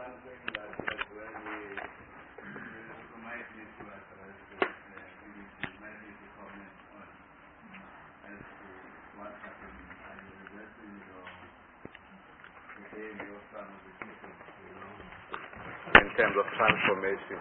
thing that as well we also might need to address this, we might need to comment on as to what happened and the blessings of the behavior of some of the people, in terms of transformation.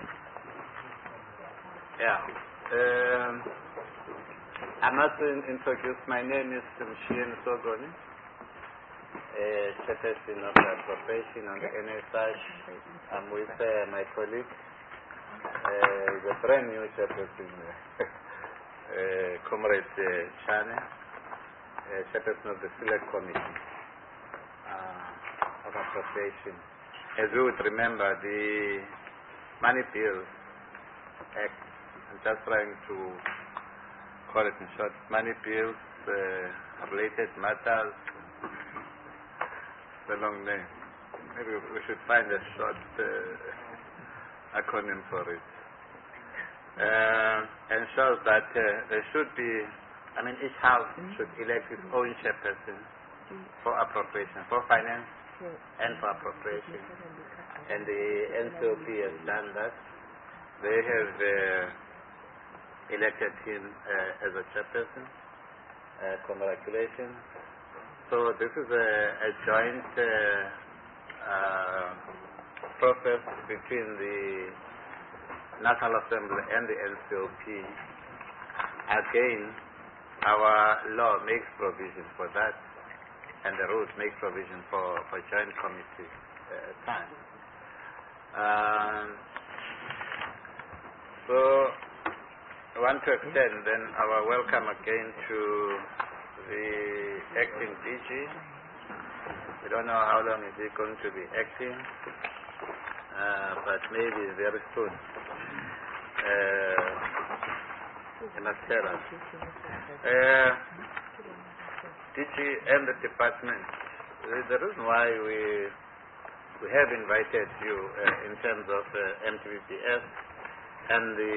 I must introduce, my name is Mshien Sogoni, chairperson of the profession on the NSH. I'm with my colleague, the brand new chairperson, Comrade Chane, chairperson of the Select Committee of Appropriation. As you would remember, the Money Bills Act, I'm just trying to call it in short, Money Bills, related matters, it's a long name. Maybe we should find a short acronym for it. Ensures that there should be, each house should elect its own chairperson for appropriation, for finance and for appropriation. And the NCOP has done that. They have elected him as a chairperson. Congratulations. So this is a joint process between the National Assembly and the NCOP. Again, our law makes provision for that, and the rules make provision for joint committee time. So I want to extend then our welcome again to the acting DG. We don't know how long is he going to be acting, but maybe very soon. He must tell us. DG and the department, the reason why we have invited you in terms of MTBPS and the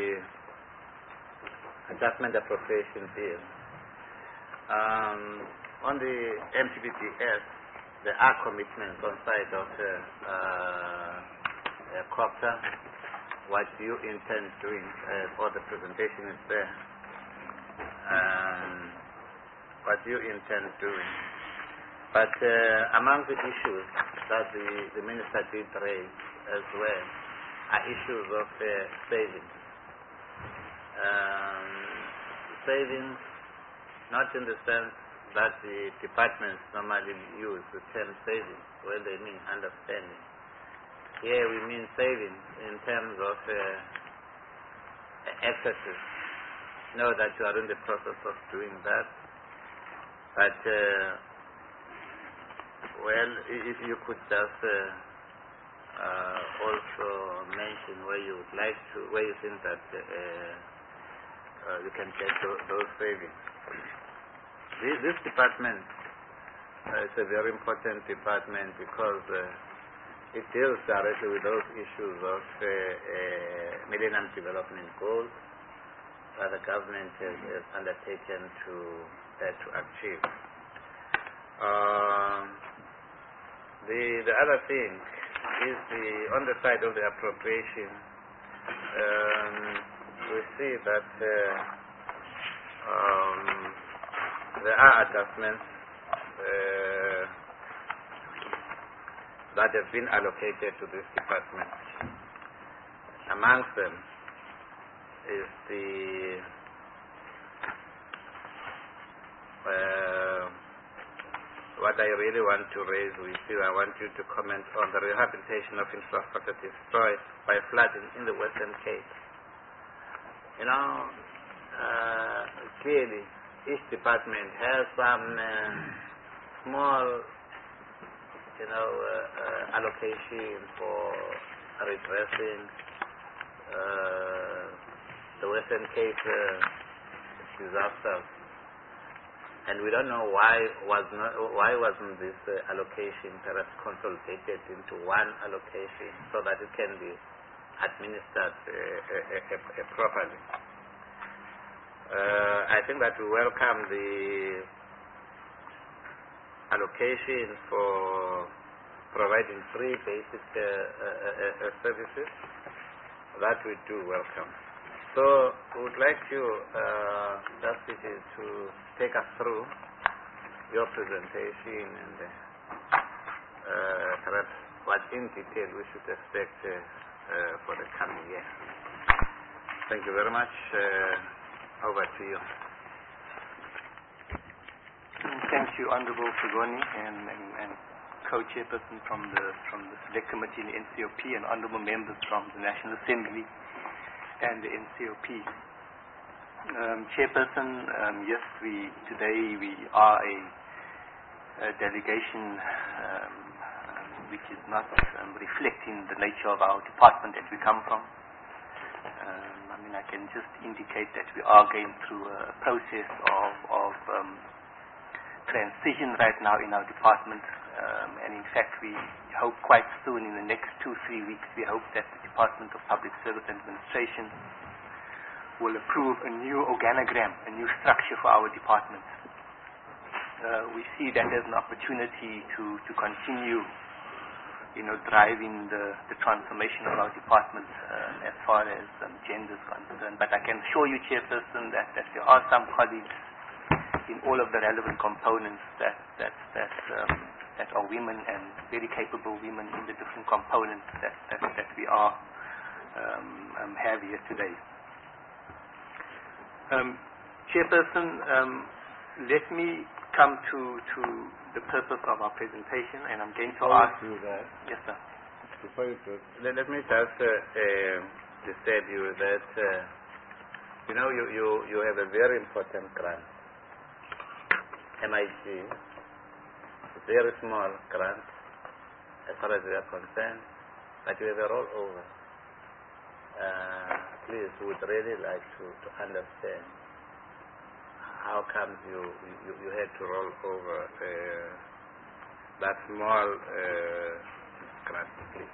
Adjustment Appropriation Bill. On the MTBPS, there are commitments on side of COPTA. What you intend doing, for the presentation is there. What you intend doing. But among the issues that the minister did raise as well are issues of savings. Savings, not in the sense that the departments normally use the term savings when they mean understanding. Here we mean savings in terms of excesses. Know that you are in the process of doing that, but if you could just also mention where you would like to, where you think that you can get those savings. This department is a very important department because it deals directly with those issues of Millennium Development Goals that the government has undertaken to achieve. The other thing is on the side of the appropriation, we see that there are adjustments that have been allocated to this department. Amongst them is what I really want to raise with you. I want you to comment on the rehabilitation of infrastructure destroyed by flooding in the Western Cape. Clearly, each department has some small, allocation for redressing the Western Cape disasters, and we don't know why wasn't this allocation perhaps consolidated into one allocation so that it can be administered properly. I think that we welcome the allocation for providing free basic services, that we do welcome. So we would like you, Justice, to take us through your presentation and perhaps what in detail we should expect for the coming year. Thank you very much. Over to you. Thank you, Honorable Fugoni and co-chairperson from the Select Committee in the NCOP and honorable members from the National Assembly and the NCOP. Chairperson, yes, today we are a delegation which is not reflecting the nature of our department that we come from. I can just indicate that we are going through a process of transition right now in our department, and in fact we hope quite soon, in the next 2-3 weeks, we hope that the Department of Public Service Administration will approve a new organogram, a new structure for our department. We see that as an opportunity to continue driving the transformation of our department as far as gender is concerned. But I can assure you, Chairperson, that there are some colleagues in all of the relevant components that are women, and very capable women in the different components that we are have here today. Chairperson, let me come to the purpose of our presentation, and I'm going to ask you that. Yes, sir. Before you do, let me just disturb you that you have a very important grant, MIG, a very small grant as far as we are concerned, but you have a rollover. Please, we would really like to understand how come you had to roll over that small grant, please.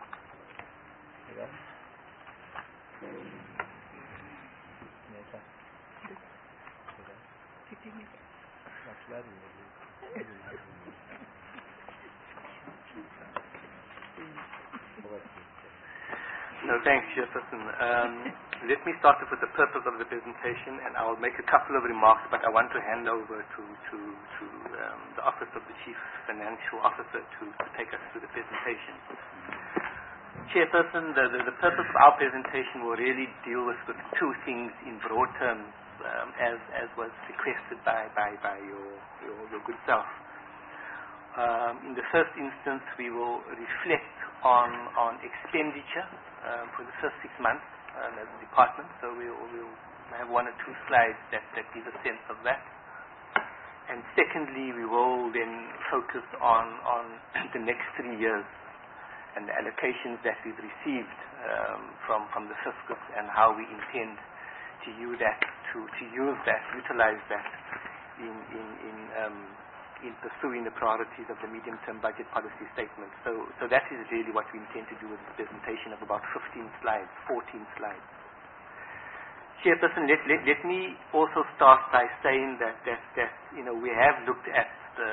No, thanks, Chairperson. Let me start off with the purpose of the presentation, and I will make a couple of remarks, but I want to hand over to the Office of the Chief Financial Officer to take us through the presentation. Chairperson, the purpose of our presentation will really deal with two things in broad terms, as was requested by your good self. In the first instance, we will reflect on expenditure for the first 6 months as a department. So we'll have 1 or 2 slides that give a sense of that. And secondly, we will then focus on the next 3 years and the allocations that we've received from the fiscus, and how we intend to use that, utilize that in pursuing the priorities of the medium-term budget policy statement. So that is really what we intend to do with this presentation of about 15 slides, 14 slides. Chairperson, let me also start by saying that we have looked at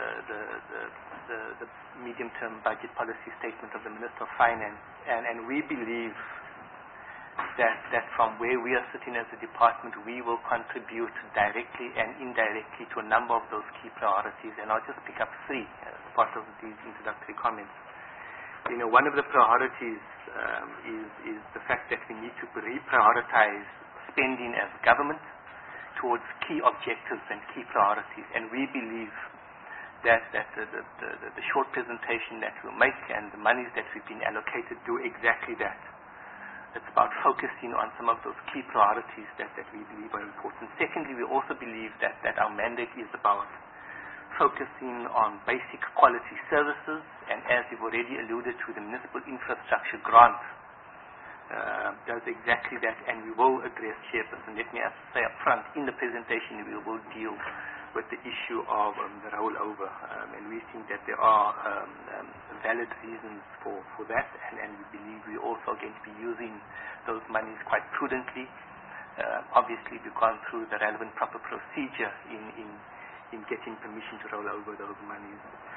the medium-term budget policy statement of the Minister of Finance, and we believe that from where we are sitting as a department, we will contribute directly and indirectly to a number of those key priorities, and I'll just pick up 3 as part of these introductory comments. One of the priorities is the fact that we need to reprioritize spending as government towards key objectives and key priorities, and we believe that the short presentation that we'll make and the monies that we've been allocated do exactly that. It's about focusing on some of those key priorities that we believe are important. Secondly, we also believe that our mandate is about focusing on basic quality services, and as we've already alluded to, the municipal infrastructure grant does exactly that, and we will address, Chairperson, let me say up front, in the presentation we will deal with the issue of the rollover, and we think that there are valid reasons for that, and we believe we're also going to be using those monies quite prudently. Obviously, we've gone through the relevant proper procedure in getting permission to roll over those monies.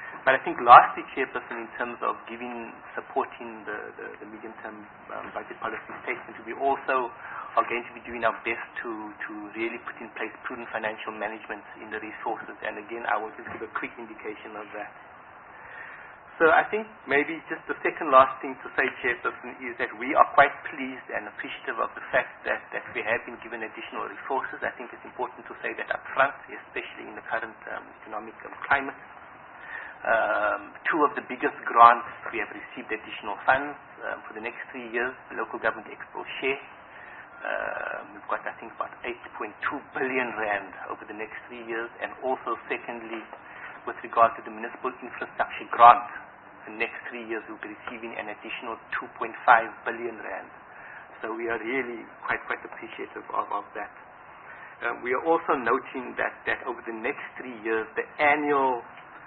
But I think lastly, Chairperson, in terms of supporting the medium-term budget policy statement, we also are going to be doing our best to really put in place prudent financial management in the resources. And again, I will just give a quick indication of that. So I think maybe just the second last thing to say, Chairperson, is that we are quite pleased and appreciative of the fact that we have been given additional resources. I think it's important to say that up front, especially in the current economic climate. Two of the biggest grants, we have received additional funds for the next 3 years, the Local Government Expo Share. We've got, I think, about 8.2 billion rand over the next 3 years. And also, secondly, with regard to the Municipal Infrastructure Grant, the next 3 years we'll be receiving an additional 2.5 billion rand. So we are really quite appreciative of that. We are also noting that over the next 3 years, the annual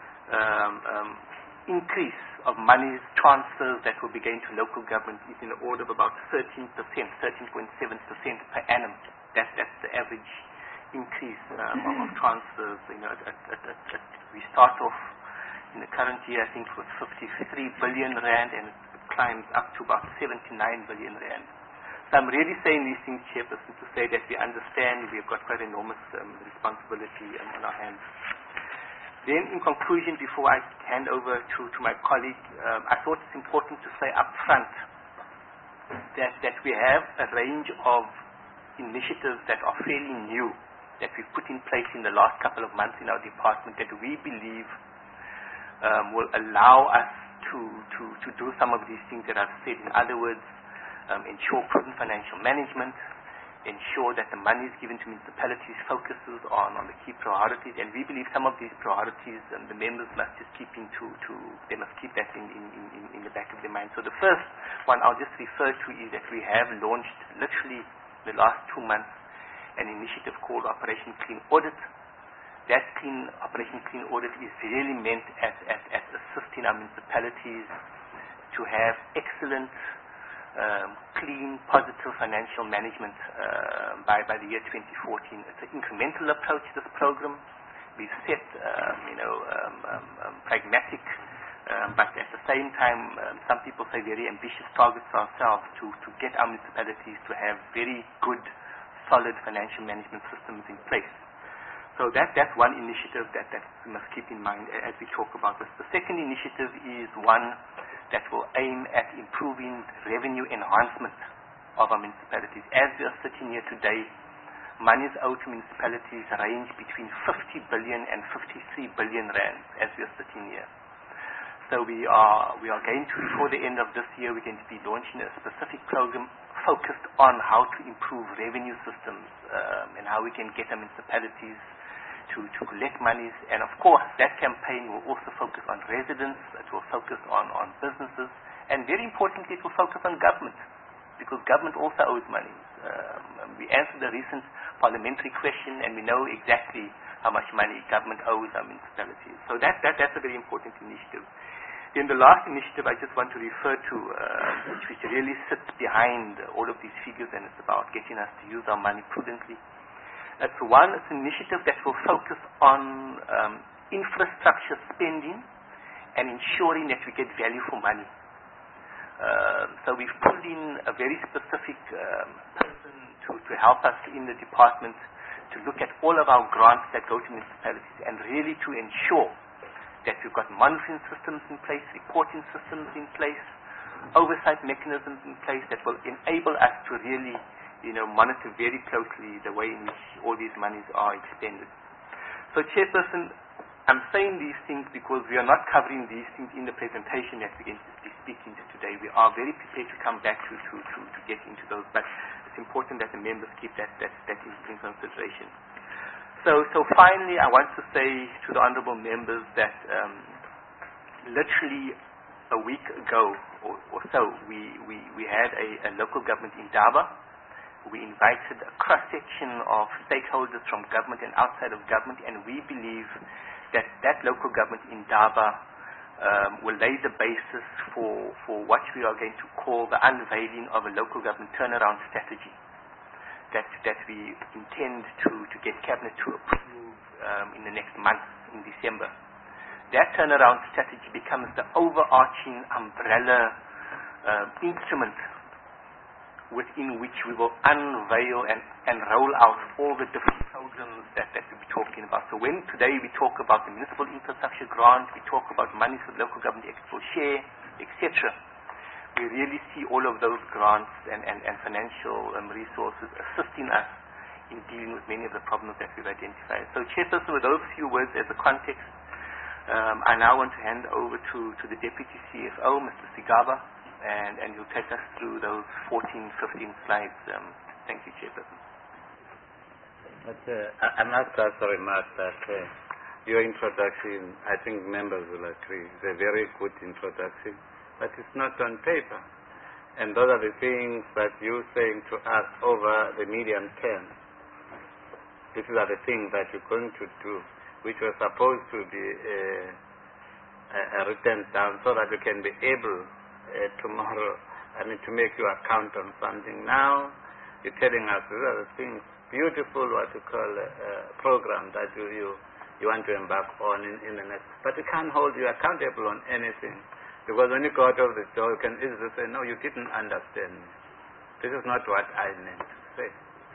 increase of monies transfers that will be going to local government is in the order of about 13%, 13.7% per annum. That's the average increase of transfers. We start off in the current year, I think, with 53 billion rand, and it climbs up to about 79 billion rand. So I'm really saying these things, Chairperson, to say that we understand we've got quite enormous responsibility on our hands. Then, in conclusion, before I hand over to my colleague, I thought it's important to say up front that we have a range of initiatives that are fairly new that we've put in place in the last couple of months in our department that we believe will allow us to do some of these things that I've said. In other words, ensure prudent financial management, ensure that the money is given to municipalities focuses on the key priorities, and we believe some of these priorities the members must just keep they must keep that in the back of their mind. So the first one I'll just refer to is that we have launched literally the last 2 months an initiative called Operation Clean Audit. That Operation Clean Audit is really meant at assisting our municipalities to have excellent clean, positive financial management by the year 2014. It's an incremental approach to this program. We've set, pragmatic, but at the same time, some people say very ambitious targets ourselves to get our municipalities to have very good, solid financial management systems in place. So that's one initiative that we must keep in mind as we talk about this. The second initiative is one that will aim at improving revenue enhancement of our municipalities. As we are sitting here today, monies owed to municipalities range between 50 billion and 53 billion rand as we are sitting here. So we are going to, before the end of this year, we're going to be launching a specific program focused on how to improve revenue systems and how we can get our municipalities to collect monies. And of course, that campaign will also focus on residents, it will focus on businesses, and very importantly, it will focus on government, because government also owes money. We answered the recent parliamentary question, and we know exactly how much money government owes our municipalities. So that's a very important initiative. Then the last initiative I just want to refer to, which really sits behind all of these figures, and it's about getting us to use our money prudently. It's an initiative that will focus on infrastructure spending and ensuring that we get value for money. So we've pulled in a very specific person to help us in the department to look at all of our grants that go to municipalities and really to ensure that we've got monitoring systems in place, reporting systems in place, oversight mechanisms in place that will enable us to really monitor very closely the way in which all these monies are expended. So, Chairperson, I'm saying these things because we are not covering these things in the presentation that we're going to be speaking to today. We are very prepared to come back to get into those, but it's important that the members keep that in consideration. So finally, I want to say to the honourable members that literally a week ago or so, we had a local government in Daba. We invited a cross-section of stakeholders from government and outside of government, and we believe that local government in Daba will lay the basis for what we are going to call the unveiling of a local government turnaround strategy that we intend to get Cabinet to approve in the next month, in December. that turnaround strategy becomes the overarching umbrella instrument within which we will unveil and roll out all the different programs that we'll be talking about. So when today we talk about the municipal infrastructure grant, we talk about money for the local government export share, etc., we really see all of those grants and financial resources assisting us in dealing with many of the problems that we've identified. So Chairperson, with those few words as a context, I now want to hand over to the Deputy CFO, Mr. Sigaba, and he'll take us through those 14, 15 slides. Thank you, Chairperson. But I must also remark that your introduction, I think members will agree, is a very good introduction, but it's not on paper. And those are the things that you're saying to us over the medium term. These are the things that you're going to do, which were supposed to be written down so that you can be able tomorrow, to make you account on something. Now, you're telling us these are the things, beautiful, what you call program that you want to embark on in the next. But you can't hold you accountable on anything. Because when you go out of the door, you can easily say, no, you didn't understand me. This is not what I meant to say.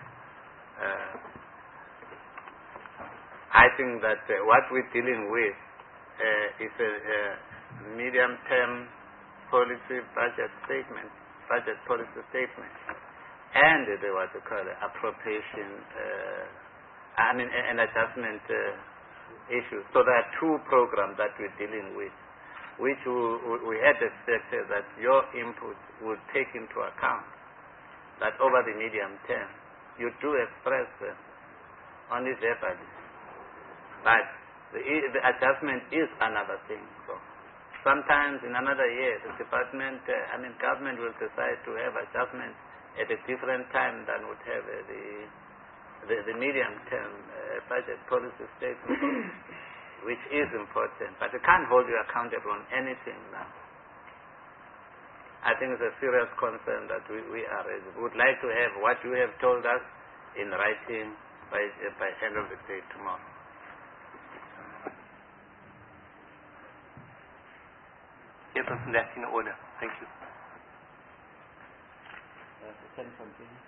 I think that what we're dealing with is a medium-term policy budget statement, budget policy statement, and what you call appropriation, an adjustment issue. So there are two programs that we're dealing with, which we had expected that your input would take into account that over the medium term you do express only verbally, but the adjustment is another thing. So sometimes in another year, the department, government will decide to have adjustment at a different time than would have the medium-term budget policy statement, which is important. But you can't hold you accountable on anything now. I think it's a serious concern that we are raising. We would like to have what you have told us in writing by end of the day tomorrow. Yes, that's in order. Thank you. Can continue.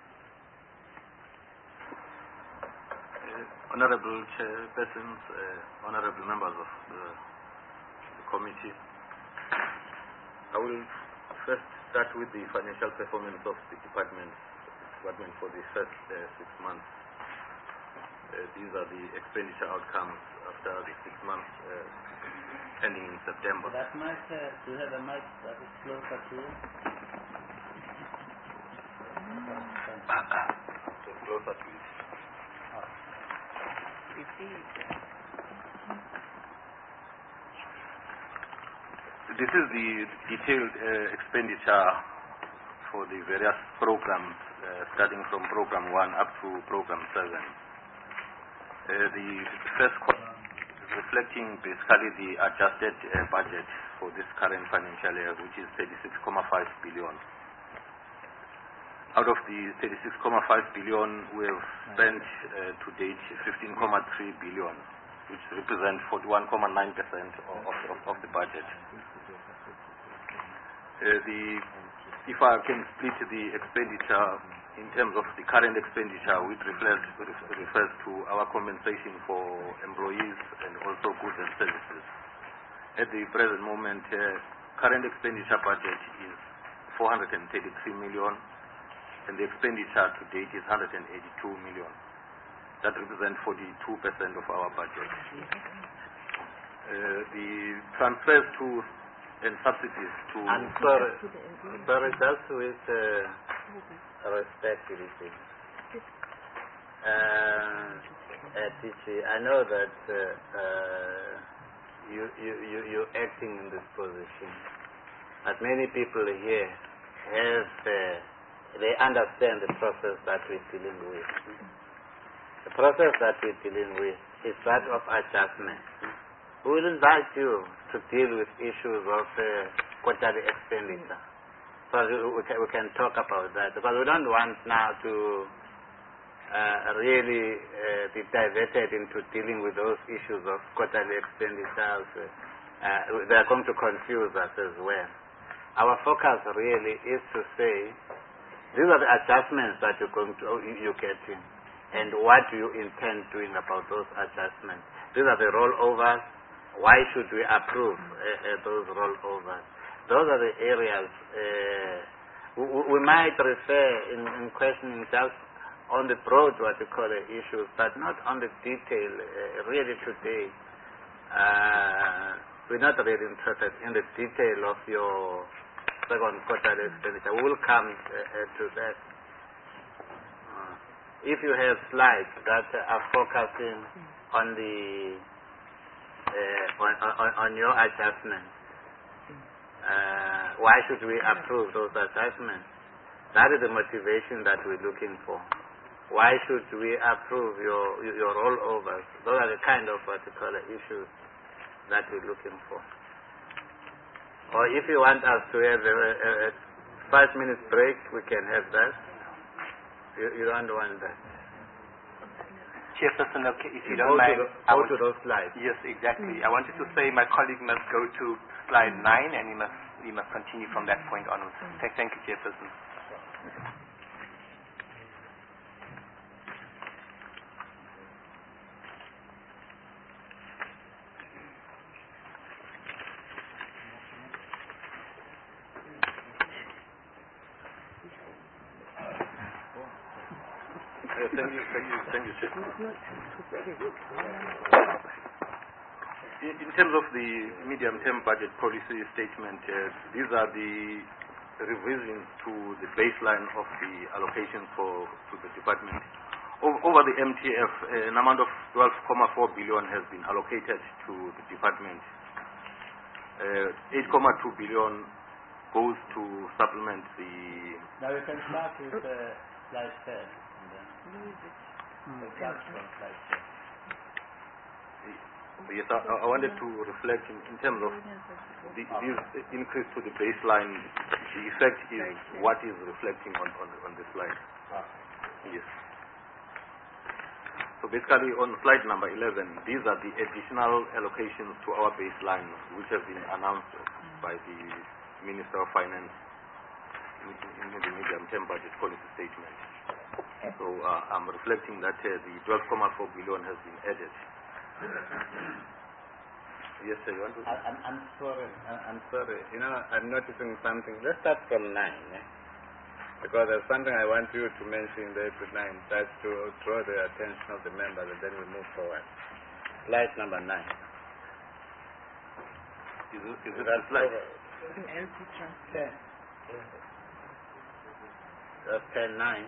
Honorable Chairpersons, honorable members of the committee, I will first start with the financial performance of the department for the first 6 months. These are the expenditure outcomes after the 6 months ending in September. That mic, do you have a mic that is closer to you? Closer to it. This is the detailed expenditure for the various programs, starting from program 1 up to program 7. The first column is reflecting basically the adjusted budget for this current financial year, which is 36.5 billion. Out of the 36.5 billion, we have spent to date 15.3 billion, which represents 41.9% of the budget. If I can split the expenditure in terms of the current expenditure, which refers to our compensation for employees and also goods and services. At the present moment, current expenditure budget is 433 million, and the expenditure to date is 182 million. That represents 42% of our budget. The transfers to and subsidies to... I'm sorry, just with respect to this thing. I know that you're acting in this position, but many people here they understand the process that we're dealing with. The process that we're dealing with is that of adjustment. We will invite you to deal with issues of quarterly expenditure. So we can talk about that, because we don't want now to really be diverted into dealing with those issues of quarterly expenditures they are going to confuse us as well. Our focus really is to say, these are the adjustments that you're getting, and what do you intend doing about those adjustments. These are the rollovers. Why should we approve those rollovers? Those are the areas we might refer in questioning just on the broad, what you call the issues, but not on the detail. Really today, we're not really interested in the detail of your second quarterly expenditure. We will come to that. If you have slides that are focusing on the on your adjustments, why should we approve those adjustments? That is the motivation that we're looking for. Why should we approve your rollovers? Those are the kind of particular issues that we're looking for. Or if you want us to have a 5-minute break, we can have that. You don't want that. Chairperson, okay, if you don't mind, go to those slides. Yes, exactly. I wanted to say my colleague must go to slide 9, and he must continue from that point onwards. Thank you, Chairperson. Thank you, Chair. In terms of the medium-term budget policy statement, these are the revisions to the baseline of the allocations to the department. Over the MTF, an amount of 12.4 billion has been allocated to the department. 8.2 billion goes to supplement the... Now you can start with slide 10. Yes, I wanted to reflect in terms of this increase to the baseline. The effect is what is reflecting on the slide. Yes. So basically on slide number 11, these are the additional allocations to our baseline which have been announced by the Minister of Finance in the medium-term budget policy statement. So I'm reflecting that the 12.4 billion has been added. Yes, sir, you want to? I'm sorry. I'm sorry. You know, I'm noticing something. Let's start from 9. Because there's something I want you to mention there to 9. That's to draw the attention of the members, and then we move forward. Slide number 9. Is it that slide? 10. That's 10, 9.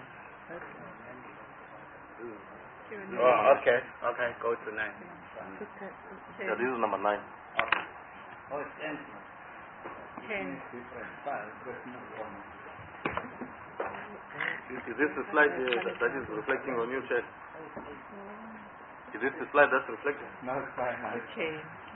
Oh, okay. Okay, go to 9. Yeah, this is number 9. Okay. Oh, it's 10. 10. Is this the slide that is reflecting on you, Chair? Is this the slide that's reflecting? No, it's fine. Okay.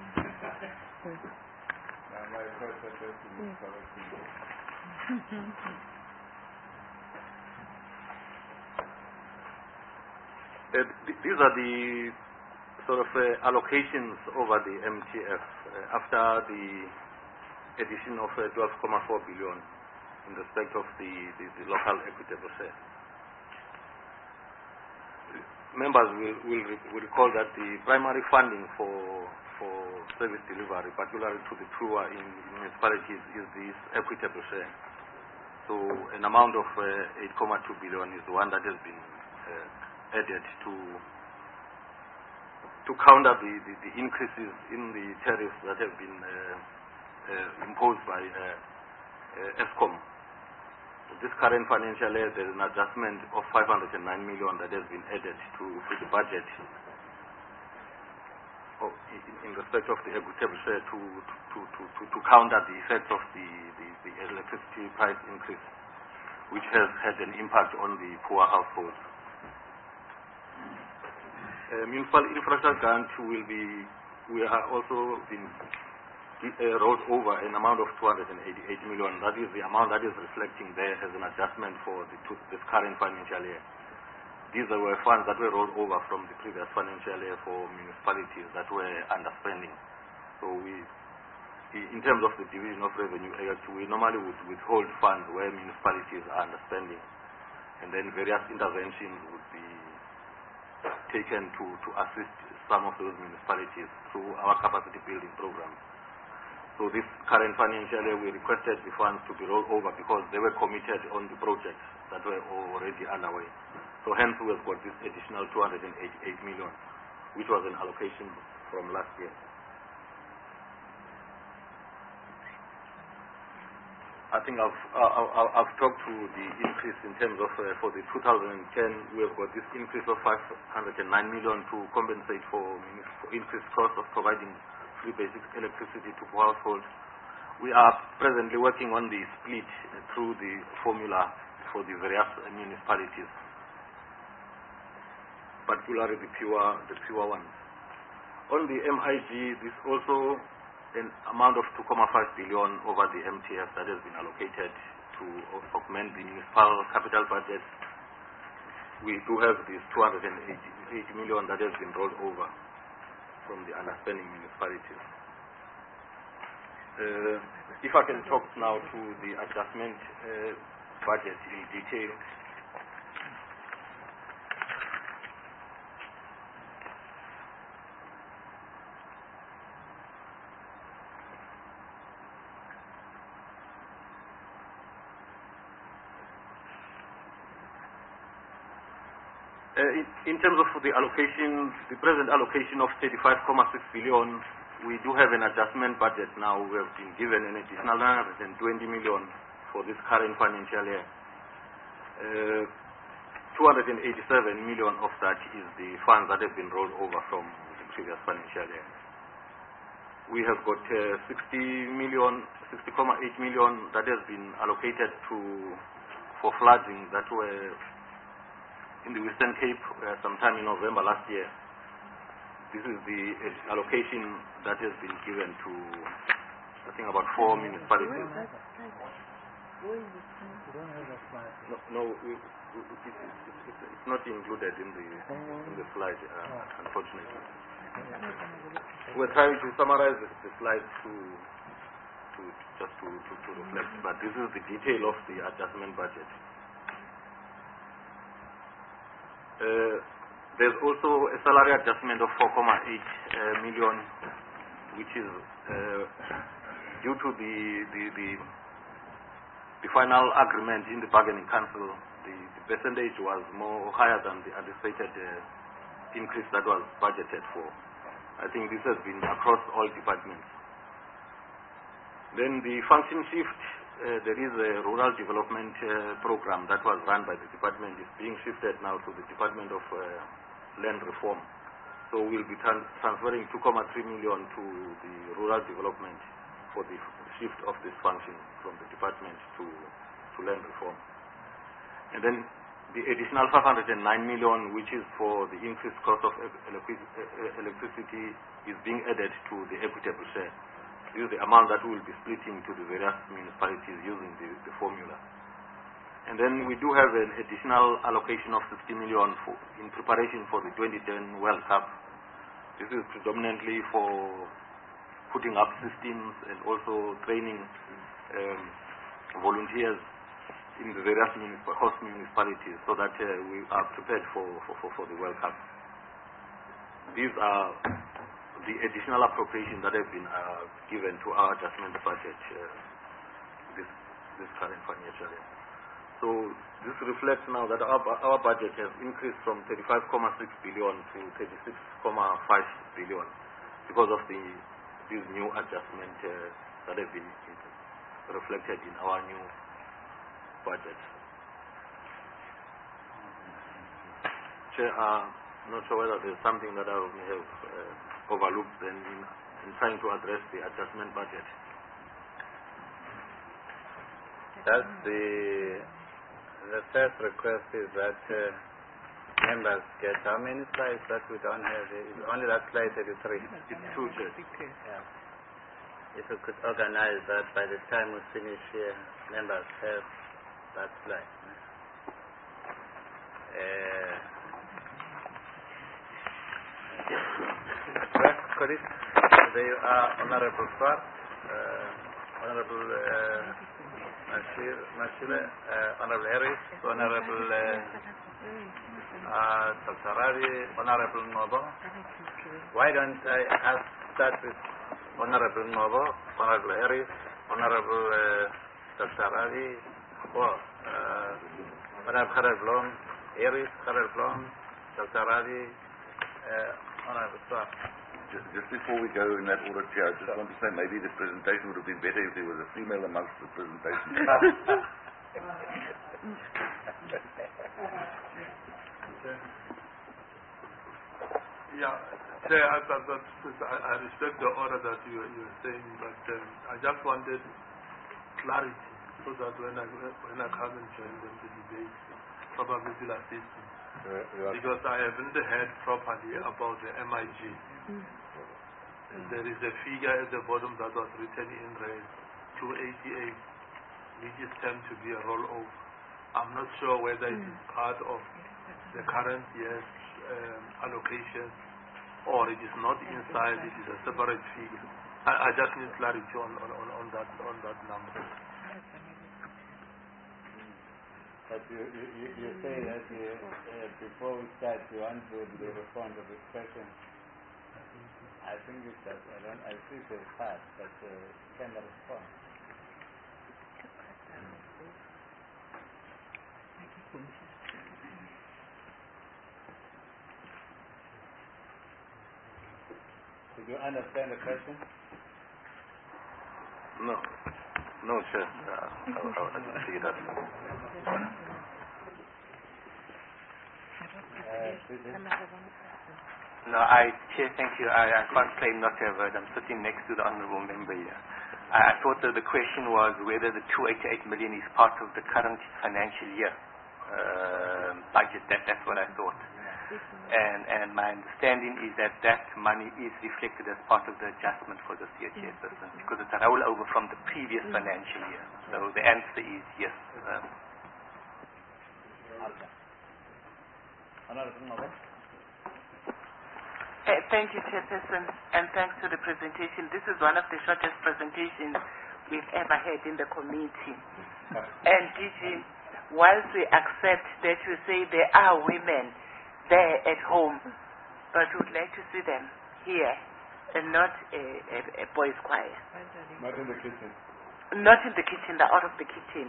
These are the sort of allocations over the MTF after the addition of 12.4 billion in respect of the local equitable share. Members will recall that the primary funding for service delivery, particularly to the poor in municipalities, is this equitable share. So an amount of 8.2 billion is the one that has been added to counter the increases in the tariffs that have been imposed by ESCOM. This current financial year, there is an adjustment of 509 million that has been added to the budget in respect of the equitable share to counter the effect of the electricity price increase, which has had an impact on the poor households. Municipal infrastructure grant we are also been rolled over an amount of 288 million. That is the amount that is reflecting there as an adjustment for this current financial year. These were funds that were rolled over from the previous financial year for municipalities that were underspending. So we in terms of the Division of Revenue Act, we normally would withhold funds where municipalities are underspending, and then various interventions would be taken to assist some of those municipalities through our capacity building programs. So this current financial year, we requested the funds to be rolled over because they were committed on the projects that were already underway. So hence we have got this additional 288 million, which was an allocation from last year. I think I've talked to the increase in terms of for the 2010, we have got this increase of 509 million to compensate for increased cost of providing free basic electricity to households. We are presently working on the split through the formula for the various municipalities, particularly the pure ones. On the MIG, this also an amount of 2.5 billion over the MTF that has been allocated to augment the municipal capital budget. We do have this 280 million that has been rolled over from the underspending municipalities. If I can talk now to the adjustment budget in detail. In terms of the allocation, the present allocation of 35.6 billion, we do have an adjustment budget now. We have been given an additional 920 million for this current financial year. 287 million of that is the funds that have been rolled over from the previous financial year. We have got 60.8 million that has been allocated for flooding that were in the Western Cape sometime in November last year. This is the allocation that has been given to, I think, about 4 municipalities. No, it's not included in the slide, unfortunately. We're trying to summarize the slide to reflect, but this is the detail of the adjustment budget. There's also a salary adjustment of 4.8 million, which is due to the final agreement in the bargaining council. The percentage was higher than the anticipated increase that was budgeted for. I think this has been across all departments. Then the function shift. There is a rural development program that was run by the department. It's being shifted now to the Department of Land Reform. So we'll be transferring 2.3 million to the rural development for the shift of this function from the department to land reform. And then the additional 509 million, which is for the increased cost of electricity, is being added to the equitable share. This is the amount that we will be splitting to the various municipalities using the formula. And then we do have an additional allocation of 60 million in preparation for the 2010 World Cup. This is predominantly for putting up systems and also training volunteers in the various host municipalities so that we are prepared for the World Cup. These are the additional appropriation that have been given to our adjustment budget this current financial year. So this reflects now that our budget has increased from 35.6 billion to 36.5 billion because of these new adjustments that have been reflected in our new budget. Chair, I'm not sure whether there's something that I may have overlooked then in trying to address the adjustment budget. That's the first request is that members get how many slides that we don't have? It's only that slide 33. It's 2, Chair. Yeah. If we could organize that by the time we finish here, members have that slide. There you are, Honorable Swart. Honorable Mashile, Honorable Harris, Honorable Salsarari, Honorable Nobo. Why don't I start with Honorable Nobo, Honorable Harris, Honorable Salsarari, Honorable Khader Blom, Harris, Khader Blom, Salsarari, Honorable Swap. Just before we go in that order, Chair, I just want to say maybe the presentation would have been better if there was a female amongst the presentation. Yeah, Chair, I respect the order that you're saying, but I just wanted clarity so that when I come and join them the debate, probably will assist me. Because I haven't heard properly about the MIG. There is a figure at the bottom that was written in red, 288, which is termed to be a rollover. I'm not sure whether it is part of the current year's allocation or it is not inside, it is a separate figure. I just need clarity on that number. But you say that before we start, you want to respond to this question. I think it's that I see the part, but can respond. Did you understand the question? No, Chair. I didn't see that. No, Chair, thank you. I can't claim not to have heard. I'm sitting next to the honourable member here. I thought that the question was whether the 288 million is part of the current financial year budget. That's what I thought. And my understanding is that money is reflected as part of the adjustment for this year, Chairperson, because it's a rollover from the previous financial year. So the answer is yes. Thank you, Chairperson, and thanks to the presentation. This is one of the shortest presentations we've ever had in the committee. And DG, whilst we accept that you say there are women there at home, but we'd like to see them here and not a boys' choir. Not in the kitchen. Not in the kitchen, they're out of the kitchen.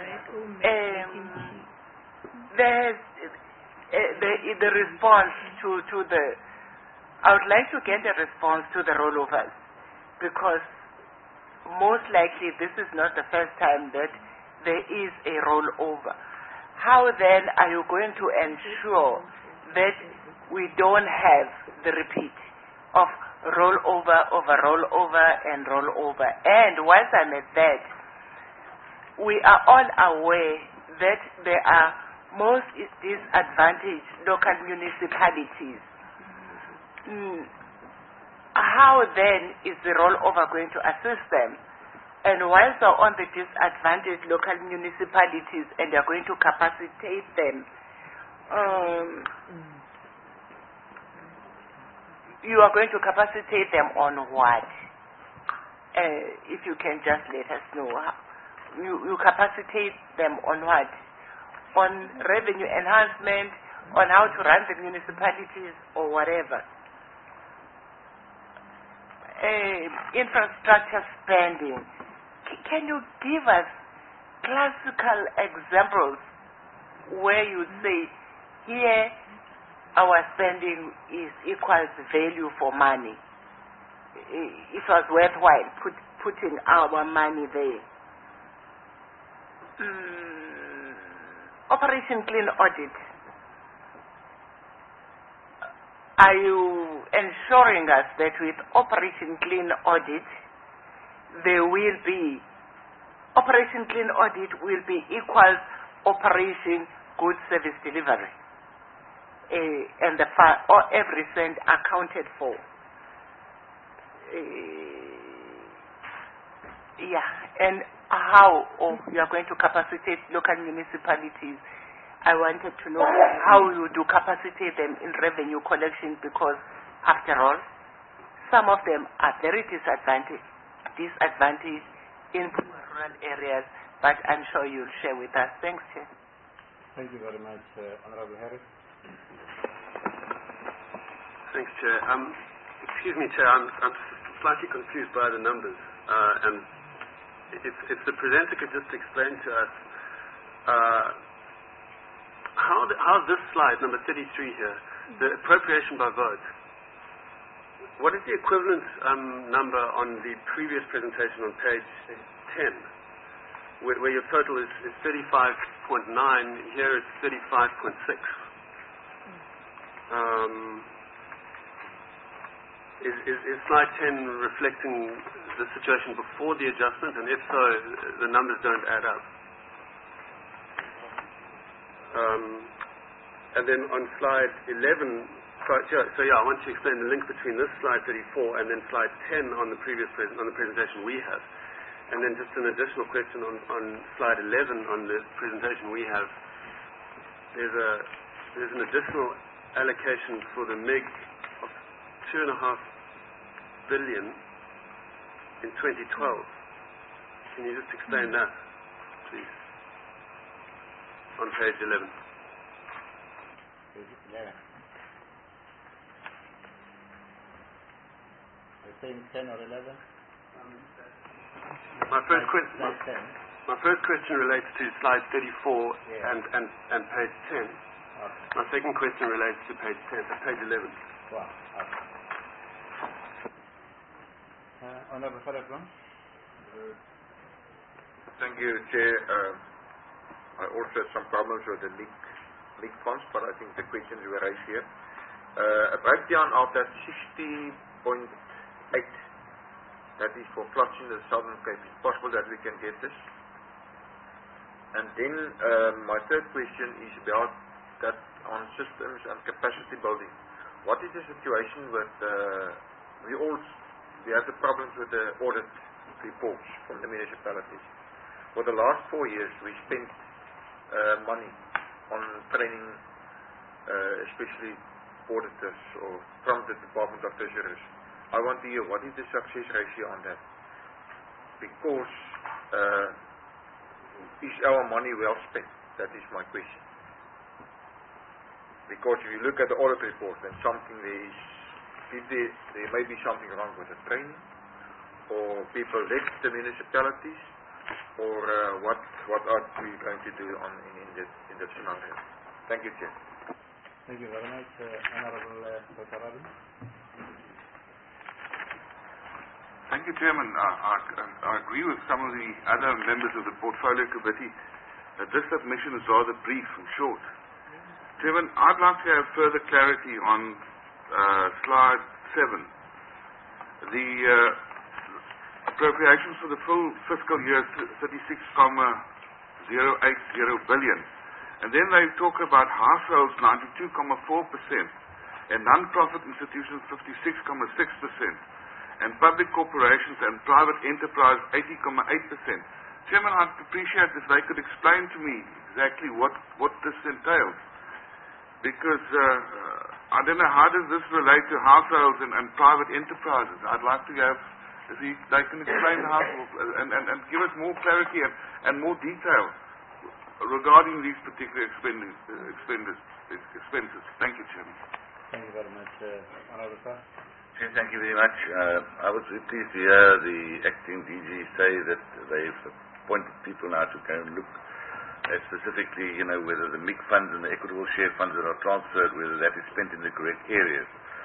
There's the response to the, I would like to get a response to the rollovers, because most likely this is not the first time that there is a rollover. How then are you going to ensure that we don't have the repeat of rollover over rollover and rollover? And whilst I'm at that, we are all aware that there are most disadvantaged local municipalities. How then is the rollover going to assist them? And whilst they're on the disadvantaged local municipalities and they're going to capacitate them, you are going to capacitate them on what? If you can just let us know. You capacitate them on what? On revenue enhancement, on how to run the municipalities or whatever. Infrastructure spending. Can you give us classical examples where you say, here our spending is equals value for money? It was worthwhile putting our money there. Operation Clean Audit. Are you ensuring us that with Operation Clean Audit, there will be, Operation Clean Audit will be equals Operation Good Service Delivery, and every cent accounted for? And how you are going to capacitate local municipalities. I wanted to know how you do capacitate them in revenue collection, because after all, some of them are very disadvantaged. disadvantaged in rural areas, but I'm sure you'll share with us. Thanks, Chair. Thank you very much, Honorable Harris. Thanks, Chair. Excuse me, Chair, I'm slightly confused by the numbers. And if the presenter could just explain to us how this slide, number 33 here, the appropriation by vote, what is the equivalent number on the previous presentation on page 10, where your total is 35.9, here it's 35.6. Is slide 10 reflecting the situation before the adjustment, and if so, the numbers don't add up? And then on slide 11, I want to explain the link between this slide 34 and then slide 10 on the presentation we have. And then just an additional question on slide 11 on the presentation we have. There's an additional allocation for the MIG of 2.5 billion in 2012. Can you just explain that, please? On page 11. Page 11. Are you saying 10 or 11? My first question relates to slide 34 and page 10. Okay. My second question relates to page 11. Wow. Okay. Honorable Farakwan. Thank you, Chair. I also had some problems with the leak funds, but I think the questions were raised here. A breakdown of that 60.8, that is for floods in the Southern Cape. Is it possible that we can get this? And then my third question is about that on systems and capacity building. What is the situation with we have the problems with the audit reports from the municipalities. For the last 4 years, we spent money on training, especially auditors or from the Department of Treasuries. I want to hear what is the success ratio on that? Because is our money well spent? That is my question. Because if you look at the audit report, then there may be something wrong with the training, or people left the municipalities, or what are we going to do in that scenario? Thank you, Chair. Thank you very much, Honorable Dr. Rabin. Thank you, Chairman. I agree with some of the other members of the Portfolio Committee that this submission is rather brief and short. Chairman, I'd like to have further clarity on slide 7. The appropriations for the full fiscal year 36,080 billion. And then they talk about households 92.4% and non-profit institutions 56.6%. And public corporations and private enterprise 80.8%. Chairman, I'd appreciate if they could explain to me exactly what this entails. Because I don't know, how does this relate to households and private enterprises? I'd like to have, if they can explain how, and give us more clarity and more detail regarding these particular expenses. Thank you, Chairman. Thank you very much, Honorable Sir. Thank you very much. I was very pleased to hear the acting DG say that they've appointed people now to go and look at specifically, whether the MIG funds and the equitable share funds that are transferred, whether that is spent in the correct areas.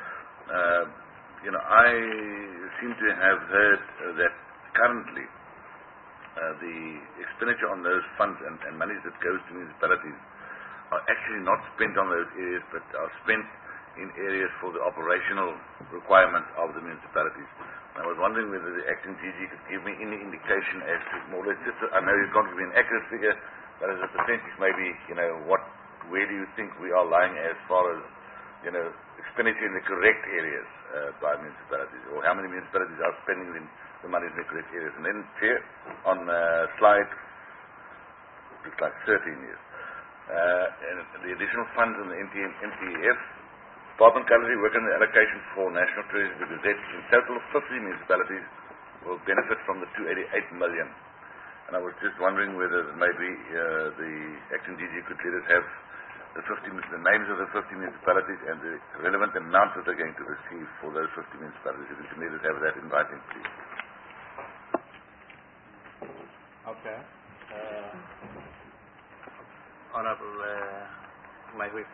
I seem to have heard that currently the expenditure on those funds and monies that goes to municipalities are actually not spent on those areas, but are spent in areas for the operational requirements of the municipalities. I was wondering whether the acting DG could give me any indication as to more or less, I know you can't give me an accurate figure, but as a percentage maybe, where do you think we are lying as far as, expenditure in the correct areas by municipalities, or how many municipalities are spending the money in the correct areas. And then here on slide, looks like 13 years, and the additional funds in the MTF, Department currently working on the allocation for National Treasury because that's in total of 50 municipalities. will benefit from the 288 million. And I was just wondering whether maybe the acting DG could let us have the names of the 50 municipalities and the relevant amounts that they're going to receive for those 50 municipalities. If you can let us have that in writing, please. Okay. Honorable my whip.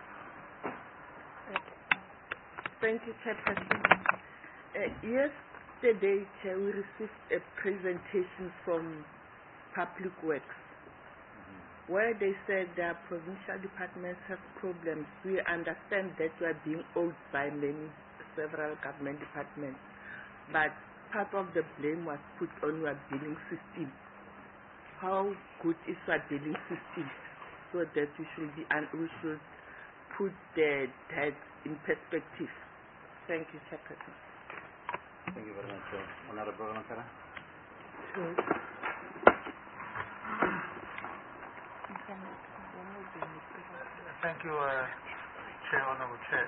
Thank you, Chairperson. Yesterday, Chair, we received a presentation from Public Works, where they said that provincial departments have problems. We understand that we are being owed by several government departments, but part of the blame was put on our billing system. How good is our billing system, so that we should put the debt in perspective? Thank you, Chairperson. Thank you very much, Honorable Nakara. Thank you, Chair, Honorable Chair.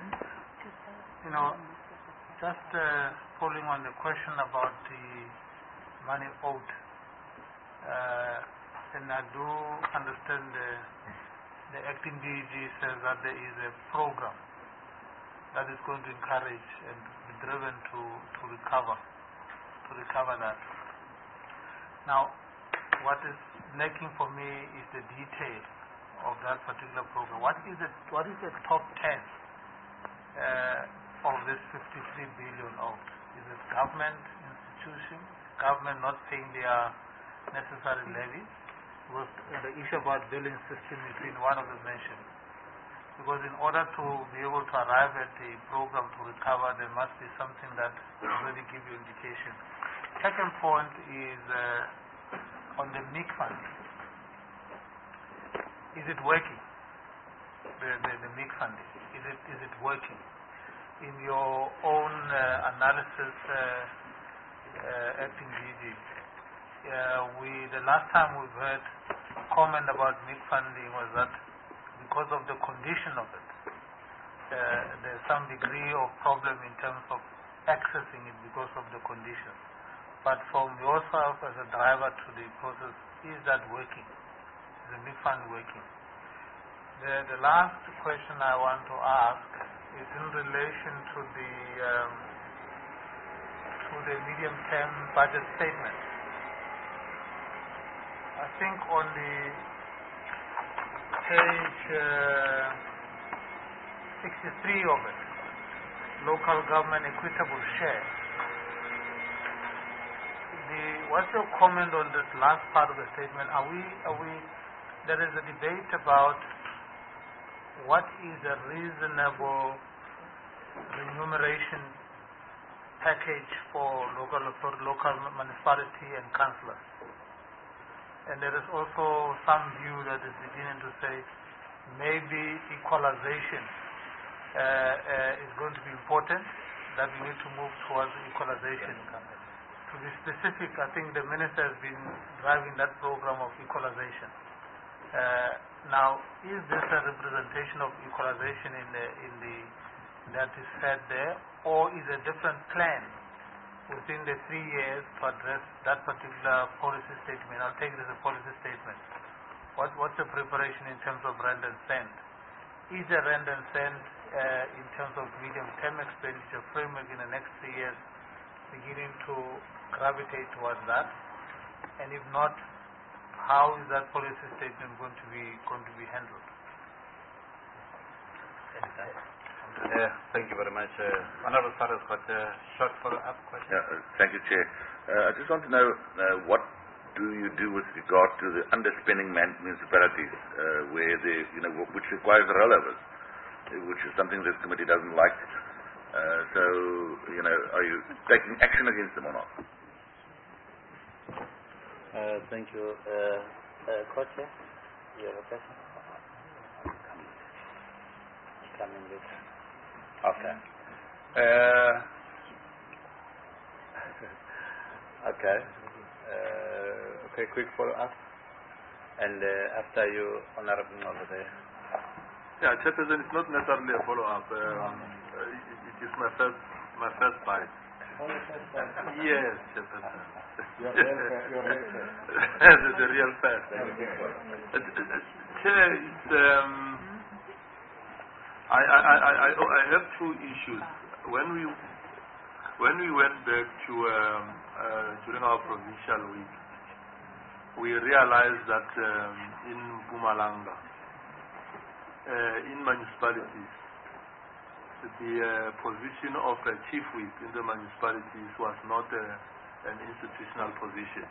Just following on the question about the money owed, and I do understand the acting DG says that there is a program that is going to encourage and be driven to recover that. Now, what is lacking for me is the detail of that particular program. What is the top 10 of this 53 billion owed? Is it government institutions, government not paying their necessary levies? Because the issue about billing system has been one of the mentioned. Because in order to be able to arrive at the program to recover, there must be something that already give you indication. Second point is on the MIC fund. Is it working? The MIC funding, is it working? In your own analysis, acting DG, the last time we've heard comment about MIC funding was that because of the condition of it, there's some degree of problem in terms of accessing it because of the condition. But from yourself as a driver to the process, is that working? Is the MIC fund working? The last question I want to ask is in relation to the medium-term budget statement. I think on the page 63 of it, local government equitable share. What's your comment on this last part of the statement? There is a debate about what is a reasonable remuneration package for local municipality and councillors. And there is also some view that is beginning to say maybe equalization is going to be important, that we need to move towards equalization. To be specific, I think the minister has been driving that program of equalization. Now, is this a representation of equalization that is said there, or is a different plan within the 3 years to address that particular policy statement? I'll take it as a policy statement. What's the preparation in terms of rand and cent? Is the rand and cent in terms of medium-term expenditure framework in the next 3 years beginning to gravitate towards that? And if not, how is that policy statement going to be handled? Thank you very much. Honorable Sarah has got a short follow-up question. Thank you, Chair. I just want to know what do you do with regard to the underspending municipalities, where which requires rollovers, which is something this committee doesn't like. So, are you taking action against them or not? Thank you. Co-Chair, you have a question? Come in with. Okay. Okay, quick follow-up. And after you, Honorable over there. Yeah, Chairperson, it's not necessarily a follow-up. It is my first bite. Yes, Chairperson. Your real first. The real first. Chair, it's, I have two issues. When we went back to during our provincial week, we realized that in Mpumalanga, in municipalities, the position of a chief whip in the municipalities was not an institutional position.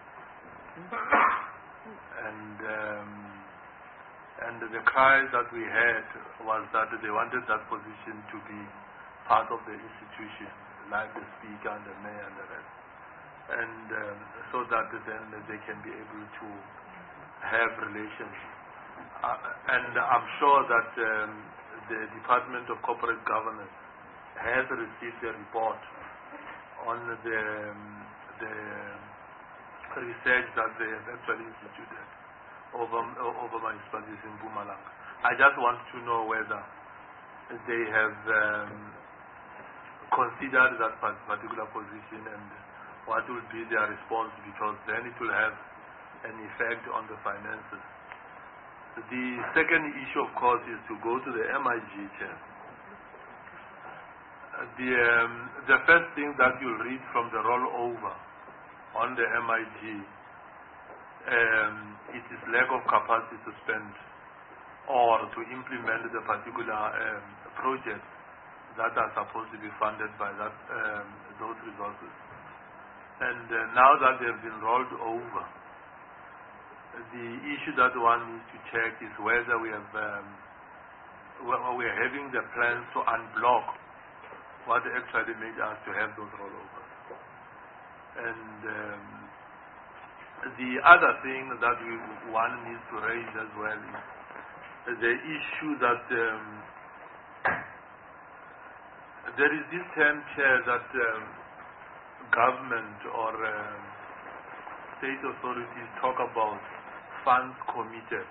And the cry that we had was that they wanted that position to be part of the institution, like the speaker and the mayor and the rest. And so that then they can be able to have relations. And I'm sure that the Department of Corporate Governance has received a report on the research that they have actually instituted over municipalities in Mpumalanga. I just want to know whether they have considered that particular position and what will be their response, because then it will have an effect on the finances. The second issue, of course, is to go to the MIG chair. The first thing that you'll read from the rollover on the MIG, it is lack of capacity to spend or to implement the particular projects that are supposed to be funded by those resources. And now that they've been rolled over, the issue that one needs to check is whether we have we are having the plans to unblock what actually made us to have those rollovers. And the other thing that one needs to raise as well is the issue that there is this term, Chair, that government or state authorities talk about funds committed.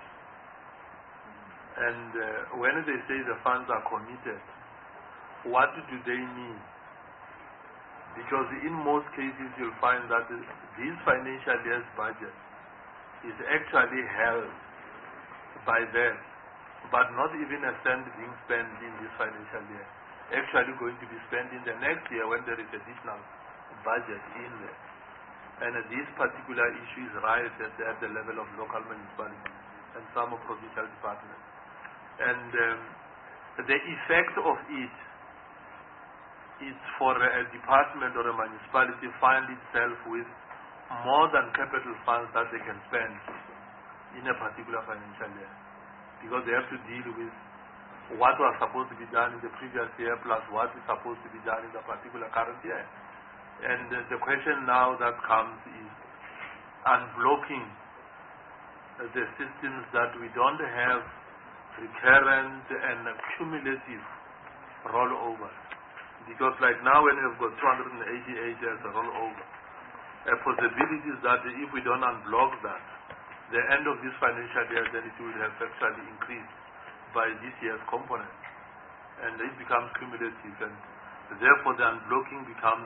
And when they say the funds are committed, what do they mean? Because in most cases you'll find that this financial year's budget is actually held by them, but not even a cent being spent in this financial year. Actually going to be spent in the next year when there is additional budget in there. And this particular issue is raised at the level of local municipalities and some of provincial departments. And the effect of it is for a department or a municipality find itself with more than capital funds that they can spend in a particular financial year, because they have to deal with what was supposed to be done in the previous year plus what is supposed to be done in the particular current year. And the question now that comes is unblocking the systems that we don't have recurrent and cumulative rollovers. Because like now when we've got 288 as a rollover, a possibility is that if we don't unblock that, the end of this financial year, then it will have actually increased by this year's component. And it becomes cumulative, and therefore the unblocking becomes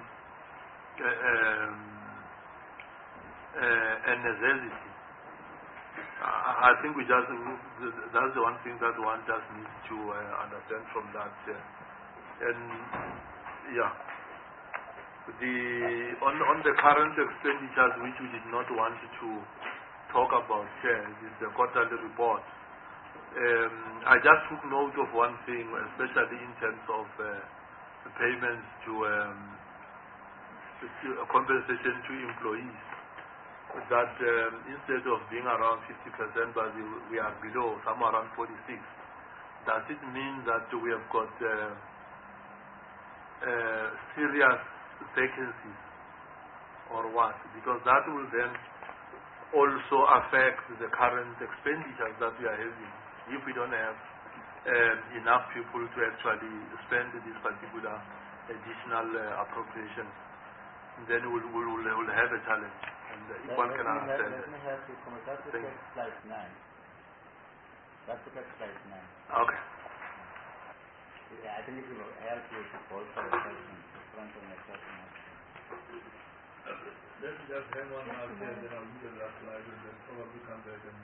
a necessity. I think that's the one thing that one just needs to understand from that. And yeah, on the current expenditures, which we did not want to talk about here, is the quarterly report. I just took note of one thing, especially in terms of payments to compensation to employees, that instead of being around 50%, but we are below, somewhere around 46. Does it mean that we have got serious vacancies or what? Because that will then also affect the current expenditures that we are having. If we don't have enough people to actually spend this particular additional appropriation, then we'll have a challenge. And if one can understand let me help you. That's look at slide 9. Let's look at slide 9. Okay. I think it will help you to call for a question in front of my question. Let's just hang on now here, then I'll do the last slide and then probably come back and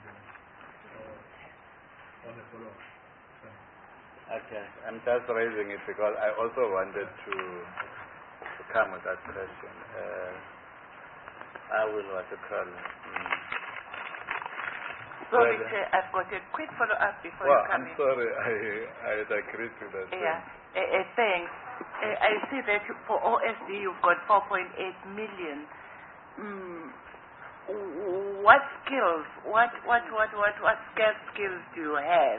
on a follow-up. Okay, I'm just raising it because I also wanted to come with that question. I will what to call. Sorry, Chair, I've got a quick follow-up before you come I'm in. sorry, I agreed to that. Yeah, thanks. I see that for OSD you've got 4.8 million. What skills, what scarce skills do you have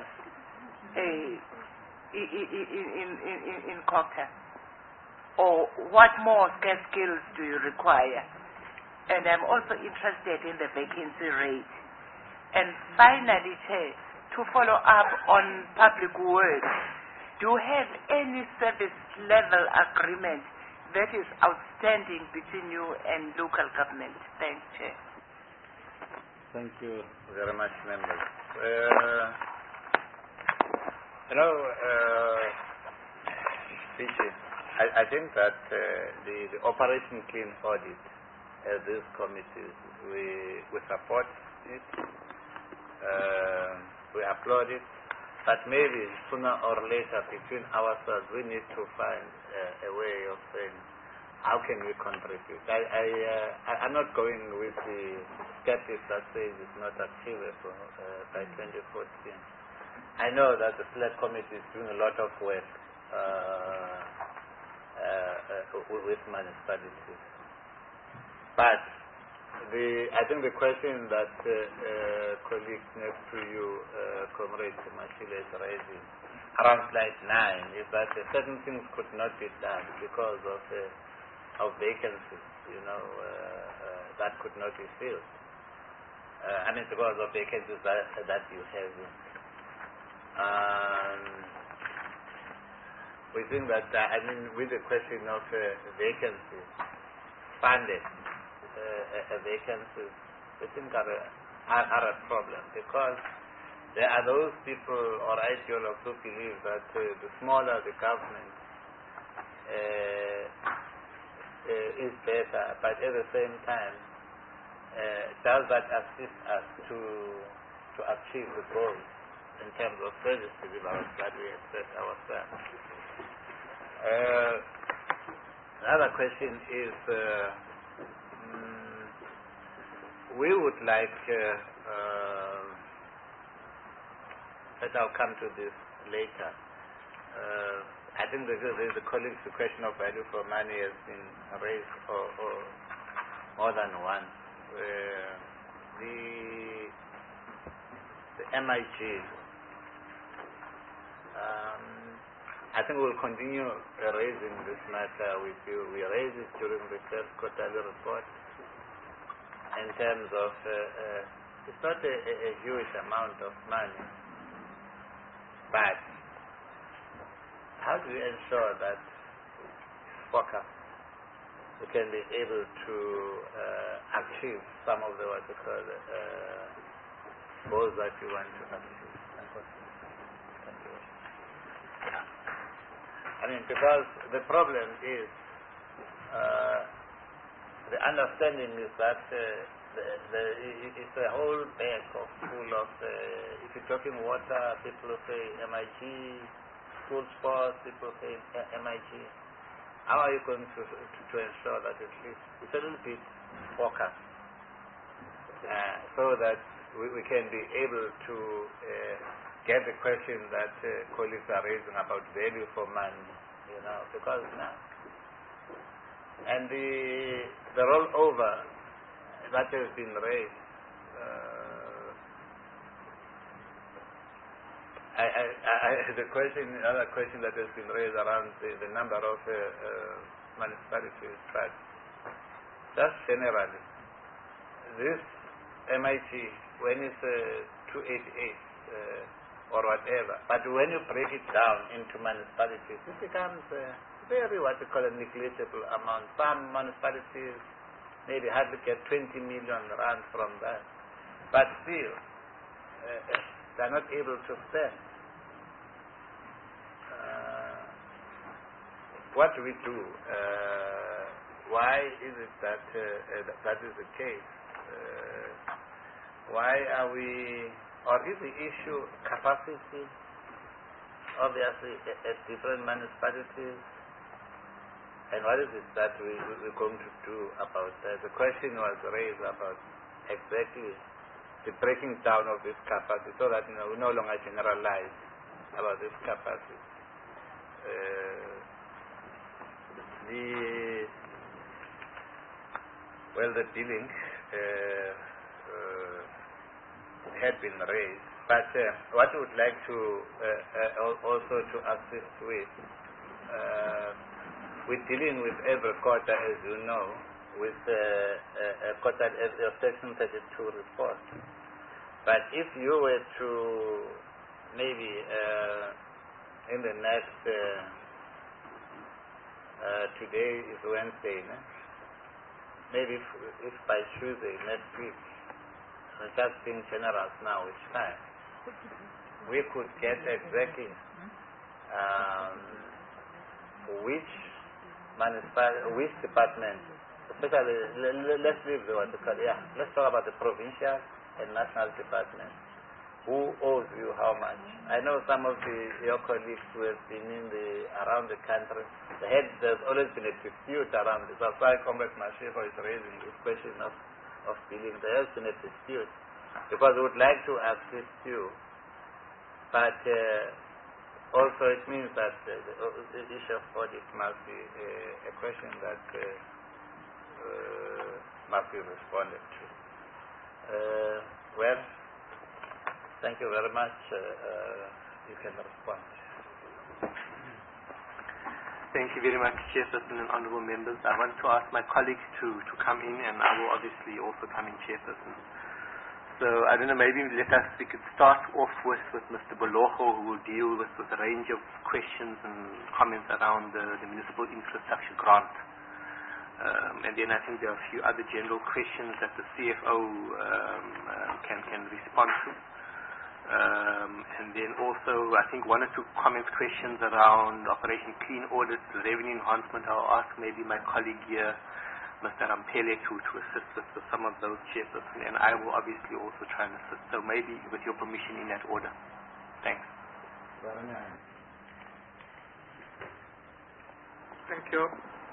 in COGTA? Or what more scarce skills do you require? And I'm also interested in the vacancy rate. And finally, Chair, to follow up on public works, do you have any service level agreement that is outstanding between you and local government? Thanks, Chair. Thank you very much, members. I think that the Operation Clean Audit, as these committees, we support it, we applaud it, but maybe sooner or later between ourselves we need to find a way of saying how can we contribute. I'm not going with the skeptics that says it's not achievable by 2014. I know that the select committee is doing a lot of work with municipalities. But I think the question that colleague next to you, Comrade Mashile, is raising around slide 9 is that certain things could not be done because of vacancies, that could not be filled. Because of vacancies that you have. We think that, with the question of vacancies, funded vacancies, we think are a problem because there are those people or ideologues who believe that the smaller the government is better, but at the same time, does that assist us to achieve the goals in terms of service delivery that we have set ourselves? Another question is, we would like, but I'll come to this later. I think the colleagues, the question of value for money has been raised or more than once. The MIG, I think we'll continue raising this matter with you. We raised it during the first quarterly report in terms of, it's not a huge amount of money, but how do you ensure that focus, we can be able to achieve some of the goals that you want to achieve? Thank you. Because the problem is, the understanding is that it's a whole bag full of, if you're talking water, people say MIG, school sports, people say MIG. How are you going to ensure that at least it's a little bit focused so that we can be able to get the question that colleagues are raising about value for money, because now, and the rollover that has been raised, another question that has been raised around the number of municipalities, but just generally, this MIT, when it's 288 or whatever, but when you break it down into municipalities, it becomes very negligible amount. Some municipalities maybe hardly get 20 million rand from that, but still they're not able to spend. What do we do why is it that that is the case? Why are we, or is the issue capacity, obviously, at different municipalities? And what is it that we're going to do about that? The question was raised about exactly the breaking down of this capacity so that we no longer generalize about this capacity. The billing had been raised, but what we would like to also to assist with, we're dealing with every quarter, as you know, with a quarter Section 32 report. But if you were to maybe in the next, today is Wednesday, no? Maybe if by Tuesday next week, just being generous now, it's time, we could get exactly which department, especially, let's leave the let's talk about the provincial and national departments. Who owes you how much? I know some of your colleagues who have been around the country, there's always been a dispute around this. That's why Comrade Mashiko is raising this question of billing. There has been a dispute because we would like to assist you, but also it means that the issue of audit must be a question that must be responded to. Thank you very much. You can respond. Thank you very much, Chairperson and Honourable Members. I want to ask my colleagues to come in, and I will obviously also come in, Chairperson. So, I don't know, maybe we could start off with Mr. Boloho, who will deal with a range of questions and comments around the municipal infrastructure grant. And then I think there are a few other general questions that the CFO can respond to. And then also, I think one or two questions around Operation Clean Audit, revenue enhancement. I'll ask maybe my colleague here, Mr. Rampele, to assist with some of those, Chairperson, and I will obviously also try and assist. So maybe with your permission in that order. Thanks. Thank you.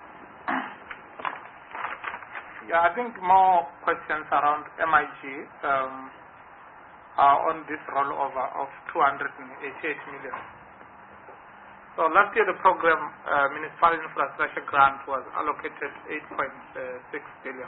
Yeah, I think more questions around MIG are on this rollover of 288 million. So last year the program municipal infrastructure grant was allocated 8.6 billion.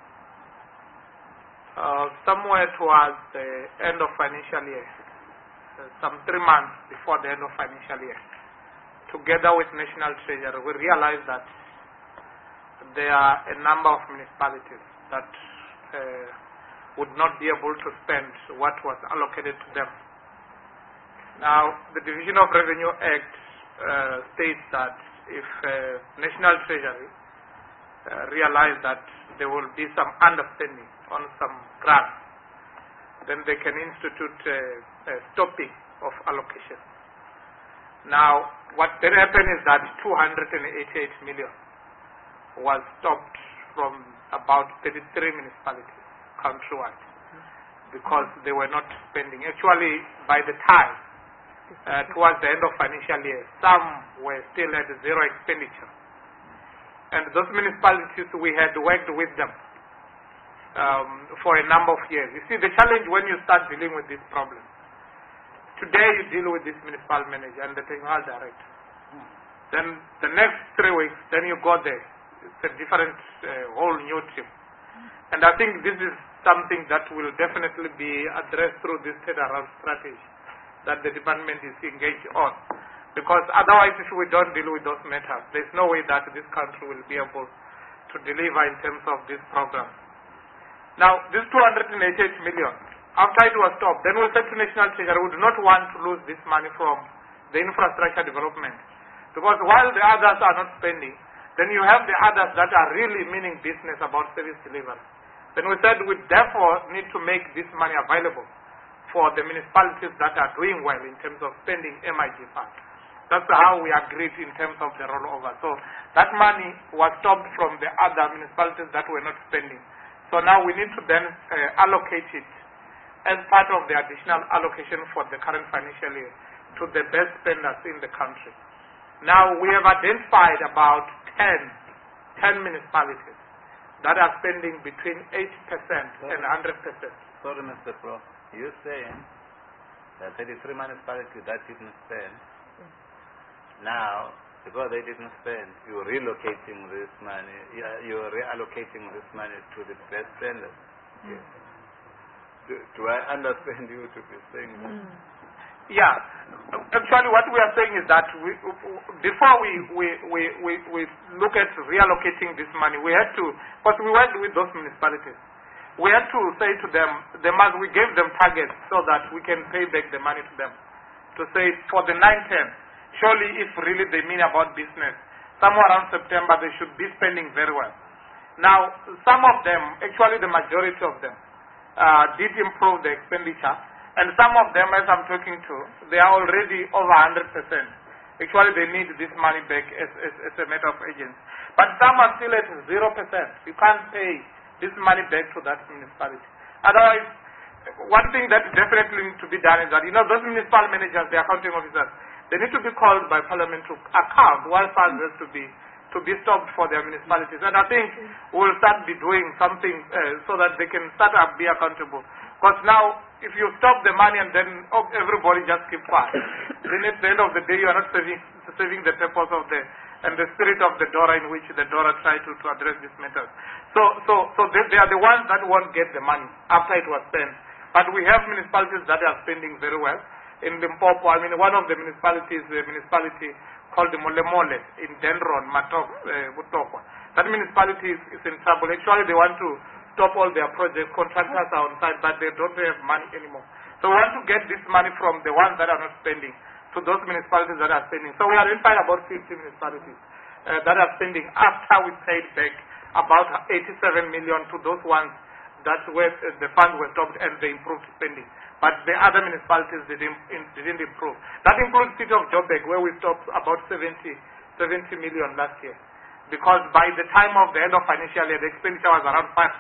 Somewhere towards the end of financial year, some 3 months before the end of financial year, together with National Treasury, we realized that there are a number of municipalities that would not be able to spend what was allocated to them. Now, the Division of Revenue Act states that if National Treasury realize that there will be some underspending on some grants, then they can institute a stopping of allocation. Now, what then happened is that 288 million was stopped from about 33 municipalities countrywide because they were not spending. Actually, by the time towards the end of financial year, some were still at zero expenditure. And those municipalities, we had worked with them for a number of years. You see, the challenge when you start dealing with this problem, today you deal with this municipal manager and the technical director. Then the next 3 weeks, then you go there. It's a different, whole new team. And I think this is something that will definitely be addressed through this turnaround strategy that the department is engaged on. Because otherwise, if we don't deal with those matters, there's no way that this country will be able to deliver in terms of this program. Now, this 288 million, after it was stopped, then we said to National Treasury, we do not want to lose this money from the infrastructure development. Because while the others are not spending, then you have the others that are really meaning business about service delivery. Then we said we therefore need to make this money available for the municipalities that are doing well in terms of spending MIG funds. That's how we agreed in terms of the rollover. So that money was stopped from the other municipalities that were not spending. So now we need to then allocate it as part of the additional allocation for the current financial year to the best spenders in the country. Now we have identified about 10 municipalities that are spending between 80% and 100%. Sorry, Mr. Pro. You're saying that 33 municipalities that didn't spend. Now, because they didn't spend, you're relocating this money, you're reallocating this money to the best spenders. Yes. Do I understand you to be saying that? Yeah. Actually, what we are saying is that before we look at reallocating this money, we had to, but we worked with those municipalities. We had to say to them, we gave them targets so that we can pay back the money to them. To say for the 9-10, surely if really they mean about business, somewhere around September they should be spending very well. Now, some of them, actually the majority of them, did improve the expenditure, and some of them, as I'm talking to, they are already over 100%. Actually, they need this money back as a matter of urgency. But some are still at 0%. You can't pay this money back to that municipality. Otherwise, one thing that definitely needs to be done is that, those municipal managers, the accounting officers, they need to be called by Parliament to account why funds has to be stopped for their municipalities. And I think we'll start be doing something so that they can start up be accountable. Because now, if you stop the money and then everybody just keep quiet, then at the end of the day, you are not serving the purpose of and the spirit of the DORA in which the DORA tried to address this matter. So they are the ones that won't get the money after it was spent. But we have municipalities that are spending very well. In Limpopo, one of the municipalities, the municipality called the Molemole in Denron, Matok, Butokwa. That municipality is in trouble. Actually, they want to stop all their projects. Contractors are on site, but they don't have money anymore. So we want to get this money from the ones that are not spending to those municipalities that are spending. So we identified about 50 municipalities that are spending after we paid back about 87 million to those ones that were the funds were stopped and they improved spending. But the other municipalities didn't improve. That includes the city of Joburg, where we stopped about 70 million last year. Because by the time of the end of financial year, the expenditure was around 5%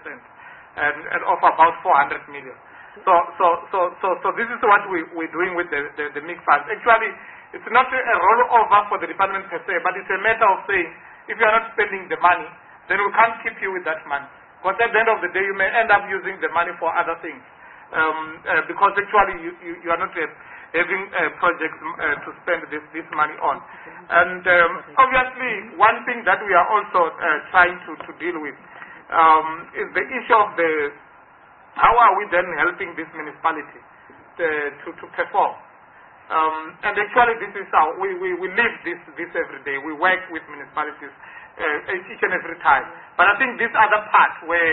and of about 400 million. So this is what we're doing with the MIG funds. Actually, it's not a rollover for the department per se, but it's a matter of saying, if you are not spending the money, then we can't keep you with that money. Because at the end of the day, you may end up using the money for other things. Because actually you are not having projects to spend this money on. And obviously, one thing that we are also trying to deal with is the issue of how are we then helping this municipality to perform. And actually, this is how we live this every day. We work with municipalities each and every time. But I think this other part where,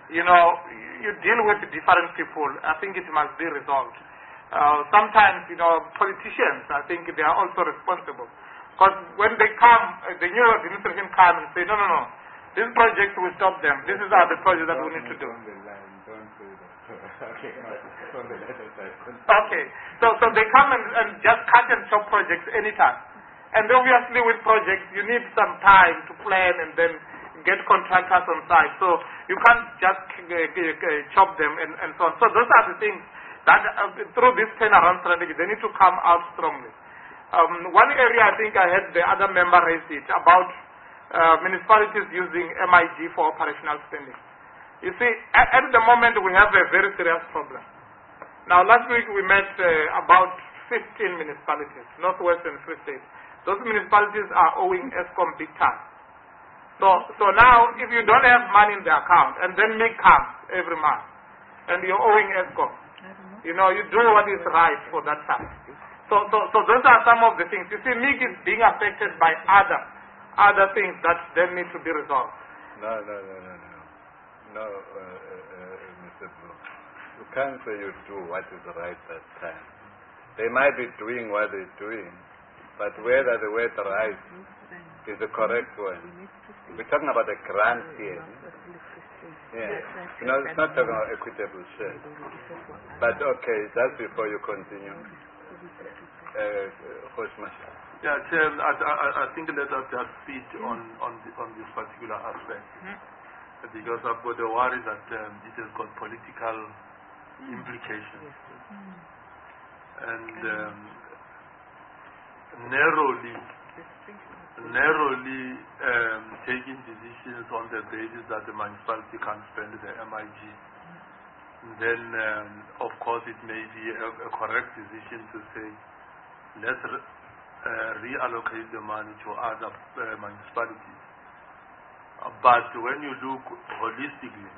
you deal with different people, I think it must be resolved. Sometimes, politicians, I think they are also responsible. Because when they come, the new administration come and say, no, these projects will stop them. This is the projects that we need to do. Okay. So they come and just cut and chop projects anytime. And obviously with projects, you need some time to plan and then get contractors on site. So you can't just chop them and so on. So those are the things that through this turnaround strategy, they need to come out strongly. One area I think I had the other member raise it about municipalities using MIG for operational spending. You see, at the moment we have a very serious problem. Now last week we met about 15 municipalities, Northwest and Free State. Those municipalities are owing ESCOM big time. So now, if you don't have money in the account, and then MIG comes every month, and you're owing ESCOM, you do what is right for that time. So those are some of the things. You see, MIG is being affected by other things that then need to be resolved. No, Mr. Blue. You can't say you do what is right that time. They might be doing what they're doing, but whether the word right is the correct one. We're talking about a grant here. Yeah. It's not talking about equitable share. But okay, just before you continue, Hosh Masha. Yeah, Chair, I think let us just sit on this particular aspect. Because I've got a worry that it has got political implications. And narrowly taking decisions on the basis that the municipality can spend the MIG, then of course it may be a correct decision to say let's reallocate the money to other municipalities. But when you look holistically,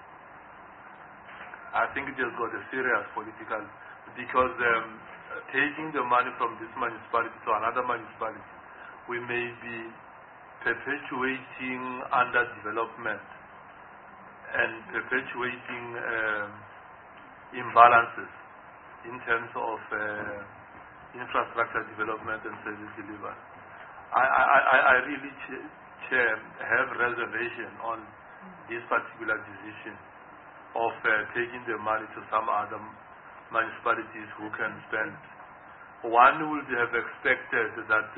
I think it has got a serious political, because taking the money from this municipality to another municipality, we may be perpetuating underdevelopment and perpetuating imbalances in terms of infrastructure development and service delivery. I really have reservation on this particular decision of taking the money to some other municipalities who can spend. One would have expected that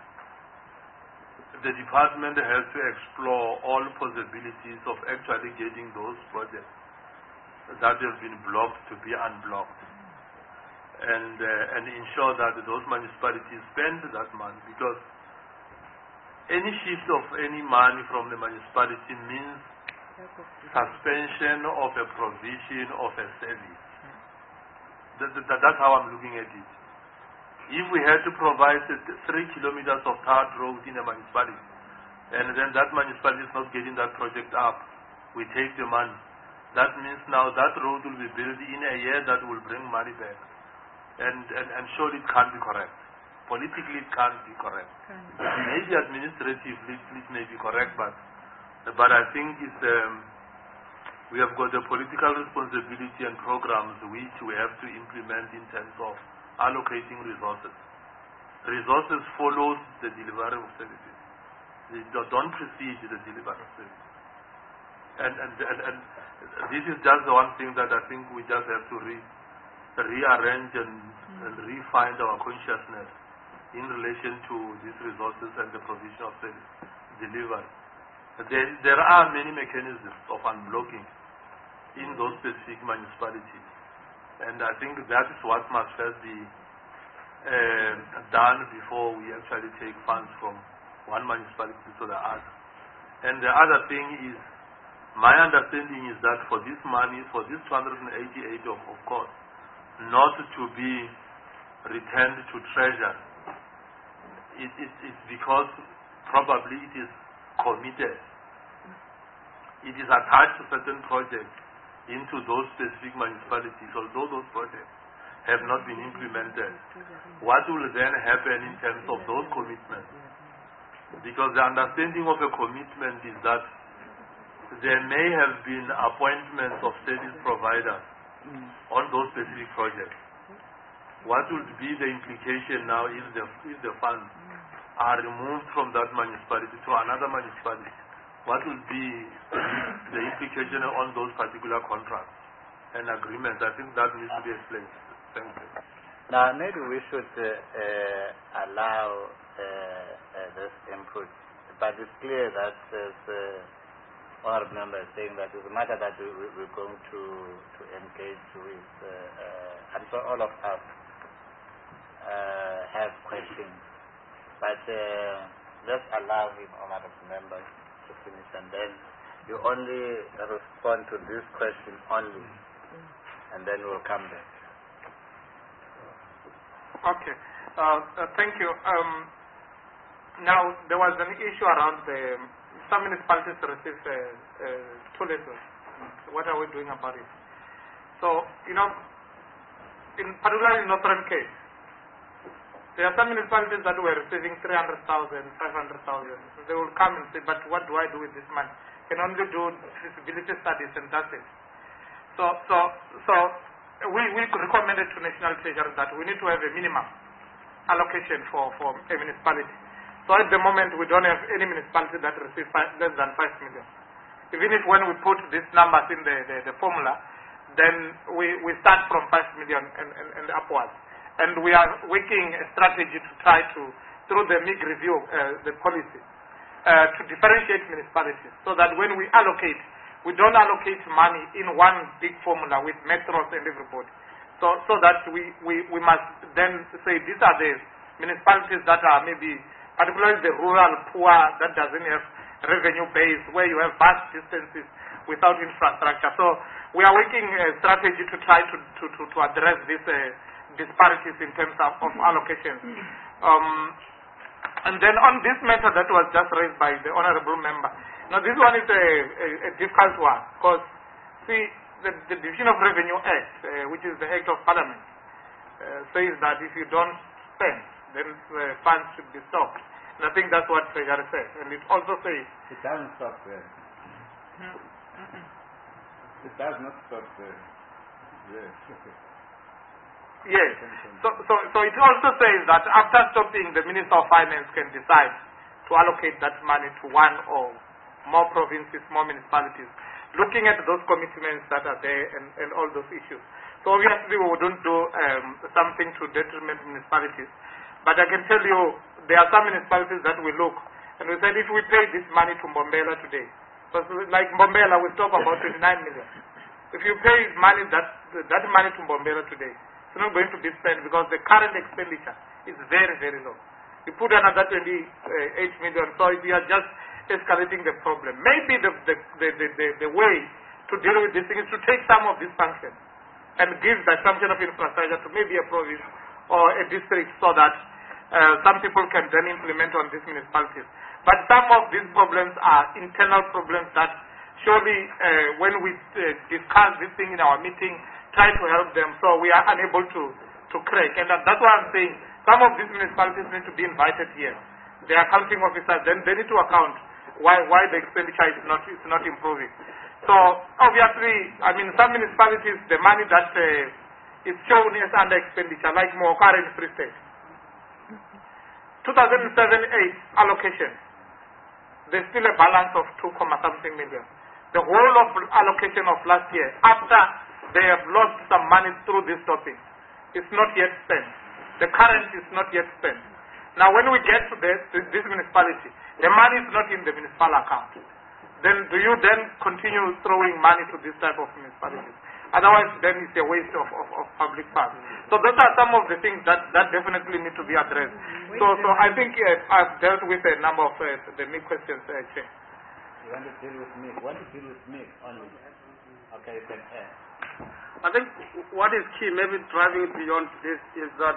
the department has to explore all possibilities of actually getting those projects that have been blocked to be unblocked, and ensure that those municipalities spend that money, because any shift of any money from the municipality means suspension of a provision of a service. That's how I'm looking at it. If we had to provide 3 kilometers of tarred road in a municipality, and then that municipality is not getting that project up, we take the money. That means now that road will be built in a year that will bring money back. And surely it can't be correct. Politically it can't be correct. Maybe administratively it may be correct, but I think it's we have got a political responsibility and programs which we have to implement in terms of allocating resources. Resources follows the delivery of services. They don't precede the delivery of services. And this is just the one thing that I think we just have to rearrange and refine our consciousness in relation to these resources and the provision of service delivery. There are many mechanisms of unblocking in those specific municipalities, and I think that is what must first be done before we actually take funds from one municipality to the other. And the other thing is, my understanding is that for this money, for this 288 of course, not to be returned to treasury, it's because probably it is committed. It is attached to certain projects into those specific municipalities, although those projects have not been implemented. What will then happen in terms of those commitments? Because the understanding of a commitment is that there may have been appointments of service providers on those specific projects. What would be the implication now if the funds are removed from that municipality to another municipality? What will be the implication on those particular contracts and agreements? I think that needs to be explained. Thank you. Now, maybe we should allow this input, but it's clear that honorable member is saying that it's a matter that we're going to engage with. I'm sure all of us have questions, but let's allow him, honorable member, to finish, and then you only respond to this question only, and then we'll come back. Okay. Thank you. Now, there was an issue around some municipalities receive toilets. What are we doing about it? So, particularly in Northern Cape, there are some municipalities that were receiving 300,000, 500,000. They will come and say, but what do I do with this money? Can only do feasibility studies and that's it. So we recommended to National Treasury that we need to have a minimum allocation for a municipality. So at the moment, we don't have any municipality that receives less than 5 million. Even if when we put these numbers in the formula, then we start from 5 million and upwards. And we are working a strategy to try to through the MIG review, the policy, to differentiate municipalities so that when we allocate, we don't allocate money in one big formula with metros and everybody. So that we must then say these are the municipalities that are maybe, particularly the rural poor, that doesn't have revenue base, where you have vast distances without infrastructure. So we are working a strategy to try to address these disparities in terms of allocations. And then on this matter that was just raised by the honorable member, now this one is a difficult one, because see, the Division of Revenue Act, which is the Act of Parliament, says that if you don't spend, then funds should be stopped. And I think that's what Treasury said. And it also says... It doesn't stop there. It does not stop there. Yes. Yes. So it also says that after stopping, the Minister of Finance can decide to allocate that money to one or more provinces, more municipalities, looking at those commitments that are there and all those issues. So obviously we wouldn't do something to detriment municipalities. But I can tell you, there are some municipalities that we look, and we said if we pay this money to Mbombela today, because like Mbombela, we talk about 29 million. If you pay money that money to Mbombela today, it's not going to be spent because the current expenditure is very, very low. You put another 28 million, so we are just escalating the problem. Maybe the way to deal with this thing is to take some of these functions and give the function of infrastructure to maybe a province or a district so that some people can then implement on these municipalities. But some of these problems are internal problems that surely when we discuss this thing in our meeting, try to help them, so we are unable to crack. And that's why I'm saying some of these municipalities need to be invited here. They are accounting officers, then they need to account why the expenditure is not improving. So obviously, I mean, some municipalities, the money that is shown as under expenditure, like Mokara in Free State, 2007-8 allocation, there's still a balance of 2-something million. The whole of allocation of last year, after they have lost some money through this topic, it's not yet spent. The current is not yet spent. Now when we get to this municipality, the money is not in the municipal account. Then do you then continue throwing money to this type of municipalities? Otherwise, then it's a waste of public funds. So those are some of the things that definitely need to be addressed. So I think I've dealt with a number of the MIG questions, Chair. You want to deal with MIG? Only? Okay, you can add. I think what is key, maybe driving beyond this, is that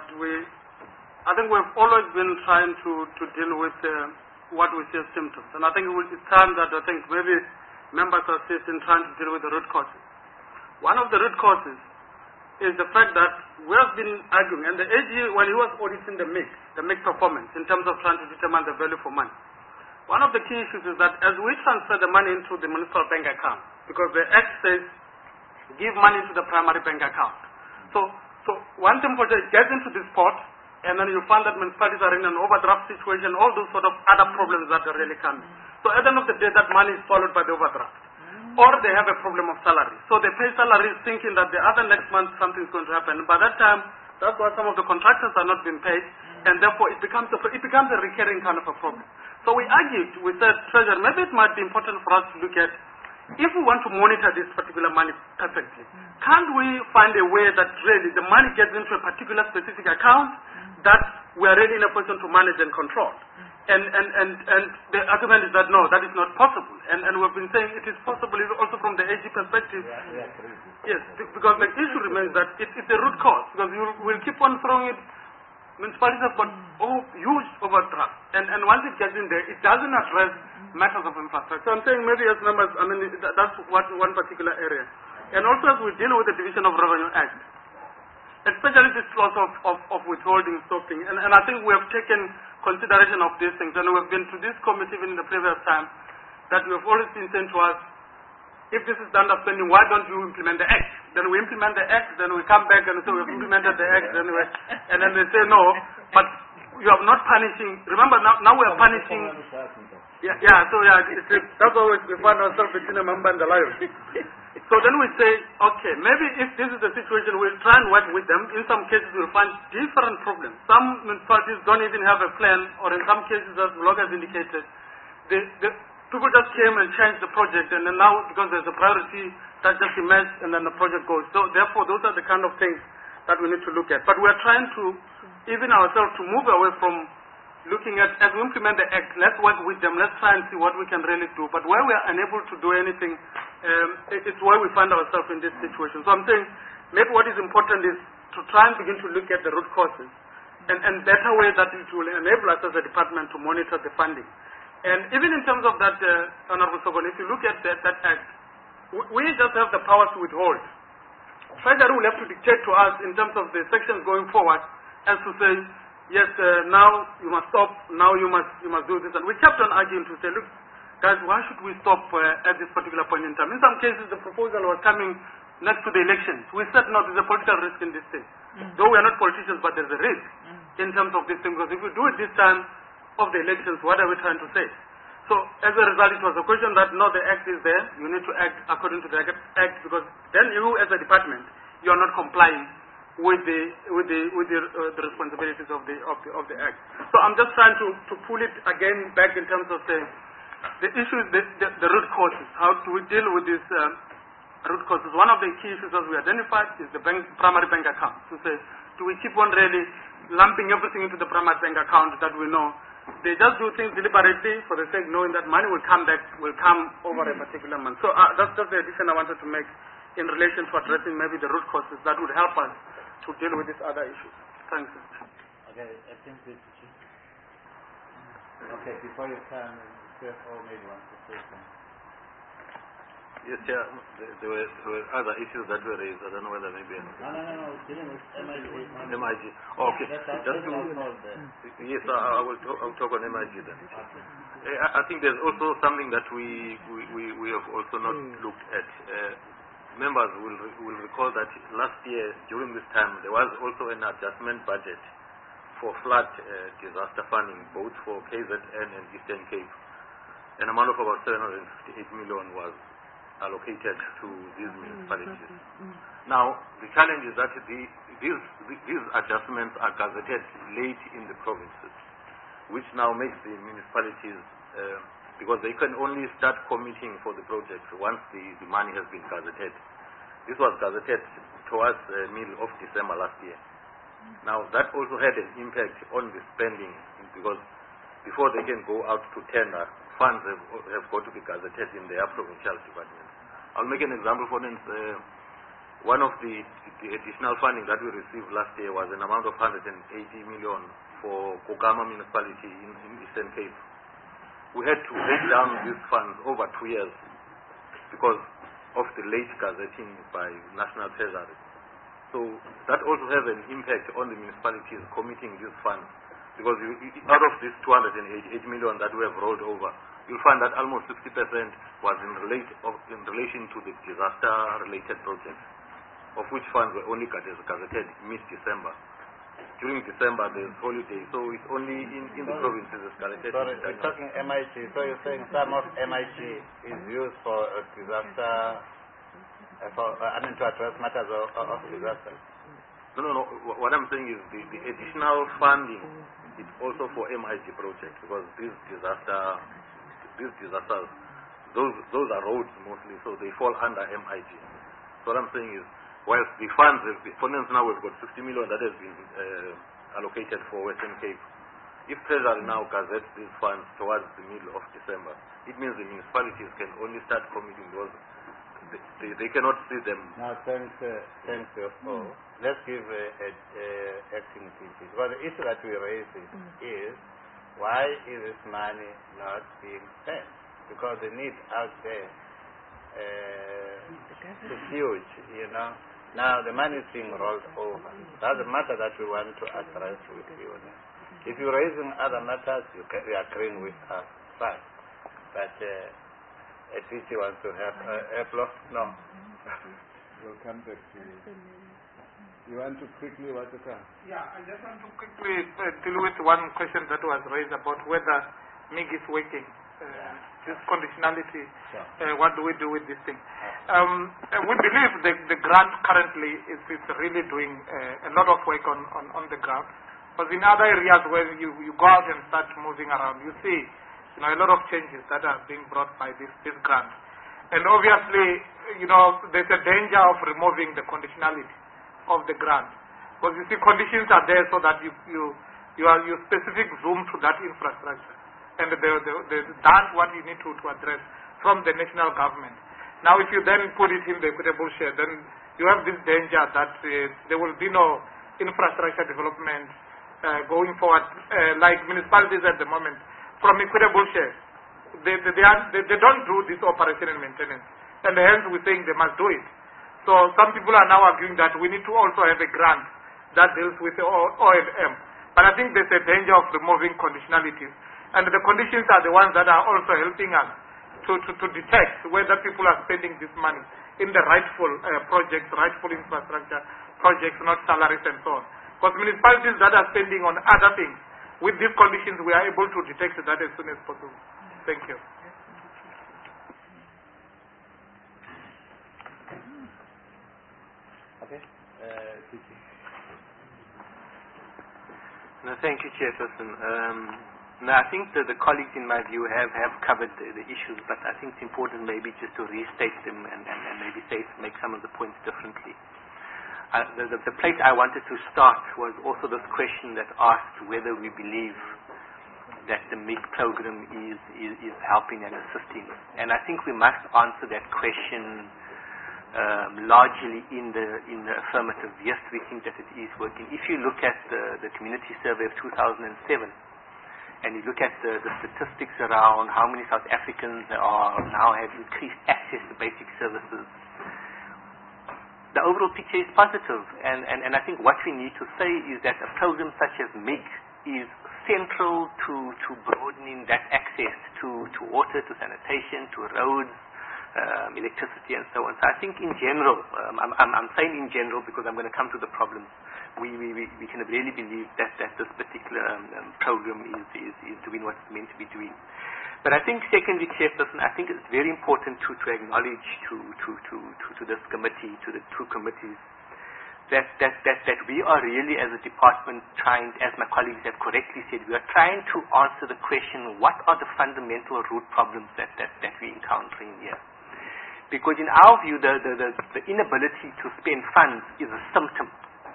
I think we've always been trying to deal with what we see as symptoms. And I think it's time that I think maybe members assist in trying to deal with the root causes. One of the root causes is the fact that we have been arguing, and the AG, when he was auditing the MIG performance in terms of trying to determine the value for money, one of the key issues is that as we transfer the money into the municipal bank account, because the Act says give money to the primary bank account. So one thing for it gets into this pot, and then you find that municipalities are in an overdraft situation, all those sort of other problems that are really coming. So at the end of the day, that money is followed by the overdraft. Or they have a problem of salary. So they pay salaries thinking that the other next month something's going to happen. By that time, that's why some of the contractors are not being paid, and therefore it becomes a recurring kind of a problem. So we argued, we said, Treasurer, maybe it might be important for us to look at, if we want to monitor this particular money perfectly, can't we find a way that really the money gets into a particular specific account that we are really in a position to manage and control? And the argument is that no, that is not possible. And we've been saying it is possible also from the AG perspective. Yes, because the issue remains that it's a root cause, because you will keep on throwing it. Municipalities have got huge overdraft, and once it gets in there, it doesn't address matters of infrastructure. So I'm saying maybe as members, I mean, that's one particular area. And also as we deal with the Division of Revenue Act, especially this loss of withholding, stopping, and I think we have taken consideration of these things, and we've been to this committee even in the previous time, that we have always been saying to us, if this is the understanding, why don't you implement the Act? Then we implement the Act, then we come back and say we've implemented the Act, and then they say no, but you are not punishing. Remember, now we are punishing. That's why we find ourselves between a member and the lion. So then we say, okay, maybe if this is the situation, we'll try and work with them. In some cases, we'll find different problems. Some municipalities don't even have a plan, or in some cases, as Blog has indicated, the people just came and changed the project, and then now, because there's a priority, that just emerged, and then the project goes. So therefore, those are the kind of things that we need to look at. But we're trying to, even ourselves, to move away from looking at, as we implement the Act, let's work with them, let's try and see what we can really do. But where we are unable to do anything, it's where we find ourselves in this situation. So I'm saying, maybe what is important is to try and begin to look at the root causes, and better ways that it will enable us as a department to monitor the funding. And even in terms of that, Honorable Sobon, if you look at that Act, we just have the power to withhold. Treasury will have to dictate to us in terms of the sections going forward, as to say, yes, now you must stop, now you must do this. And we kept on arguing to say, look, guys, why should we stop at this particular point in time? In some cases, the proposal was coming next to the elections. We said, no, there's a political risk in this thing. Though we are not politicians, but there's a risk in terms of this thing, because if we do it this time of the elections, what are we trying to say? So, as a result, it was a question that, no, the Act is there, you need to act according to the Act, because then you, as a department, you are not complying with the responsibilities of the Act. So I'm just trying to pull it again back in terms of the issues, the root causes. How do we deal with these root causes? One of the key issues that we identified is the primary bank account. To say, do we keep on really lumping everything into the primary bank account that we know? They just do things deliberately for the sake of knowing that money will come back, will come over a particular month. So that's just the addition I wanted to make in relation to addressing maybe the root causes that would help us to deal with these other issues. Thanks. Okay, I think this. Okay, before you come, CFO maybe wants to say something. Yes, Chair. There were other issues that were raised. I don't know whether maybe. No. Dealing with MIG. MIG. Oh, okay. Just to. Yes, I will talk on MIG then. I think there's also something that we have also not looked at. Members will recall that last year during this time there was also an adjustment budget for flood disaster funding, both for KZN and Eastern Cape. An amount of about 758 million was allocated to these municipalities. Now, the challenge is that these adjustments are gazetted late in the provinces, which now makes the municipalities, because they can only start committing for the project once the money has been gazetted. This was gazetted towards the middle of December last year. Now, that also had an impact on the spending, because before they can go out to tender, funds have got to be gazetted in their provincial departments. I'll make an example. For instance, one of the additional funding that we received last year was an amount of 180 million for Kogama municipality in Eastern Cape. We had to break down these funds over 2 years because of the late gazetting by National Treasury. So that also has an impact on the municipalities committing these funds, because out of this 288 million that we have rolled over, you'll find that almost 60% was in relation to the disaster-related projects, of which funds were only gazetted mid-December. During December, there's holiday, so it's only in the provinces it's gazetted. Sorry, you're talking MIG, so you're saying some of MIG is used for disaster, to address matters of disaster? No. What I'm saying is the additional funding is also for MIG projects, because these disasters, those are roads mostly, so they fall under MIG. So what I'm saying is, whilst the funds, for instance, now we've got 50 million that has been allocated for Western Cape. If Treasury now gazettes these funds towards the middle of December, it means the municipalities can only start committing those. They cannot see them. Now, thanks, CFO. Let's give acting DG. Well, the issue that we raise is why is this money not being spent? Because the need out there is huge, Now the money is being rolled over. That's a matter that we want to address with you. If you're raising other matters, you're agreeing with us, fine. But a teacher wants to have no. We'll come back to you. You want to quickly what to come? Yeah, I just want to quickly deal with one question that was raised about whether MIG is working. this conditionality. What do we do with this thing? We believe the grant currently is really doing a lot of work on the ground. Because in other areas where you go out and start moving around, you see a lot of changes that are being brought by this grant. And obviously, there's a danger of removing the conditionality of the grant. Because you see, conditions are there so that you specific zoom to that infrastructure. And that's what you need to address from the national government. Now, if you then put it in the equitable share, then you have this danger that there will be no infrastructure development going forward, like municipalities at the moment. From equitable shares, they don't do this operation and maintenance, and hence we're saying they must do it. So some people are now arguing that we need to also have a grant that deals with the O&M. But I think there's a danger of removing conditionalities. And the conditions are the ones that are also helping us to detect whether people are spending this money in the rightful projects, rightful infrastructure projects, not salaries and so on. Because municipalities that are spending on other things, with these conditions, we are able to detect that as soon as possible. Thank you. Okay. No, thank you, Chairperson. I think that the colleagues, in my view, have covered the issues, but I think it's important maybe just to restate them and maybe make some of the points differently. The place I wanted to start was also this question that asked whether we believe that the MIG program is helping and assisting. And I think we must answer that question largely in the affirmative. Yes, we think that it is working. If you look at the community survey of 2007, and you look at the statistics around how many South Africans now have increased access to basic services, the overall picture is positive. And I think what we need to say is that a program such as MIG is central to broadening that access to water, to sanitation, to roads, electricity and so on. So I think in general, I'm saying in general because I'm going to come to the problems, we can really believe that this particular program is doing what it's meant to be doing. But I think secondly, Chairperson, I think it's very important to acknowledge to this committee, to the two committees, that we are really as a department trying, as my colleagues have correctly said, we are trying to answer the question, what are the fundamental root problems that we're encountering here? Because in our view, the inability to spend funds is a symptom.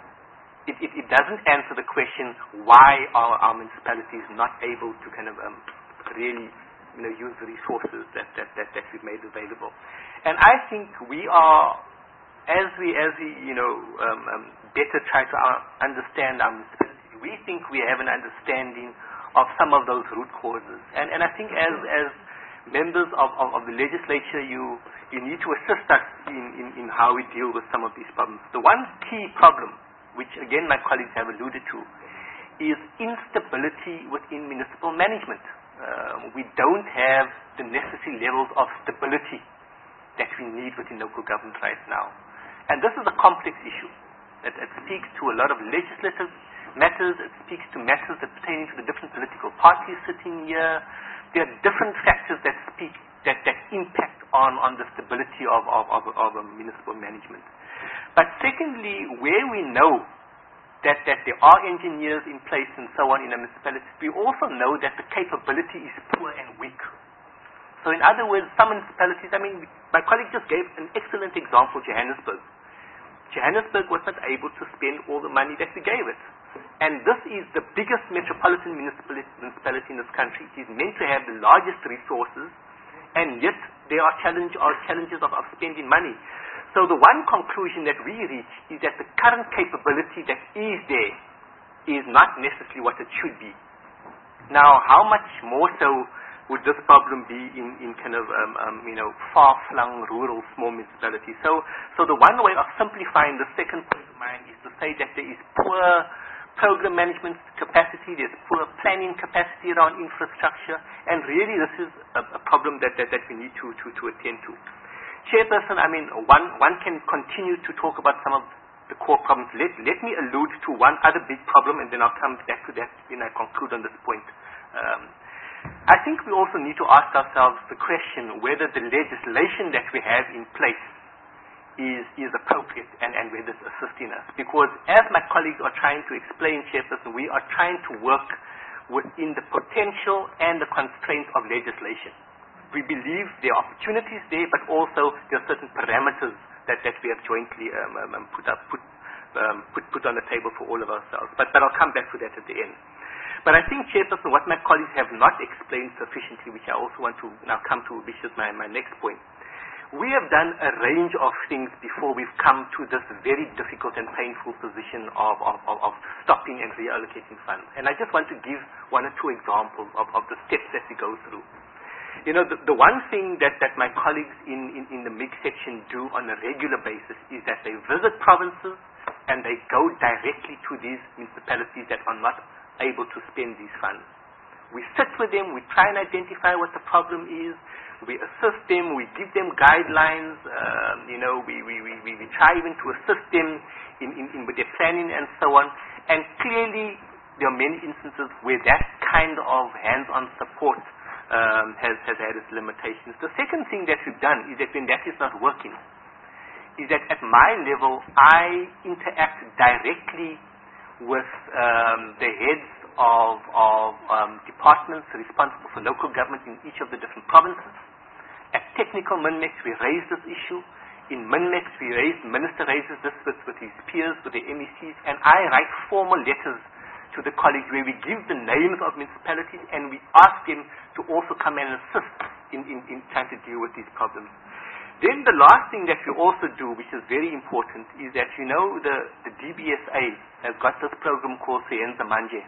It doesn't answer the question why our municipalities not able to kind of really use the resources that we've made available. And I think we are, as we better try to understand our municipalities, we think we have an understanding of some of those root causes. And I think as members of the legislature, you need to assist us in how we deal with some of these problems. The one key problem, which again my colleagues have alluded to, is instability within municipal management. We don't have the necessary levels of stability that we need within local government right now. And this is a complex issue. It speaks to a lot of legislative matters. It speaks to matters that pertain to the different political parties sitting here. There are different factors that impact on the stability of municipal management. But secondly, where we know that there are engineers in place and so on in a municipality, we also know that the capability is poor and weak. So in other words, some municipalities, my colleague just gave an excellent example, Johannesburg. Johannesburg was not able to spend all the money that we gave it. And this is the biggest metropolitan municipality in this country. It is meant to have the largest resources, and yet there are challenges of spending money. So the one conclusion that we reach is that the current capability that is there is not necessarily what it should be. Now, how much more so would this problem be in kind of far-flung rural small municipalities? So the one way of simplifying the second point of mine is to say that there is poor program management capacity, there's poor planning capacity around infrastructure, and really this is a problem that we need to attend to. Chairperson, one can continue to talk about some of the core problems. Let me allude to one other big problem, and then I'll come back to that when I conclude on this point. I think we also need to ask ourselves the question whether the legislation that we have in place is appropriate and whether it's assisting us. Because as my colleagues are trying to explain, Chairperson, we are trying to work within the potential and the constraints of legislation. We believe there are opportunities there, but also there are certain parameters that we have jointly put on the table for all of ourselves. But I'll come back to that at the end. But I think, Chairperson, what my colleagues have not explained sufficiently, which I also want to now come to, which is my next point. We have done a range of things before we've come to this very difficult and painful position of stopping and reallocating funds. And I just want to give one or two examples of the steps that we go through. You know, the one thing that my colleagues in the MIG section do on a regular basis is that they visit provinces and they go directly to these municipalities that are not able to spend these funds. We sit with them, we try and identify what the problem is, we assist them, we give them guidelines, we try even to assist them in with their planning and so on. And clearly there are many instances where that kind of hands-on support has had its limitations. The second thing that we've done is that when that is not working, is that at my level I interact directly with the heads of departments responsible for local government in each of the different provinces. At technical MINMEX, we raise this issue. In MINMEX, Minister raises this with his peers, with the MECs, and I write formal letters to the colleagues where we give the names of municipalities and we ask them to also come and assist in trying to deal with these problems. Then the last thing that we also do, which is very important, is that the DBSA has got this program called Seyenza Manje.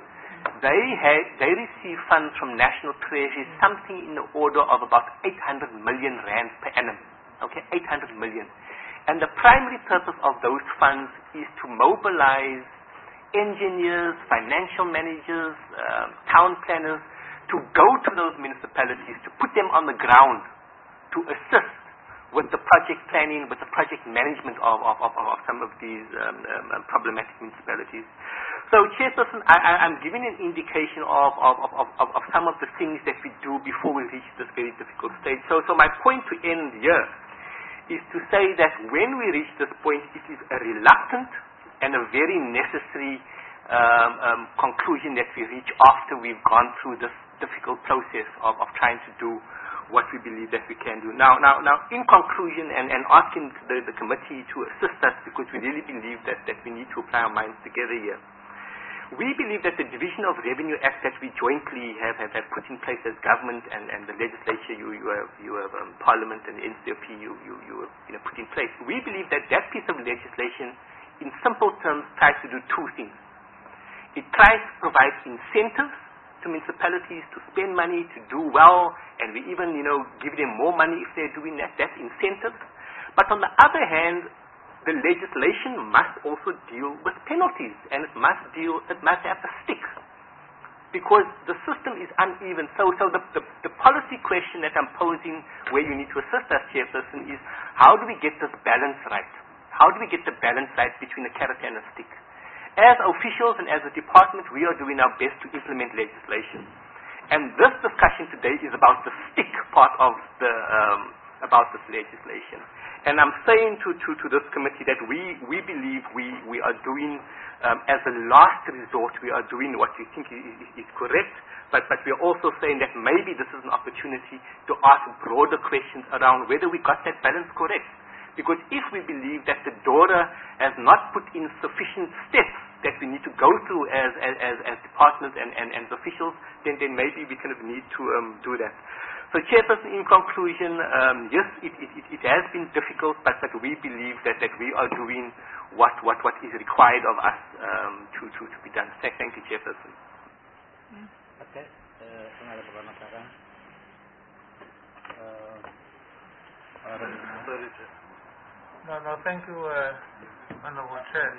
They receive funds from National Treasury, something in the order of about 800 million rand per annum. Okay, 800 million. And the primary purpose of those funds is to mobilize engineers, financial managers, town planners, to go to those municipalities, to put them on the ground, to assist with the project planning, with the project management of some of these problematic municipalities. So, Chairperson, I'm giving an indication of some of the things that we do before we reach this very difficult stage. So my point to end here is to say that when we reach this point, it is a reluctant and a very necessary conclusion that we reach after we've gone through this difficult process of trying to do what we believe that we can do. Now, in conclusion, and asking the committee to assist us, because we really believe that we need to apply our minds together here. We believe that the Division of Revenue Act that we jointly have put in place as government and the legislature, you have Parliament and the NCOP, you put in place. We believe that piece of legislation, in simple terms, tries to do two things. It tries to provide incentives to municipalities to spend money, to do well, and we even, give them more money if they're doing that. That's incentive. But on the other hand, the legislation must also deal with penalties, and it must have a stick, because the system is uneven. So the policy question that I'm posing, where you need to assist us, Chairperson, is how do we get this balance right? How do we get the balance right between a carrot and a stick? As officials and as a department, we are doing our best to implement legislation. And this discussion today is about the stick part of about this legislation. And I'm saying to this committee that we believe we are doing, as a last resort, we are doing what we think is correct, but we are also saying that maybe this is an opportunity to ask broader questions around whether we got that balance correct. Because if we believe that the DORA has not put in sufficient steps that we need to go through as departments and officials, then maybe we kind of need to do that. So, Chairperson, in conclusion, yes, it has been difficult, but we believe that we are doing what is required of us to be done. Thank you, Chairperson. Okay. No, thank you, Honorable Chair.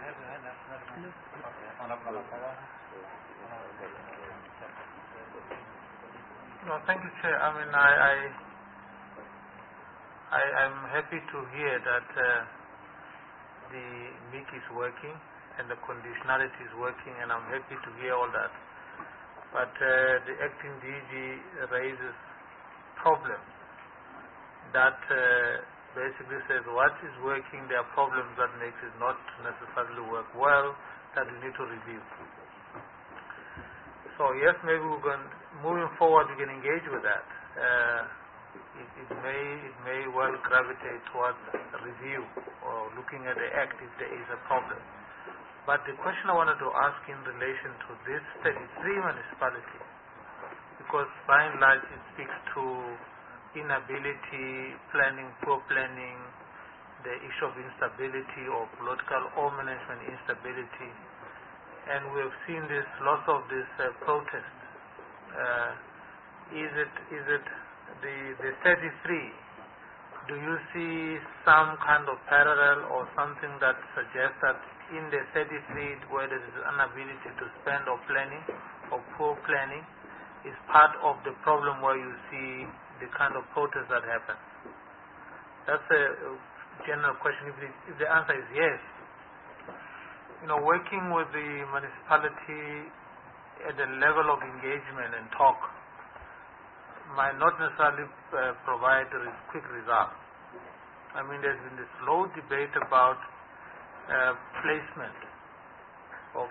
No, thank you, Chair. I mean, I'm happy to hear that the MIC is working and the conditionality is working, and I'm happy to hear all that. but the acting DG raises problems that basically says what is working, there are problems that makes it not necessarily work well, that we need to review. So yes, maybe moving forward we can engage with that. It may well gravitate towards a review or looking at the act if there is a problem. But the question I wanted to ask in relation to this 33 municipalities, because by and large it speaks to inability, planning, poor planning, the issue of instability or political or management instability, and we have seen this, lots of this protests. Is it the 33? Do you see some kind of parallel or something that suggests that in the 33 where there is an inability to spend or planning or poor planning is part of the problem where you see the kind of protests that happen? That's a general question. If the answer is yes, working with the municipality at the level of engagement and talk might not necessarily provide quick results. I mean, there's been this low debate about placement or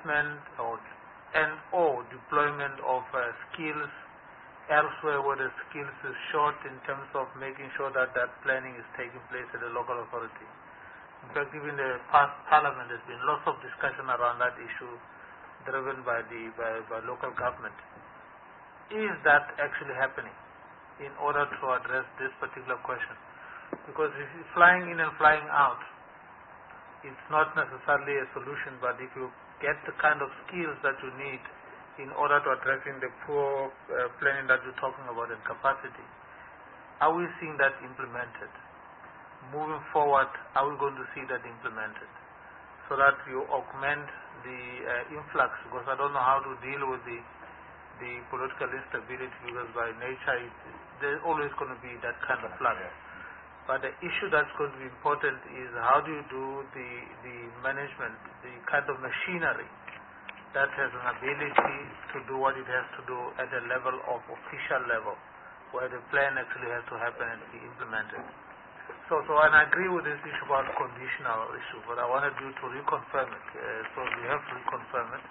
deployment of skills elsewhere where the skills is short in terms of making sure that planning is taking place at the local authority. In fact, even the past parliament there's been lots of discussion around that issue driven by local government. Is that actually happening in order to address this particular question? Because if you're flying in and flying out, it's not necessarily a solution, but if you get the kind of skills that you need in order to addressing the poor planning that you're talking about and capacity, are we seeing that implemented? Moving forward, are we going to see that implemented? So that you augment the influx, because I don't know how to deal with the political instability, because by nature there's always going to be that kind of flux. But the issue that's going to be important is how do you do the management, the kind of machinery that has an ability to do what it has to do at a level of official level, where the plan actually has to happen and be implemented. So and I agree with this issue about conditional issue, but I wanted you to reconfirm it. So we have to reconfirm it.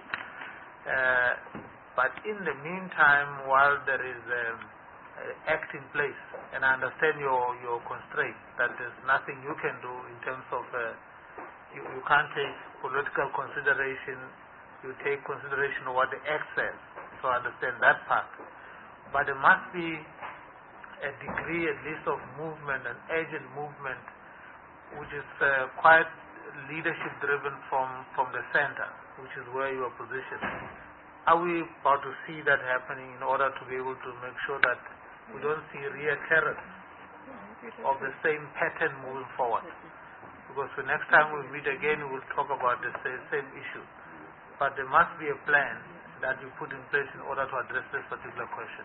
But in the meantime, while there is act in place, and I understand your constraint, that there's nothing you can do in terms of, you can't take political consideration, you take consideration of what the act says, so I understand that part. But there must be a degree at least of movement, an urgent movement, which is quite leadership driven from the center, which is where you are positioned. Are we about to see that happening in order to be able to make sure that we don't see reoccurrence of the same pattern moving forward? Because the next time we meet again, we will talk about the same issue. But there must be a plan that you put in place in order to address this particular question.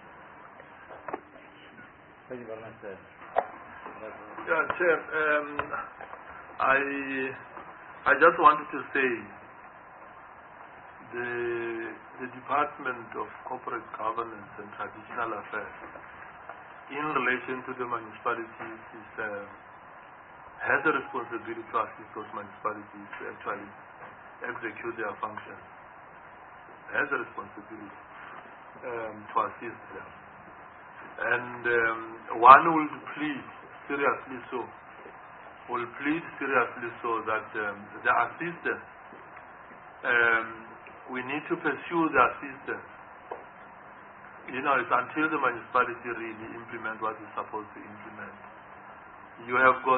Thank you very much, sir. Yeah, Chair, I just wanted to say the Department of Corporate Governance and Traditional Affairs, in relation to the municipalities, has a responsibility to assist those municipalities to actually execute their functions. Has a responsibility to assist them. And one will plead seriously so that the assistance, we need to pursue the assistance. It's until the municipality really implement what it's supposed to implement. You have got,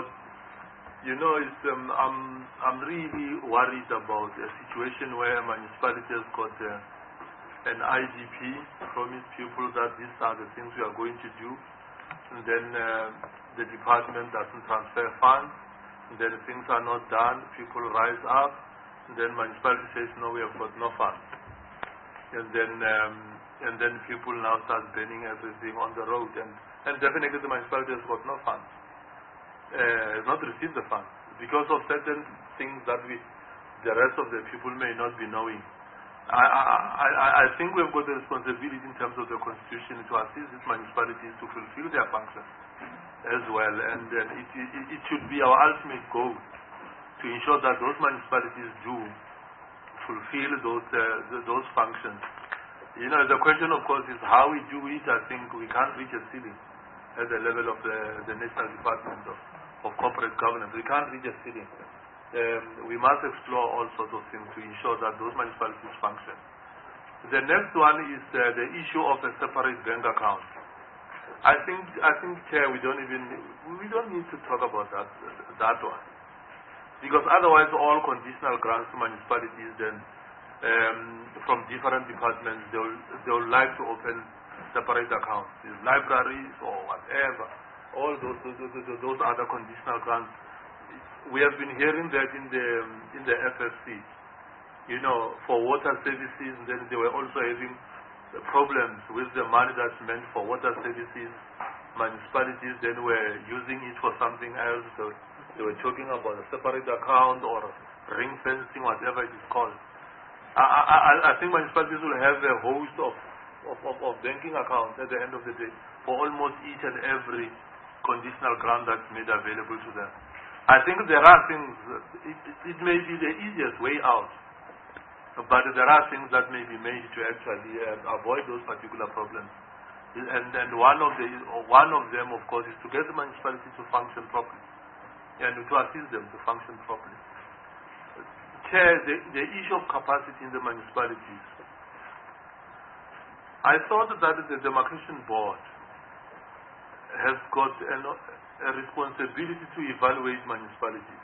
I'm really worried about a situation where a municipality has got an IDP, promised people that these are the things we are going to do, and then the department doesn't transfer funds, and then things are not done, people rise up, and then municipality says, no, we have got no funds. And then people now start burning everything on the road, and definitely the municipality has got no funds, has not received the funds, because of certain things that the rest of the people may not be knowing. I think we've got the responsibility in terms of the Constitution to assist these municipalities to fulfill their functions as well, and it should be our ultimate goal to ensure that those municipalities do fulfill those functions. You know, the question, of course, is how we do it. I think we can't reach a ceiling at the level of the National Department of Corporate Governance. We can't reach a ceiling. We must explore all sorts of things to ensure that those municipalities function. The next one is the issue of a separate bank account. I think, Chair, we don't need to talk about that one, because otherwise all conditional grants to municipalities then from different departments they will like to open separate accounts, libraries or whatever. All those other conditional grants. We have been hearing that in the FFC, you know, for water services, and then they were also having problems with the money that's meant for water services. Municipalities then were using it for something else. So they were talking about a separate account or ring fencing, whatever it is called. I think municipalities will have a host of banking accounts at the end of the day for almost each and every conditional grant that's made available to them. I think there are things, it may be the easiest way out, but there are things that may be made to actually avoid those particular problems. And one of them, of course, is to get the municipality to function properly and to assist them to function properly. Chair, the issue of capacity in the municipalities. I thought that the Demarcation Board has got a responsibility to evaluate municipalities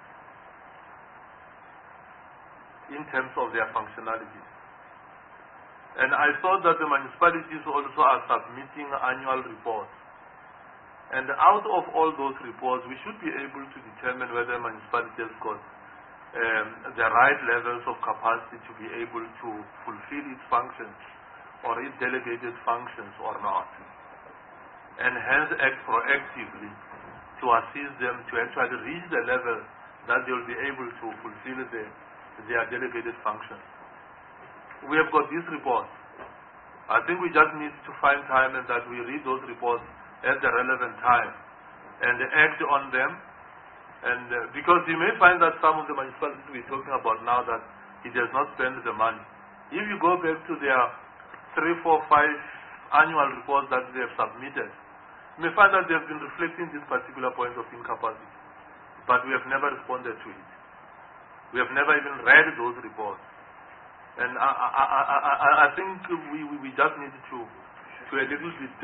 in terms of their functionality. And I thought that the municipalities also are submitting annual reports. And out of all those reports, we should be able to determine whether municipality has got the right levels of capacity to be able to fulfill its functions or its delegated functions or not. And hence act proactively to assist them to actually reach the level that they will be able to fulfill their delegated functions. We have got these reports. I think we just need to find time and that we read those reports at the relevant time and act on them. And because you may find that some of the municipalities we're talking about now that it does not spend the money. If you go back to their 3, 4, 5 annual reports that they have submitted, you may find that they have been reflecting this particular point of incapacity, but we have never responded to it. We have never even read those reports. And I think we just need to a little bit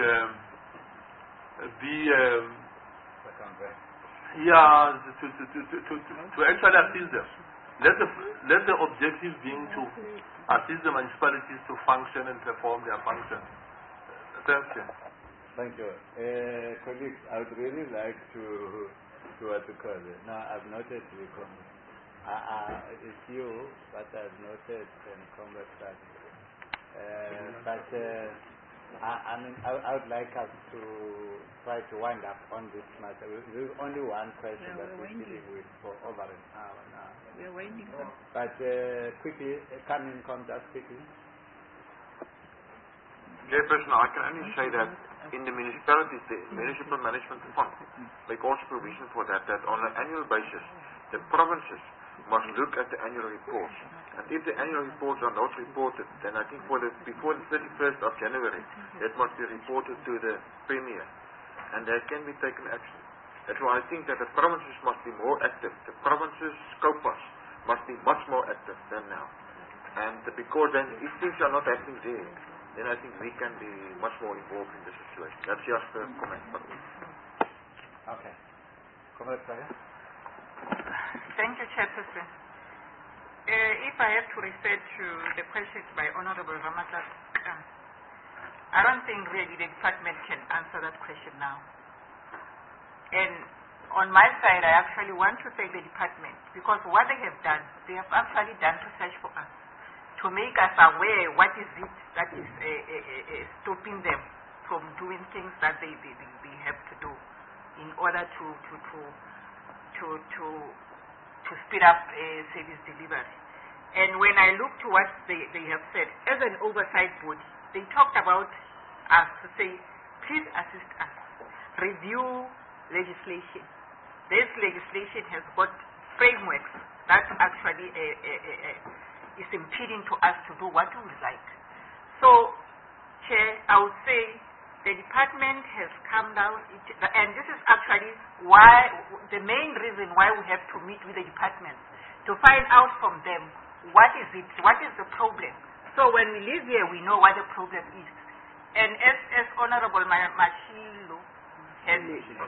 to actually assist them. Let the objective being to assist the municipalities to function and perform their function. Thank you. Thank you. Colleagues, I would really like to what to call it. Now, I've noted the comment. It's you, but I've noted and conversed. I mean, I would like us to try to wind up on this matter. There's only one question that we're dealing with for over an hour now. We're waiting. But quickly, come just quickly. Chairperson, I can only say that in the municipalities, the Municipal Management Fund, make also provision for that on an annual basis, the provinces must look at the annual reports. And if the annual reports are not reported, then I think before the 31st of January, that must be reported to the Premier. And there can be taken action. That's why I think that the provinces must be more active. The provinces, Scopas, must be much more active than now. And because then, if things are not happening there, then I think we can be much more involved in the situation. That's just a comment. Okay. Comrade Pryor? Thank you, Chairperson. If I have to refer to the questions by Honorable Ramatlatka, I don't think really the department can answer that question now. And on my side, I actually want to thank the department because what they have done, they have actually done research for us to make us aware what is it that is stopping them from doing things that they have to do in order to speed up service delivery. And when I look to what they have said, as an oversight body, they talked about us to say, please assist us, review legislation. This legislation has got frameworks that actually is impeding to us to do what we would like. So, Chair, I would say the department has come down, and this is actually why, the main reason why we have to meet with the department, to find out from them what is the problem. So when we live here, we know what the problem is. And as Honorable Mashile has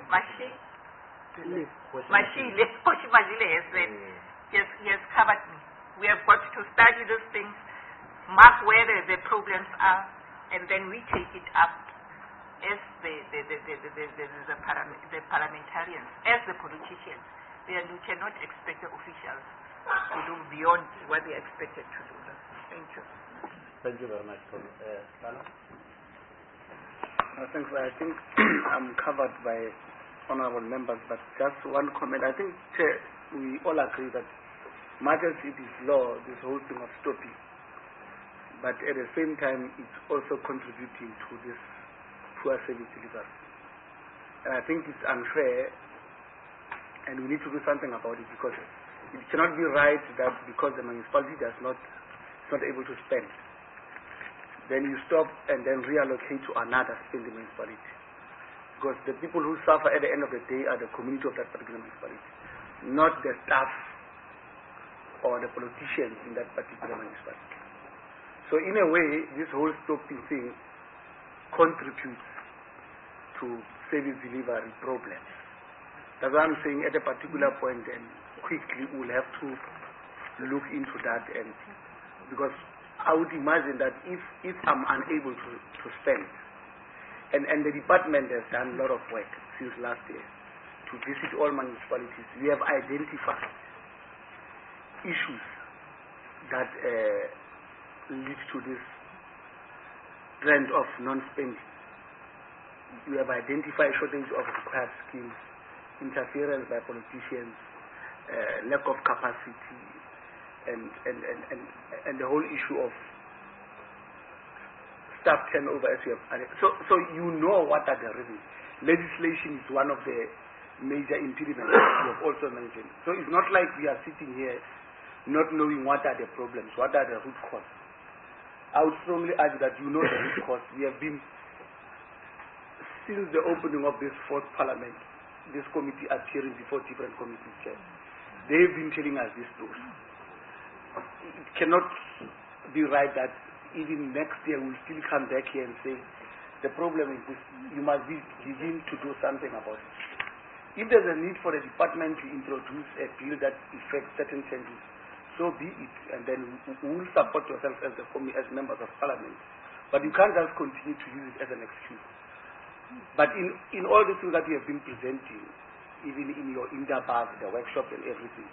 said, he has covered me. We have got to study these things, mark where the problems are, and then we take it up as the parliamentarians, as the politicians. Then we cannot expect the officials to do beyond what they are expected to do. Thank you. Thank you very much, Lana. Thanks. I think I'm covered by honorable members, but just one comment. I think, Chair, we all agree that much as it is law, this whole thing of stopping, but at the same time, it's also contributing to this poor service delivery. And I think it's unfair, and we need to do something about it, because it cannot be right that because the municipality is not able to spend, then you stop and then reallocate to another spending municipality. Because the people who suffer at the end of the day are the community of that particular municipality, not the staff or the politicians in that particular municipality. So in a way, this whole stopping thing contributes to service delivery problems. That's why I'm saying at a particular point, and quickly we'll have to look into that, and because I would imagine that if I'm unable to spend, and the department has done a lot of work since last year to visit all municipalities, we have identified issues that lead to this trend of non-spending. We have identified shortage of required skills, interference by politicians, lack of capacity, and the whole issue of staff turnover, as you have. So you know what are the reasons. Legislation is one of the major impediments you have also mentioned. So it's not like we are sitting here not knowing what are the problems, what are the root causes. I would strongly argue that you know the root cause. We have been, since the opening of this fourth parliament, this committee appearing before different committees, Chair, they've been telling us this story. It cannot be right that even next year we'll still come back here and say, the problem is this, you must begin to do something about it. If there's a need for the department to introduce a bill that affects certain changes, so be it, and then we will support yourself as members of parliament. But you can't just continue to use it as an excuse. But in all the things that you have been presenting, even in your Indabag, the workshop and everything,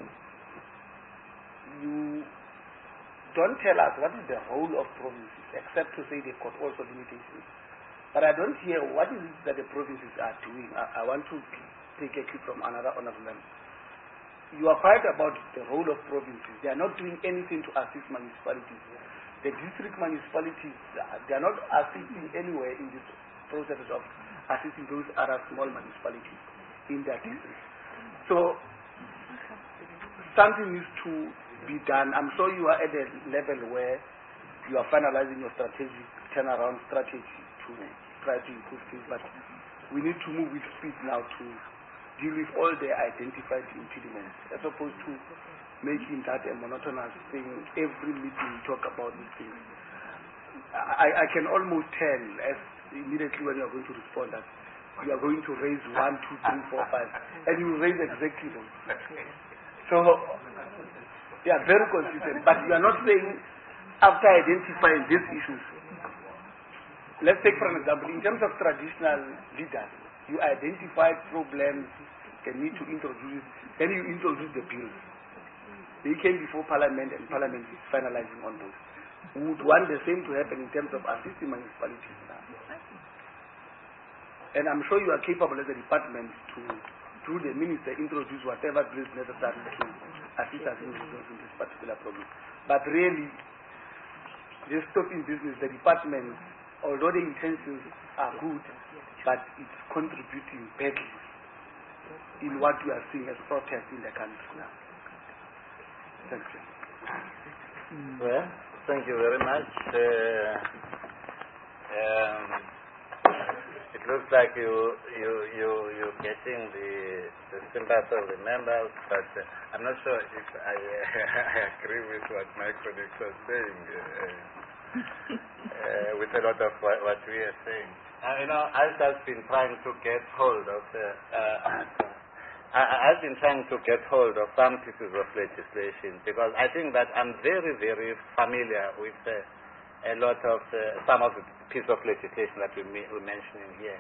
you don't tell us what is the role of provinces, except to say they've got also limitations. But I don't hear what is it that the provinces are doing. I want to take a cue from another honorable member. You are quiet about the role of provinces. They are not doing anything to assist municipalities. The district municipalities, they are not assisting anywhere in this process of assisting those other small municipalities in their districts. So something needs to be done. I'm sure you are at a level where you are finalizing your strategic turnaround strategy to try to improve things, but we need to move with speed now to deal with all the identified impediments, as opposed to making that a monotonous thing. Every meeting we talk about these things. I can almost tell, as immediately when you are going to respond, that you are going to raise 1, 2, 3, 4, 5, and you will raise exactly those. So, yeah, very consistent. But you are not saying, after identifying these issues, let's take for an example, in terms of traditional leaders, you identify problems and need to introduce, then you introduce the bills. They came before Parliament, and Parliament is finalizing on those. We would want the same to happen in terms of assisting municipalities now. And I'm sure you are capable as a department to, through the minister, introduce whatever bills necessary to assist us in resolving this particular problem. But really, this stopping business, the department, although the intentions are good, but it's contributing badly in what we are seeing as protests in the country now. Thank you. Well, thank you very much. It looks like you're getting the sympathy of the members, but I'm not sure if I agree with what my colleagues are saying, with a lot of what we are saying. I've just been trying to get hold of I've been trying to get hold of some pieces of legislation, because I think that I'm very, very familiar with a lot of some of the pieces of legislation that we're mentioning here.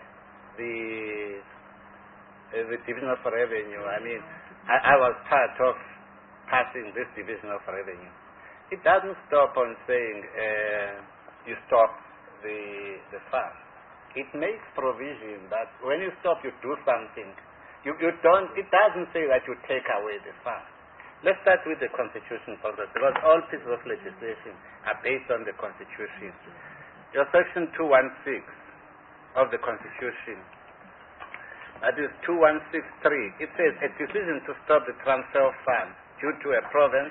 The Division of Revenue, I was part of passing this Division of Revenue. It doesn't stop on saying you stop the fund. It makes provision that when you stop, you do something. It doesn't say that you take away the fund. Let's start with the Constitution for that, because all pieces of legislation are based on the Constitution. Your Section 216 of the Constitution, that is 2163, it says a decision to stop the transfer of funds due to a province.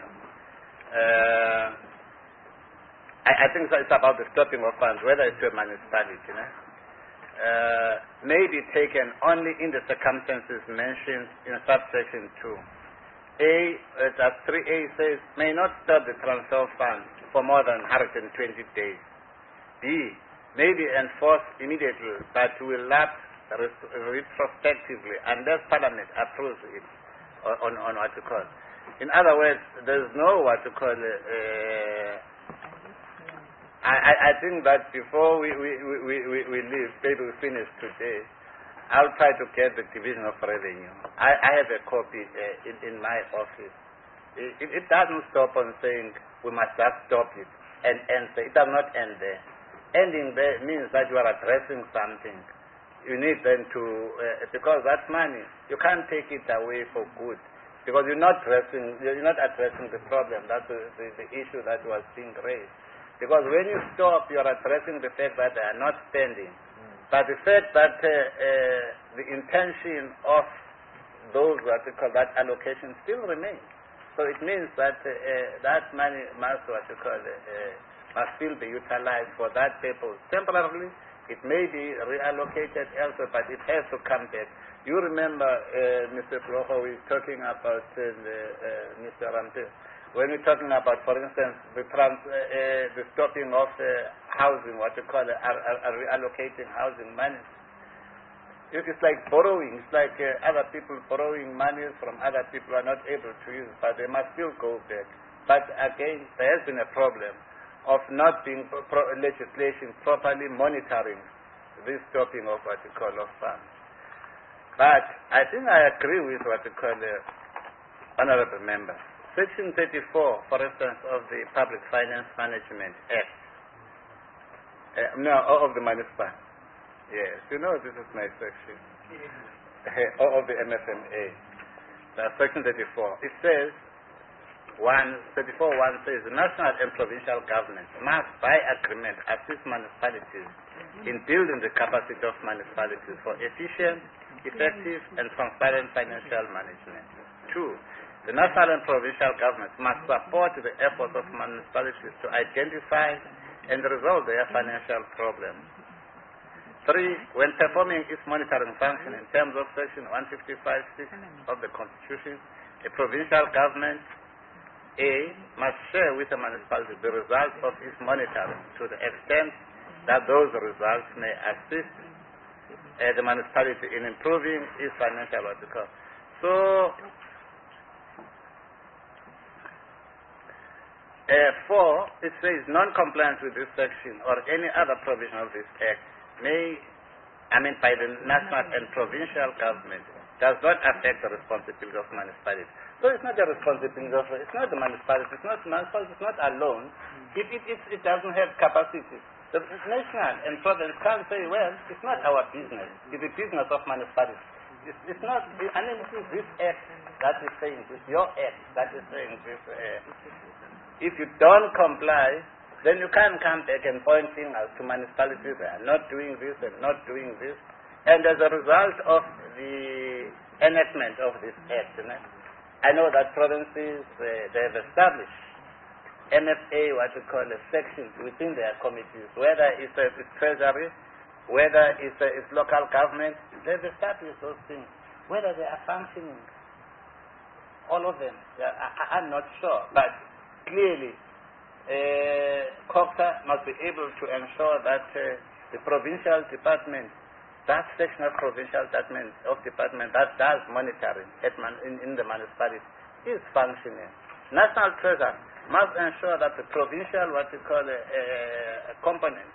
I think it's about the stopping of funds, whether it's to a municipality, may be taken only in the circumstances mentioned in subsection 2. That 3A says, may not stop the transfer of funds for more than 120 days. B, may be enforced immediately, but will lapse retrospectively unless Parliament approves it on what you call. In other words, there's no what you call. I think that before we leave, maybe we finish today, I'll try to get the Division of Revenue. I have a copy in my office. It doesn't stop on saying we must just stop it and end there. It does not end there. Ending there means that you are addressing something. You need then to, because that money, you can't take it away for good, because you're not addressing the problem. That's the issue that was being raised. Because when you stop, you are addressing the fact that they are not spending. But the fact that the intention of those what we call that allocation still remains. So it means that that money must must still be utilized for that purpose. Temporarily, it may be reallocated elsewhere, but it has to come back. You remember, Mr. Floho, we're talking about Mr. Rampe. When we're talking about, for instance, the stopping of housing, what you call reallocating housing money. It's like borrowing. It's like other people borrowing money from other people who are not able to use, but they must still go back. But again, there has been a problem of not being legislation properly monitoring this stopping of what you call of funds. But I think I agree with what you call honorable members. Section 34, for instance, of the Public Finance Management Act, of the municipal. Yes, you know this is my section. Of the MFMA. Section 34. It says, 34.1 says, the national and provincial governments must, by agreement, assist municipalities in building the capacity of municipalities for efficient, effective, and transparent financial management. 2. The national and provincial governments must support the efforts of municipalities to identify and resolve their financial problems. 3. When performing its monitoring function in terms of Section 155(6) of the Constitution, a provincial government must share with the municipality the results of its monitoring to the extent that those results may assist the municipality in improving its financial article. So, 4, it says non-compliance with this section or any other provision of this Act by the national and provincial government does not affect the responsibility of municipalities. So it's not the responsibility of, it's not the municipality, it's not alone. It doesn't have capacity. The national and province can't say, well, it's not our business. It's the business of municipalities. It's not, this is this Act that is saying this, your Act that is saying this. If you don't comply, then you can't come back and point fingers to municipalities that are not doing this and not doing this. And as a result of the enactment of this act, I know that provinces, they have established MFA, what we call sections within their committees, whether it's treasury, whether it's local government, they've established those things. Whether they are functioning, all of them, I'm not sure. But clearly, COGTA must be able to ensure that the provincial department, that section of provincial department that does monitoring in the municipality is functioning. National Treasury must ensure that the provincial, what we call a component,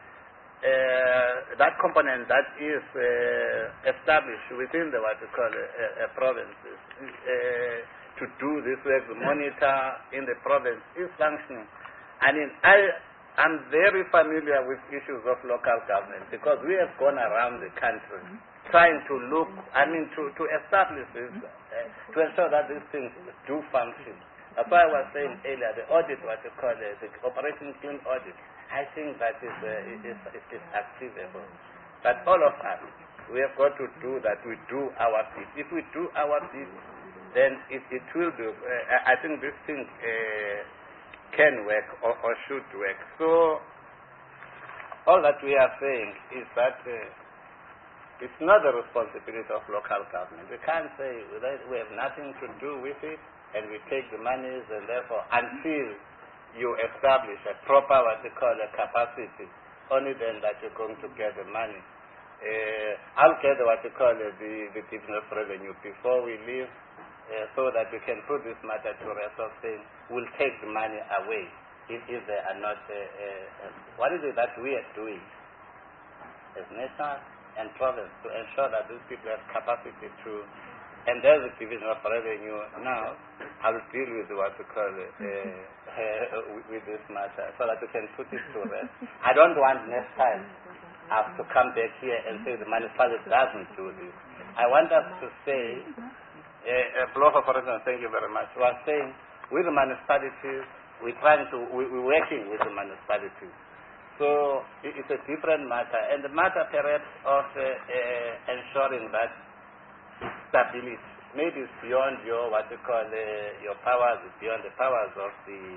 that component that is established within the what we call a province to do this work, monitor in the province is functioning. I mean, I'm very familiar with issues of local government because we have gone around the country trying to look, to establish this, to ensure that these things do function. That's why I was saying earlier, the audit, what you call the Operation Clean Audit, I think that is achievable. But all of us, we have got to do that. We do our bit. If we do our bit, then it will do. I think this thing can work or should work. So all that we are saying is that it's not the responsibility of local government. We can't say we have nothing to do with it and we take the monies and therefore until you establish a proper what they call a capacity, only then that you're going to get the money. I'll get what they call the division of revenue before we leave so that we can put this matter to rest of saying we'll take the money away if they are not. What is it that we are doing as national and province to ensure that these people have capacity to, and there's a division of revenue now. I'll deal with what we call with this matter so that we can put it to rest. I don't want next time us to come back here and say the municipality doesn't do this. I want us to say, Blofa, for instance, thank you very much, was saying with the municipalities, we're working with the municipalities. So it's a different matter, and the matter perhaps of ensuring that stability maybe it's beyond your what you call your powers, it's beyond the powers of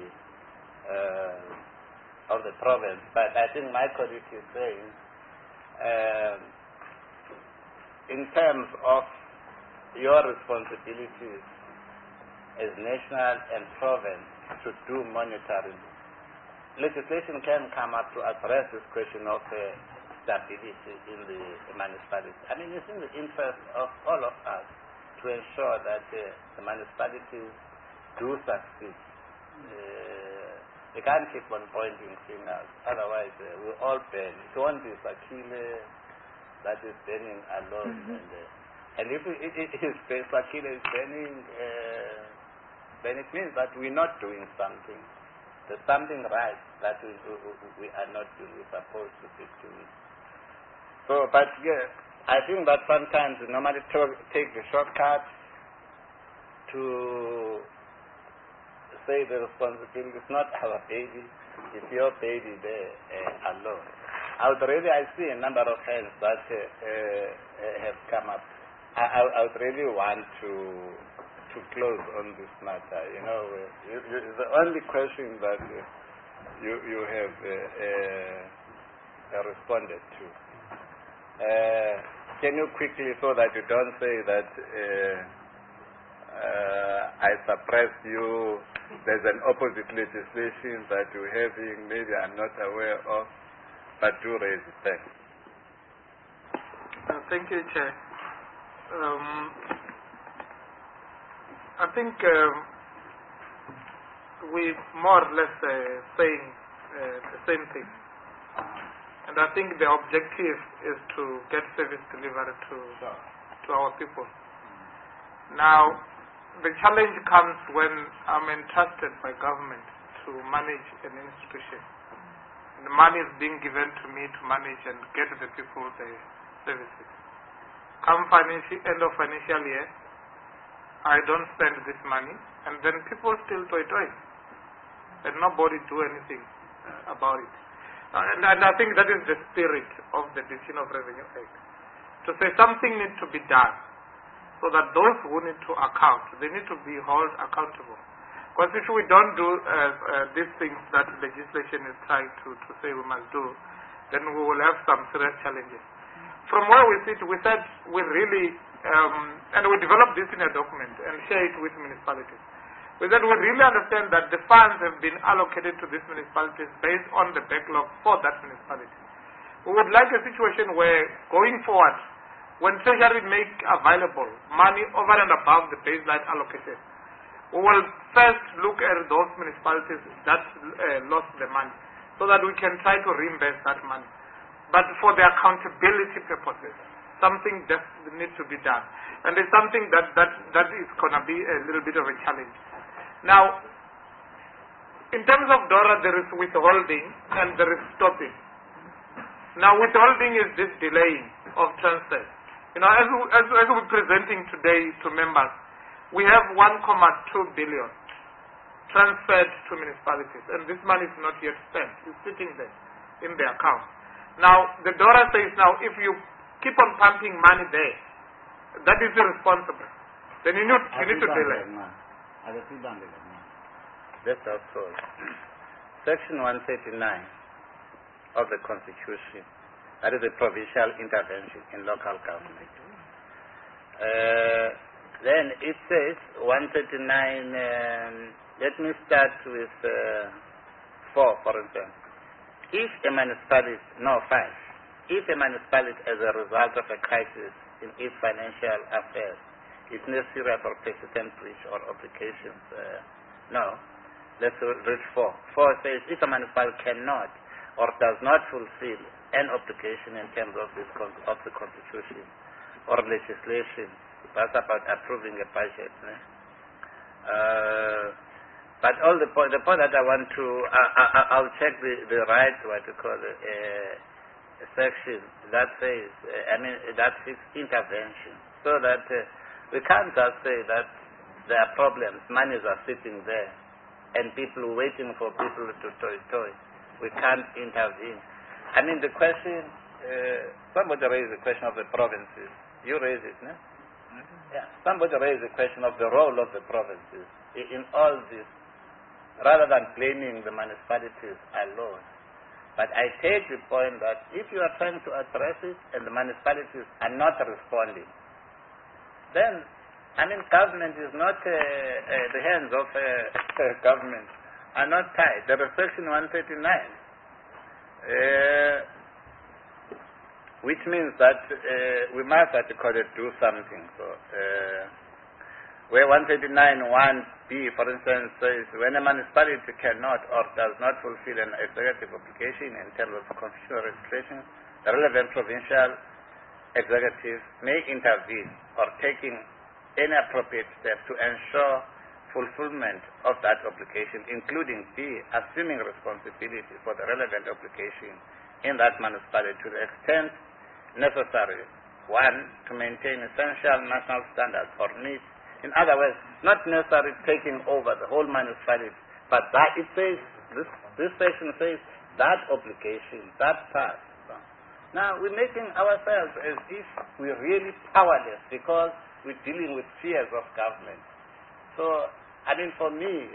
the province. But I think my colleague is saying, in terms of your responsibilities as national and province to do monitoring, legislation can come up to address this question of stability in the municipality. I mean, it's in the interest of all of us to ensure that the municipalities do succeed. They can't keep on pointing fingers, otherwise we'll all burn. It won't be Sakile that is burning alone. And if Sakile is burning, then it means that we're not doing something. There's something right that we are not doing, we're supposed to be doing. So, but yeah, I think that sometimes we normally take the shortcut to say the responsibility is not our baby, it's your baby there alone. I see a number of hands that have come up. I would really want to close on this matter. You know, the only question that you have responded to. Can you quickly, so that you don't say that I suppressed you, there's an opposite legislation that you're having, maybe I'm not aware of, but do raise it. Thanks. Thank you, Chair. I think we more or less saying the same thing. And I think the objective is to get service delivered to our people. Now, the challenge comes when I'm entrusted by government to manage an institution. The money is being given to me to manage and get the people the services. Come end of financial year, I don't spend this money, and then people still toy. and nobody do anything about it. And I think that is the spirit of the Division of Revenue Act. To say something needs to be done so that those who need to account, they need to be held accountable. Because if we don't do these things that legislation is trying to say we must do, then we will have some serious challenges. From where we sit, we said we really, and we developed this in a document and share it with municipalities. We said we really understand that the funds have been allocated to these municipalities based on the backlog for that municipality. We would like a situation where, going forward, when Treasury make available money over and above the baseline allocated, we will first look at those municipalities that lost the money so that we can try to reimburse that money. But for the accountability purposes, something just needs to be done. And it's something that is going to be a little bit of a challenge. Now, in terms of DORA, there is withholding and there is stopping. Now, withholding is this delaying of transfers. You know, as we're presenting today to members, we have 1.2 billion transferred to municipalities, and this money is not yet spent. It's sitting there in the account. Now, the DORA says now, if you keep on pumping money there, that is irresponsible. Then you need to delay. That's also Section 139 of the Constitution. That is a provincial intervention in local government. Then it says 139. Let me start with 4, for instance. If a municipality, 5. If a municipality, as a result of a crisis in its financial affairs, is necessary for persistent breach or obligations, let's read 4. 4 says if a municipality cannot or does not fulfill an obligation in terms of the Constitution or legislation, that's about approving a budget. But all the point that I want to, I'll check the right, what you call it, section that says, that is intervention, so that we can't just say that there are problems, monies are sitting there, and people waiting for people to toy. We can't intervene. The question, somebody raised the question of the provinces. You raised it, no? Yeah. Somebody raised the question of the role of the provinces in all this, rather than blaming the municipalities alone. But I take the point that if you are trying to address it and the municipalities are not responding, then, government is not, the hands of government are not tied. There is Section 139, which means that we must, do something. So, where 139(1)(b), for instance, says when a municipality cannot or does not fulfill an executive obligation in terms of constitutional registration, the relevant provincial executive may intervene or taking any appropriate step to ensure fulfillment of that obligation, including B, assuming responsibility for the relevant obligation in that municipality to the extent necessary. 1, to maintain essential national standards or needs. In other words, not necessarily taking over the whole municipality, but that it says, this section says that obligation, that part. Now, we're making ourselves as if we're really powerless because we're dealing with fears of government. So, for me,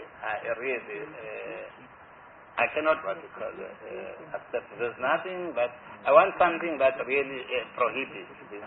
I cannot accept. There's nothing, but I want something that really prohibits this.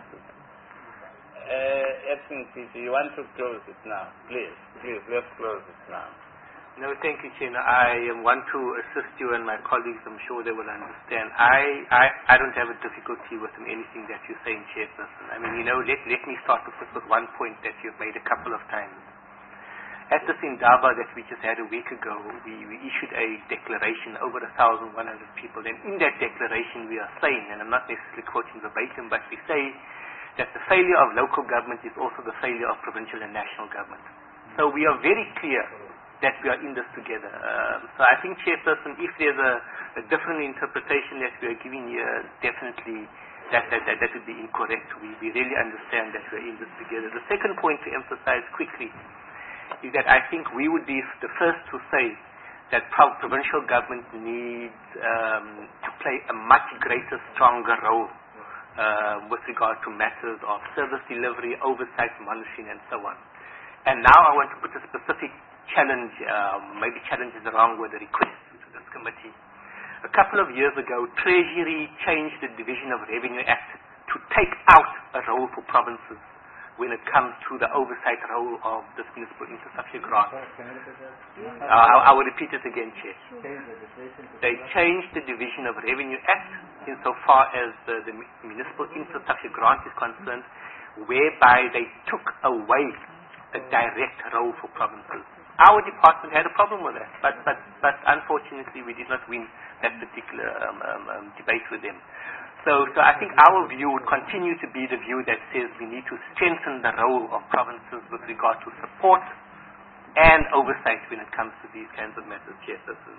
You want to close it now? Please, let's close it now. No, thank you, Chair. I want to assist you and my colleagues. I'm sure they will understand. I don't have a difficulty with anything that you're saying, Chairperson. Let me start with one point that you've made a couple of times. At this Indaba that we just had a week ago, we issued a declaration, over 1,100 people. And in that declaration we are saying, and I'm not necessarily quoting verbatim, but we say that the failure of local government is also the failure of provincial and national government. So we are very clear that we are in this together. So I think, Chairperson, if there's a different interpretation that we are giving here, definitely that would be incorrect. We really understand that we are in this together. The second point to emphasize quickly is that I think we would be the first to say that provincial government needs to play a much greater, stronger role with regard to matters of service delivery, oversight, monitoring, and so on. And now I want to put a specific challenge, maybe challenge is the wrong word, a request to this committee. A couple of years ago, Treasury changed the Division of Revenue Act to take out a role for provinces when it comes to the oversight role of this municipal infrastructure grant. I will repeat it again, Chair. They changed the Division of Revenue Act insofar as the municipal infrastructure grant is concerned, whereby they took away a direct role for provinces. Our department had a problem with that, but unfortunately we did not win that particular debate with them. So I think our view would continue to be the view that says we need to strengthen the role of provinces with regard to support and oversight when it comes to these kinds of matters, Chairperson.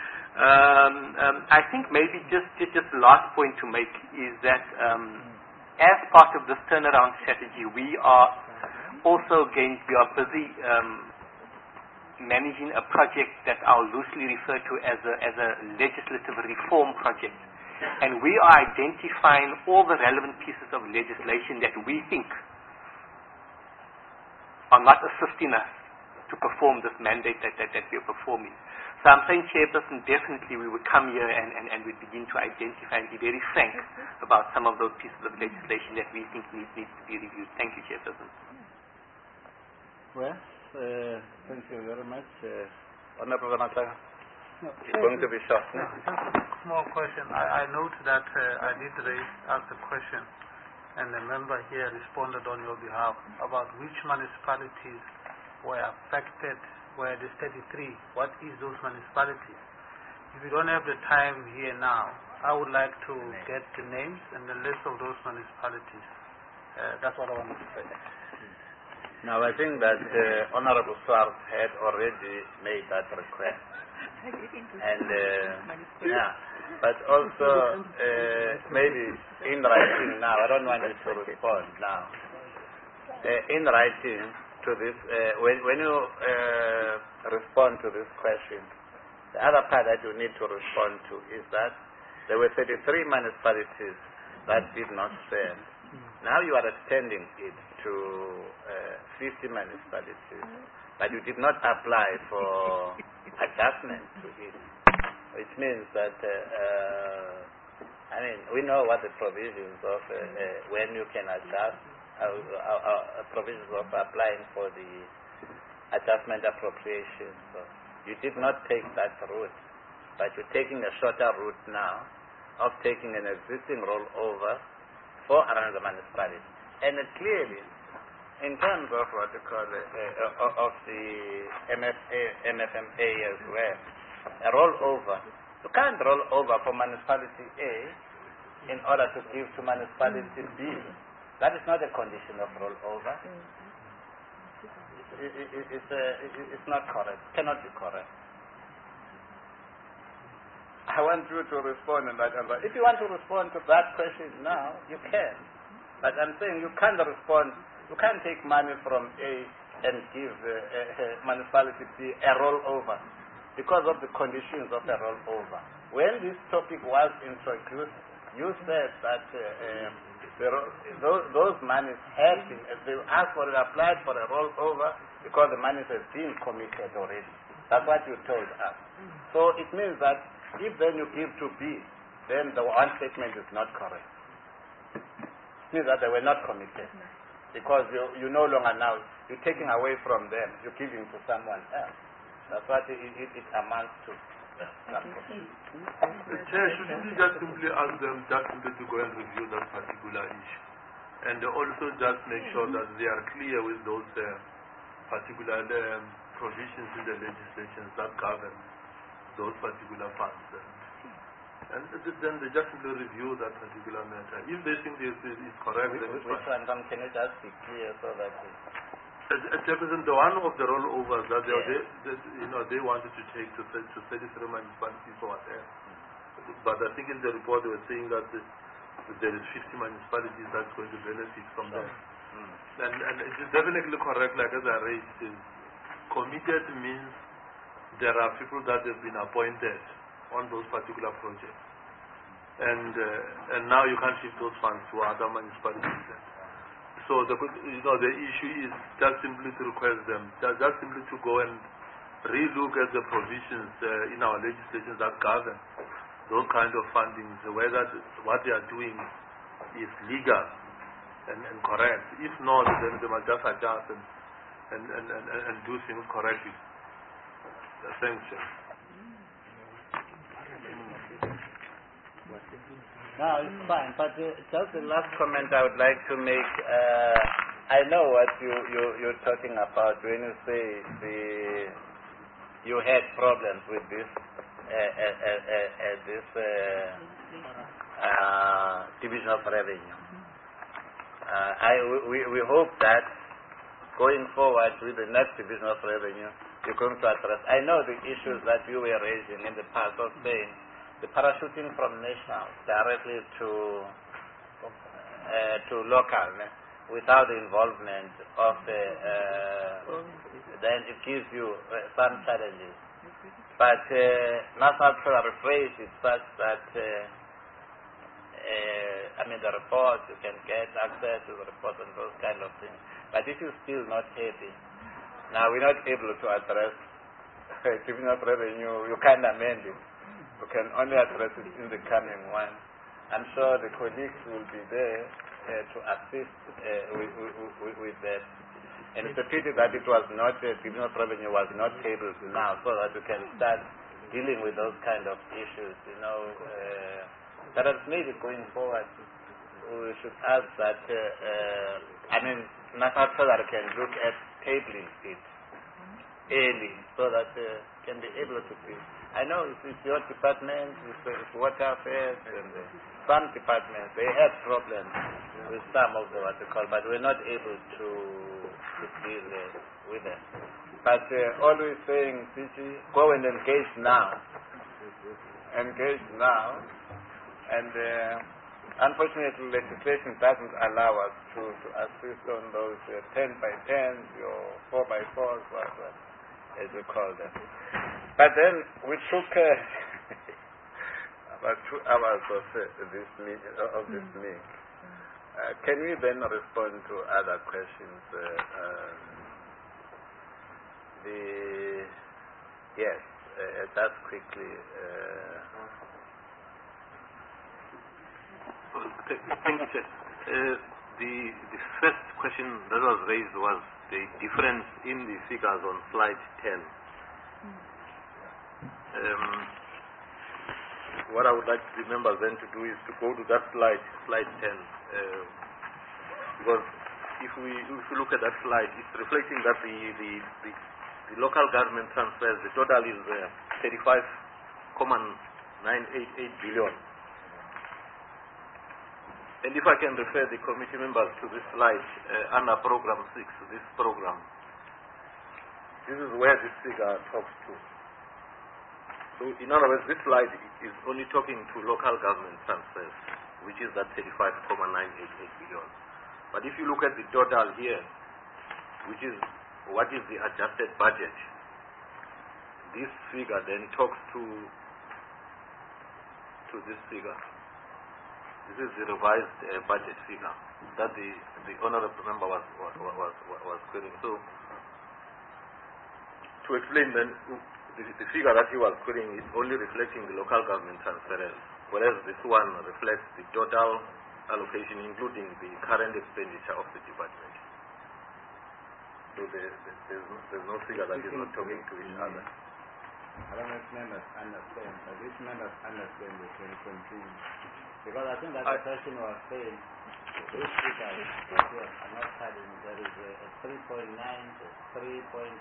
I think maybe just the last point to make is that as part of this turnaround strategy, we are busy managing a project that I'll loosely refer to as a legislative reform project. And we are identifying all the relevant pieces of legislation that we think are not assisting us to perform this mandate that we are performing. So I'm saying, Chairperson, definitely we would come here and we'd begin to identify and be very frank about some of those pieces of legislation that we think needs to be reviewed. Thank you, Chairperson. Well, thank you very much. Honorable Ramatlaga. It's going to be short. Small question. I note that I did ask a question, and the member here responded on your behalf about which municipalities were affected, were the 33. What is those municipalities? If you don't have the time here now, I would like to get the names and the list of those municipalities. That's what I wanted to say. Now, I think that Honorable Swart had already made that request. And, but also maybe in writing now, I don't want you to respond now. In writing to this, when you respond to this question, the other part that you need to respond to is that there were 33 municipalities that did not spend. Now you are extending it to 50 municipalities, but you did not apply for adjustment to it, which means that we know what the provisions of when you can adjust, provisions of applying for the adjustment appropriation. So you did not take that route, but you're taking a shorter route now of taking an existing rollover for another municipality. And clearly, in terms of what you call of the MFMA as well, a rollover, you can't roll over from municipality A in order to give to municipality B. That is not a condition of rollover. It's not correct. Cannot be correct. I want you to respond on that. If you want to respond to that question now, you can. But I'm saying you can't respond. You can't take money from A and give municipality B a rollover because of the conditions of a rollover. When this topic was introduced, you said that those monies have been, they asked for it, applied for a rollover because the monies have been committed already. That's what you told us. So it means that if then you give to B, then the one statement is not correct. It means that they were not committed. Because you no longer now, you're taking away from them, you're giving to someone else. That's what it amounts to. Chair, should we just simply ask them to go and review that particular issue? And also just make sure that they are clear with those particular provisions in the legislation that govern those particular funds. And then they just simply review that particular matter. If they think this is correct, then it's fine. Which one can you just be clear so that... Chairperson, the one of the rollovers that they wanted to take to 33 municipalities or whatever. But I think in the report they were saying that there is 50 municipalities that's going to benefit from that. And it's definitely correct, like as I raised, committed means there are people that have been appointed on those particular projects. And now you can't shift those funds to other municipalities. So the issue is just simply to request them, just simply to go and relook at the provisions in our legislation that govern those kind of fundings, whether what they are doing is legal and correct. If not, then they must just adjust and do things correctly. Thanks, Chair. No, it's fine, but just the last comment I would like to make. I know what you're talking about when you say you had problems with this division of revenue. We hope that going forward with the next division of revenue, you're going to address. I know the issues that you were raising in the past of saying the parachuting from national directly to local without the involvement of the then it gives you some challenges. But national treasury phrase is such that the reports, you can get access to the reports and those kind of things. But this is still not heavy. Now we're not able to address giving up revenue. You can't amend it. You can only address it in the coming one. I'm sure the colleagues will be there to assist with that. And it's a pity that it was not, giving up revenue was not tabled now, so that we can start dealing with those kind of issues, But maybe going forward, we should ask that, National Treasury can look at tabling it early, so that can be able to be. I know it's your department, it's water affairs, and some departments, they have problems with some of the what they call, but we're not able to deal with them. But always saying, Cici, go and engage now. Engage now. And unfortunately, legislation doesn't allow us to assist on those 10 by 10s or 4 by 4s, as we call them. But then we took about 2 hours of this meeting. Can we then respond to other questions? Yes, that's quickly. Thank you, Chair. The first question that was raised was the difference in the figures on slide 10. What I would like the members then to do is to go to that slide 10, because if we look at that slide, it's reflecting that the local government transfers, the total is 35,988 billion. And if I can refer the committee members to this slide under program 6, this program, this is where this figure talks to. So in other words, this slide is only talking to local government transfers, which is that 35,988 billion. But if you look at the total here, which is what is the adjusted budget, this figure then talks to this figure. This is the revised budget figure that the honourable member was querying. So to explain then, the figure that he was querying is only reflecting the local government transfers, whereas this one reflects the total allocation, including the current expenditure of the department. So there's no figure that is not talking to each other. I don't know if members understand, but if members understand, they can continue. Because I think that the question was saying, these figures are not having, there is a 3.9 to 3.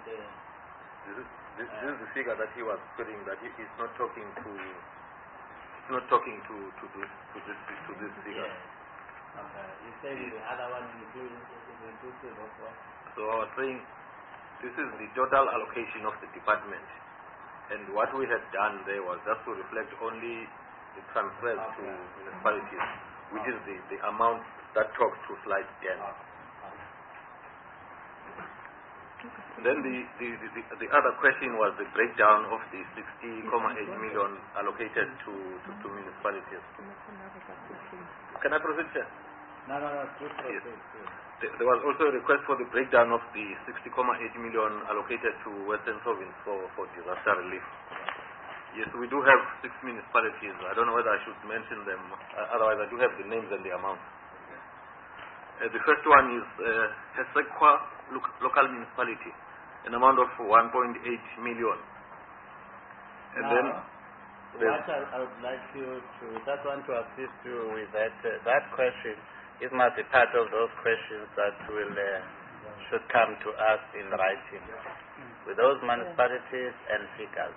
This is the figure that he was quoting, that he is not talking to. It's not talking to this figure. Yes. Okay. You said the other one inclusive of what? So I was saying, this is the total allocation of the department, and what we had done there was just to reflect only the transfers to municipalities, which is the amount that talks to slide 10. Then the other question was the breakdown of the 60.8 million allocated to municipalities. Can I proceed, Chair? No. Yes. There was also a request for the breakdown of the 60.8 million allocated to Western Province for disaster relief. Yes, we do have 6 municipalities. I don't know whether I should mention them. Otherwise, I do have the names and the amounts. The first one is Hesekwa local municipality, an amount of 1.8 million. And then what I would like you to, just want to assist you with that question. It must be part of those questions that should come to us in writing, with those municipalities and figures.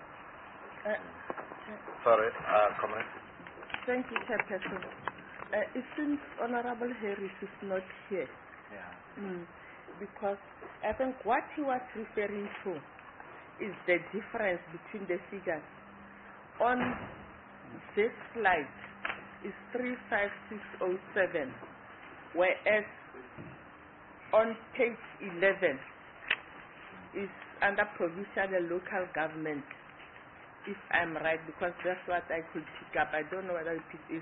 Sorry, Comrade. Thank you, Chairperson. It seems Honorable Harris is not here. Because I think what he was referring to is the difference between the figures. On this slide is 35607, whereas on page 11 is under provincial and local government, if I'm right, because that's what I could pick up. I don't know whether it is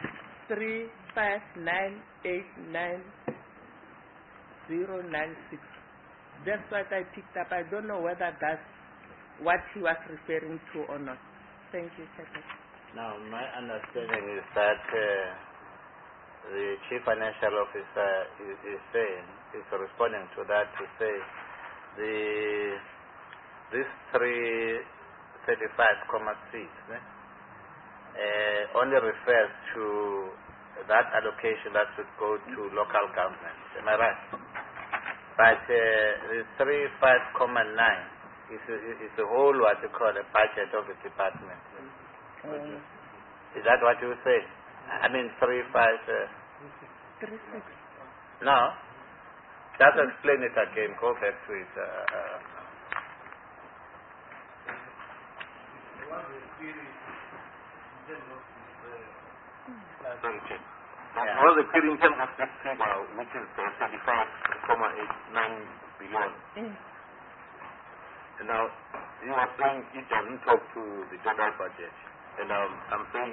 359899096. That's what I picked up. I don't know whether that's what he was referring to or not. Thank you, Secretary. Now, my understanding is that the Chief Financial Officer is responding to that to say this 335.6 only refers to that allocation that should go to local government. Am I right? But the 35.9 is the whole what you call a budget of the department. Is that what you say? I mean 36. No. Just explain it again. Go back to it. All the query in terms of this figure, which is 35.89 billion. And now, you are saying it doesn't talk to the total budget. And I'm saying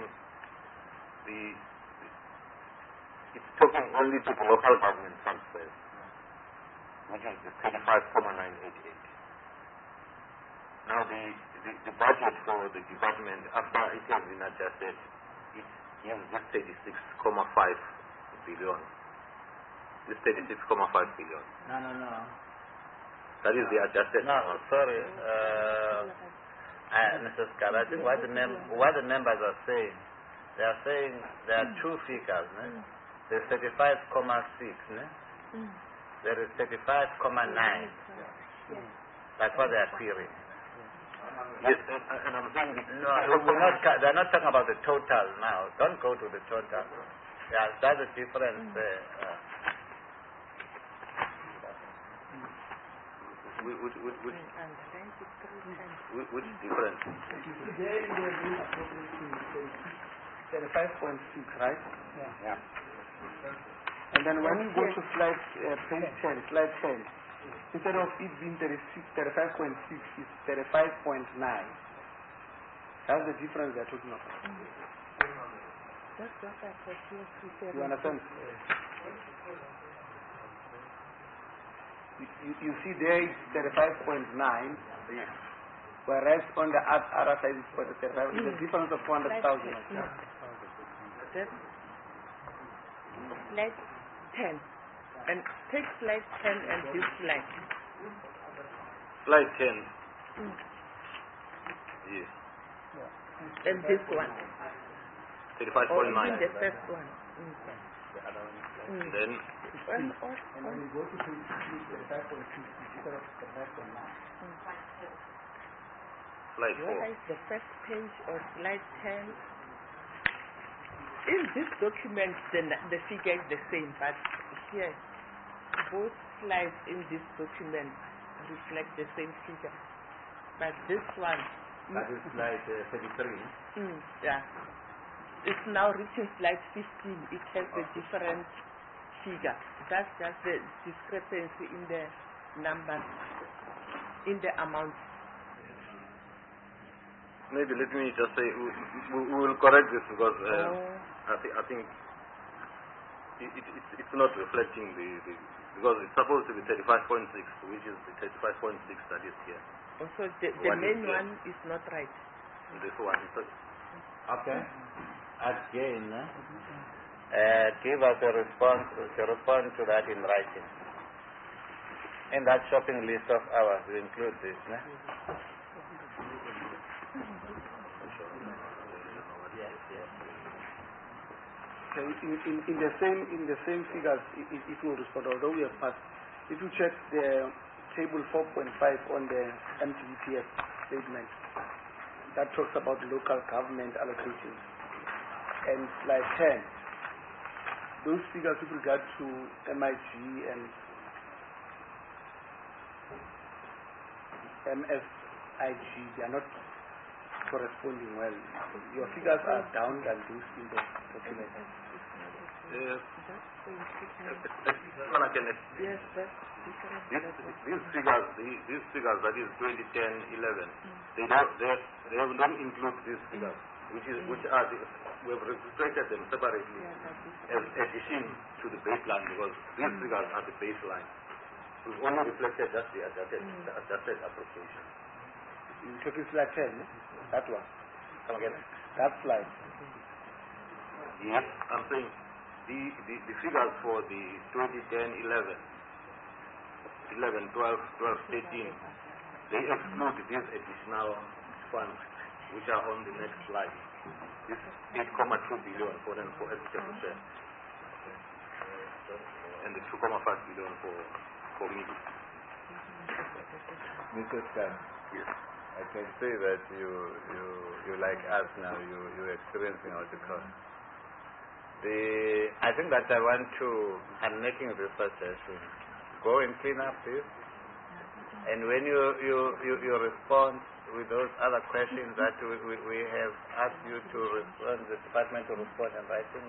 it's talking only to the local government transfers, which is the 35.988. Now, the budget for the department, after it has been adjusted, it is just 36.5 billion. This 36.5 billion. No. That is the adjusted. No, sorry. Mrs. Kala, I think what the members are saying, they are saying there are two figures. There's 35.6. There is 35.9. That's what they are querying. Yes, and I'm saying they're not talking about the total now. Don't go to the total. Yeah, that's a difference. Which difference? There in the new appropriation, 35.6, right? Yeah. And then when you go to slide page 10, slide 10, instead of it being 35.6, it's 35.9. That's the difference they're talking about. That's what I thought you were referring to. You understand? You see there is 35.9, whereas on the other side it's 35. It's a difference of 400,000. Slide 10. And take slide 10 and this slide. Slide 10. Yes. And this one. 35.9. Or even the first one. Then and when you go to page 35.6, instead of 35.9. Slide 4. Whether it's the first page or slide 10. In this document, the figure is the same, but here, both slides in this document reflect the same figure. But this one... That is slide 33. Yeah. It's now reaching slide 15. It has a different figure. That's just the discrepancy in the numbers in the amount. Maybe let me just say we will correct this because I think it's not reflecting because it's supposed to be 35.6, which is the 35.6 that is here. Also, the main one is not right. This one is okay. Again, give us a response to respond to that in writing. In that shopping list of ours, we include this. In the same figures, if we respond, although we have passed, if you check the table 4.5 on the MTBPS statement, that talks about local government allocations. And slide 10, those figures with regard to MIG and MSIG, they are not corresponding well. Your figures are down than those in the document. Yes, these figures, that is 2010-11, they don't include these figures, which are we have registered them separately as addition to the baseline because these figures are the baseline. We've only reflected just the adjusted appropriation. You took it slide 10, that one. Come again? That slide. Yes, I'm saying the figures for the 2010-11, 11, 12, 13, they exclude these additional funds which are on the next slide. This 8.2 billion for education and the 2.5 billion for me. Mr. Scan, yes. I can see that you like us now, you're experiencing what you call. I think that I want to, I'm making this suggestion, go and clean up this, and when you respond with those other questions that we have asked you to respond, the department to respond in writing,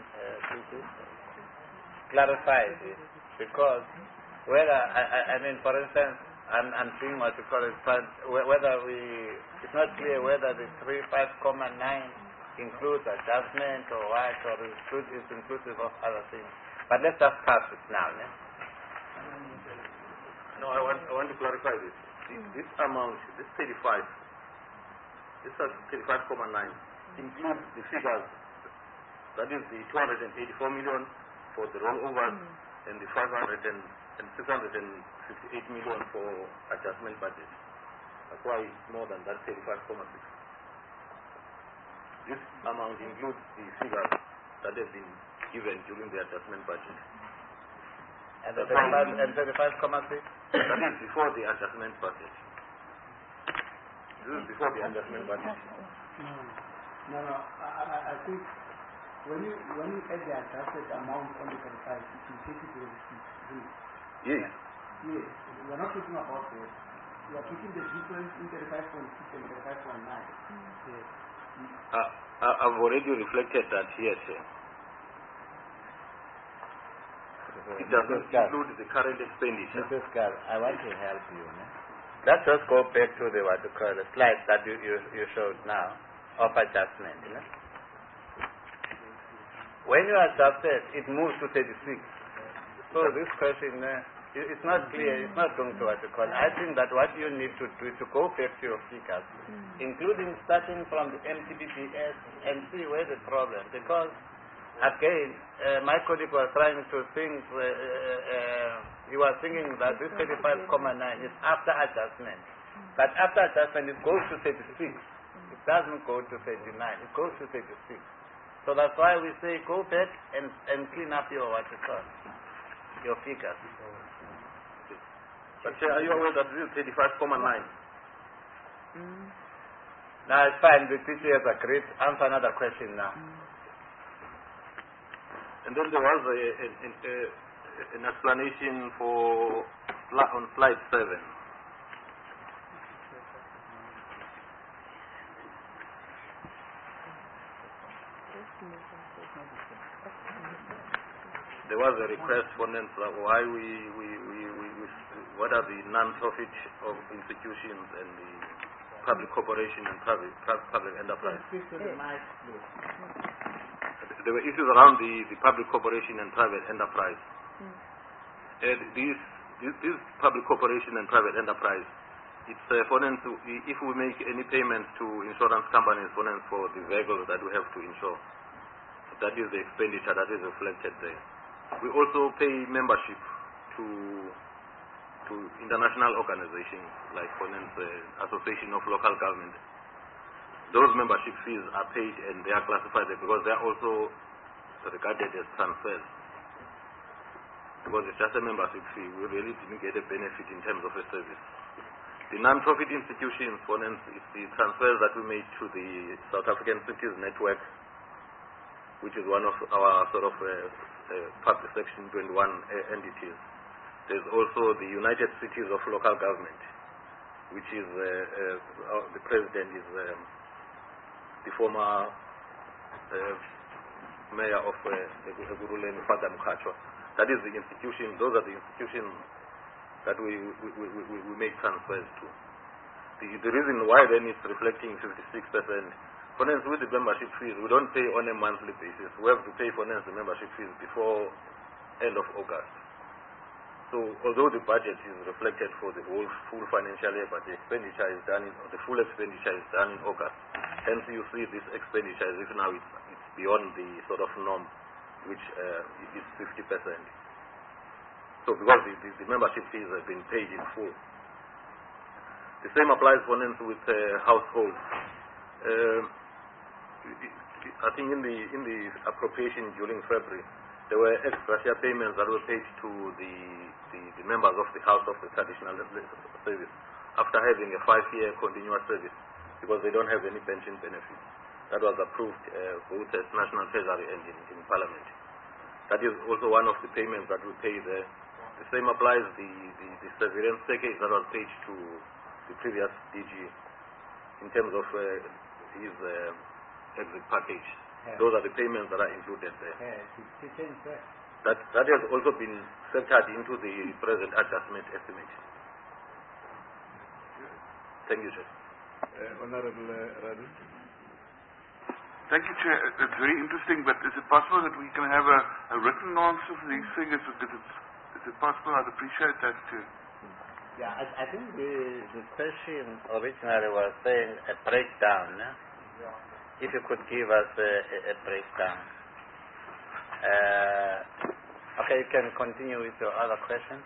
clarify this, because whether, I mean, for instance, I'm seeing what you call it, whether it's not clear whether the 35.9 includes adjustment or what, or is inclusive of other things. But let's just pass it now. No, I want to clarify this. This amount, this 35, this 35.9 includes the figures. That is the 284 million for the rollovers and the 658 million for adjustment budget. That's why it's more than that 35.6. This amount includes the figures that have been given during the adjustment budget. And the 35.6? That is before the adjustment budget. This is before the adjustment budget. No. I think when you add the adjusted amount on the 35, it will take it to the receipt. Yes. Yes. We are not talking about that. We are taking the difference in 35.6 and 35.9. Yes. I've already reflected that here, sir. It does not include the current expenditure. Mrs. Gal, I want to help you. Let's just go back to the slide that you showed now of adjustment. When you adjust it moves to 36. So this question, it's not clear, it's not going to I think that what you need to do is to go back to your figures, including starting from the MTBPS and see where the problem, because again, my colleague was trying to think, he was thinking that this 35.9 is after adjustment. But after adjustment, it goes to 36. It doesn't go to 39, it goes to 36. So that's why we say go back and clean up your your figures. But are you aware that this is 35.9? Now it's fine, the teacher has agreed. Answer another question now. And then there was an explanation on slide 7. There was a request for why we what are the non-profit institutions and the public corporation and public enterprise. There were issues around the public corporation and private enterprise. And these public corporation and private enterprise, it's for instance, if we make any payments to insurance companies, for instance, for the vehicles that we have to insure, that is the expenditure that is reflected there. We also pay membership to international organizations, like for instance, Association of Local Government. Those membership fees are paid and they are classified there because they are also regarded as transfers. Because it's just a membership fee, we really didn't get a benefit in terms of a service. The non-profit institutions, for instance, it's the transfers that we made to the South African Cities Network, which is one of our sort of public Section 21 entities. There's also the United Cities of Local Government, which is the president is the former mayor of Ekurhuleni, Father Mkhatshwa. That is the institution. Those are the institutions that we make transfers to. The reason why then it's reflecting 56%. For instance, with the membership fees, we don't pay on a monthly basis. We have to pay, for instance, the membership fees before end of August. So, although the budget is reflected for the whole full financial year, but the expenditure is done the full expenditure is done in August. Hence, you see this expenditure as if now it's beyond the sort of norm, which is 50%. So, because the membership fees have been paid in full. The same applies, for instance, with households. I think in the appropriation during February, there were ex-gratia payments that were paid to the members of the House of the Traditional Service after having a 5-year continuous service because they don't have any pension benefit. That was approved both as National Treasury and in Parliament. That is also one of the payments that we pay there. The same applies the severance package that was paid to the previous DG in terms of his exit package. Those are the payments that are included there. That has also been factored into the present adjustment estimate. Thank you, Chair. Honorable Radu. Thank you, Chair. It's very interesting, but is it possible that we can have a written answer for these figures? Is it possible? I'd appreciate that, too. Yeah, I think the question originally was saying a breakdown. If you could give us a breakdown. Okay, you can continue with your other question.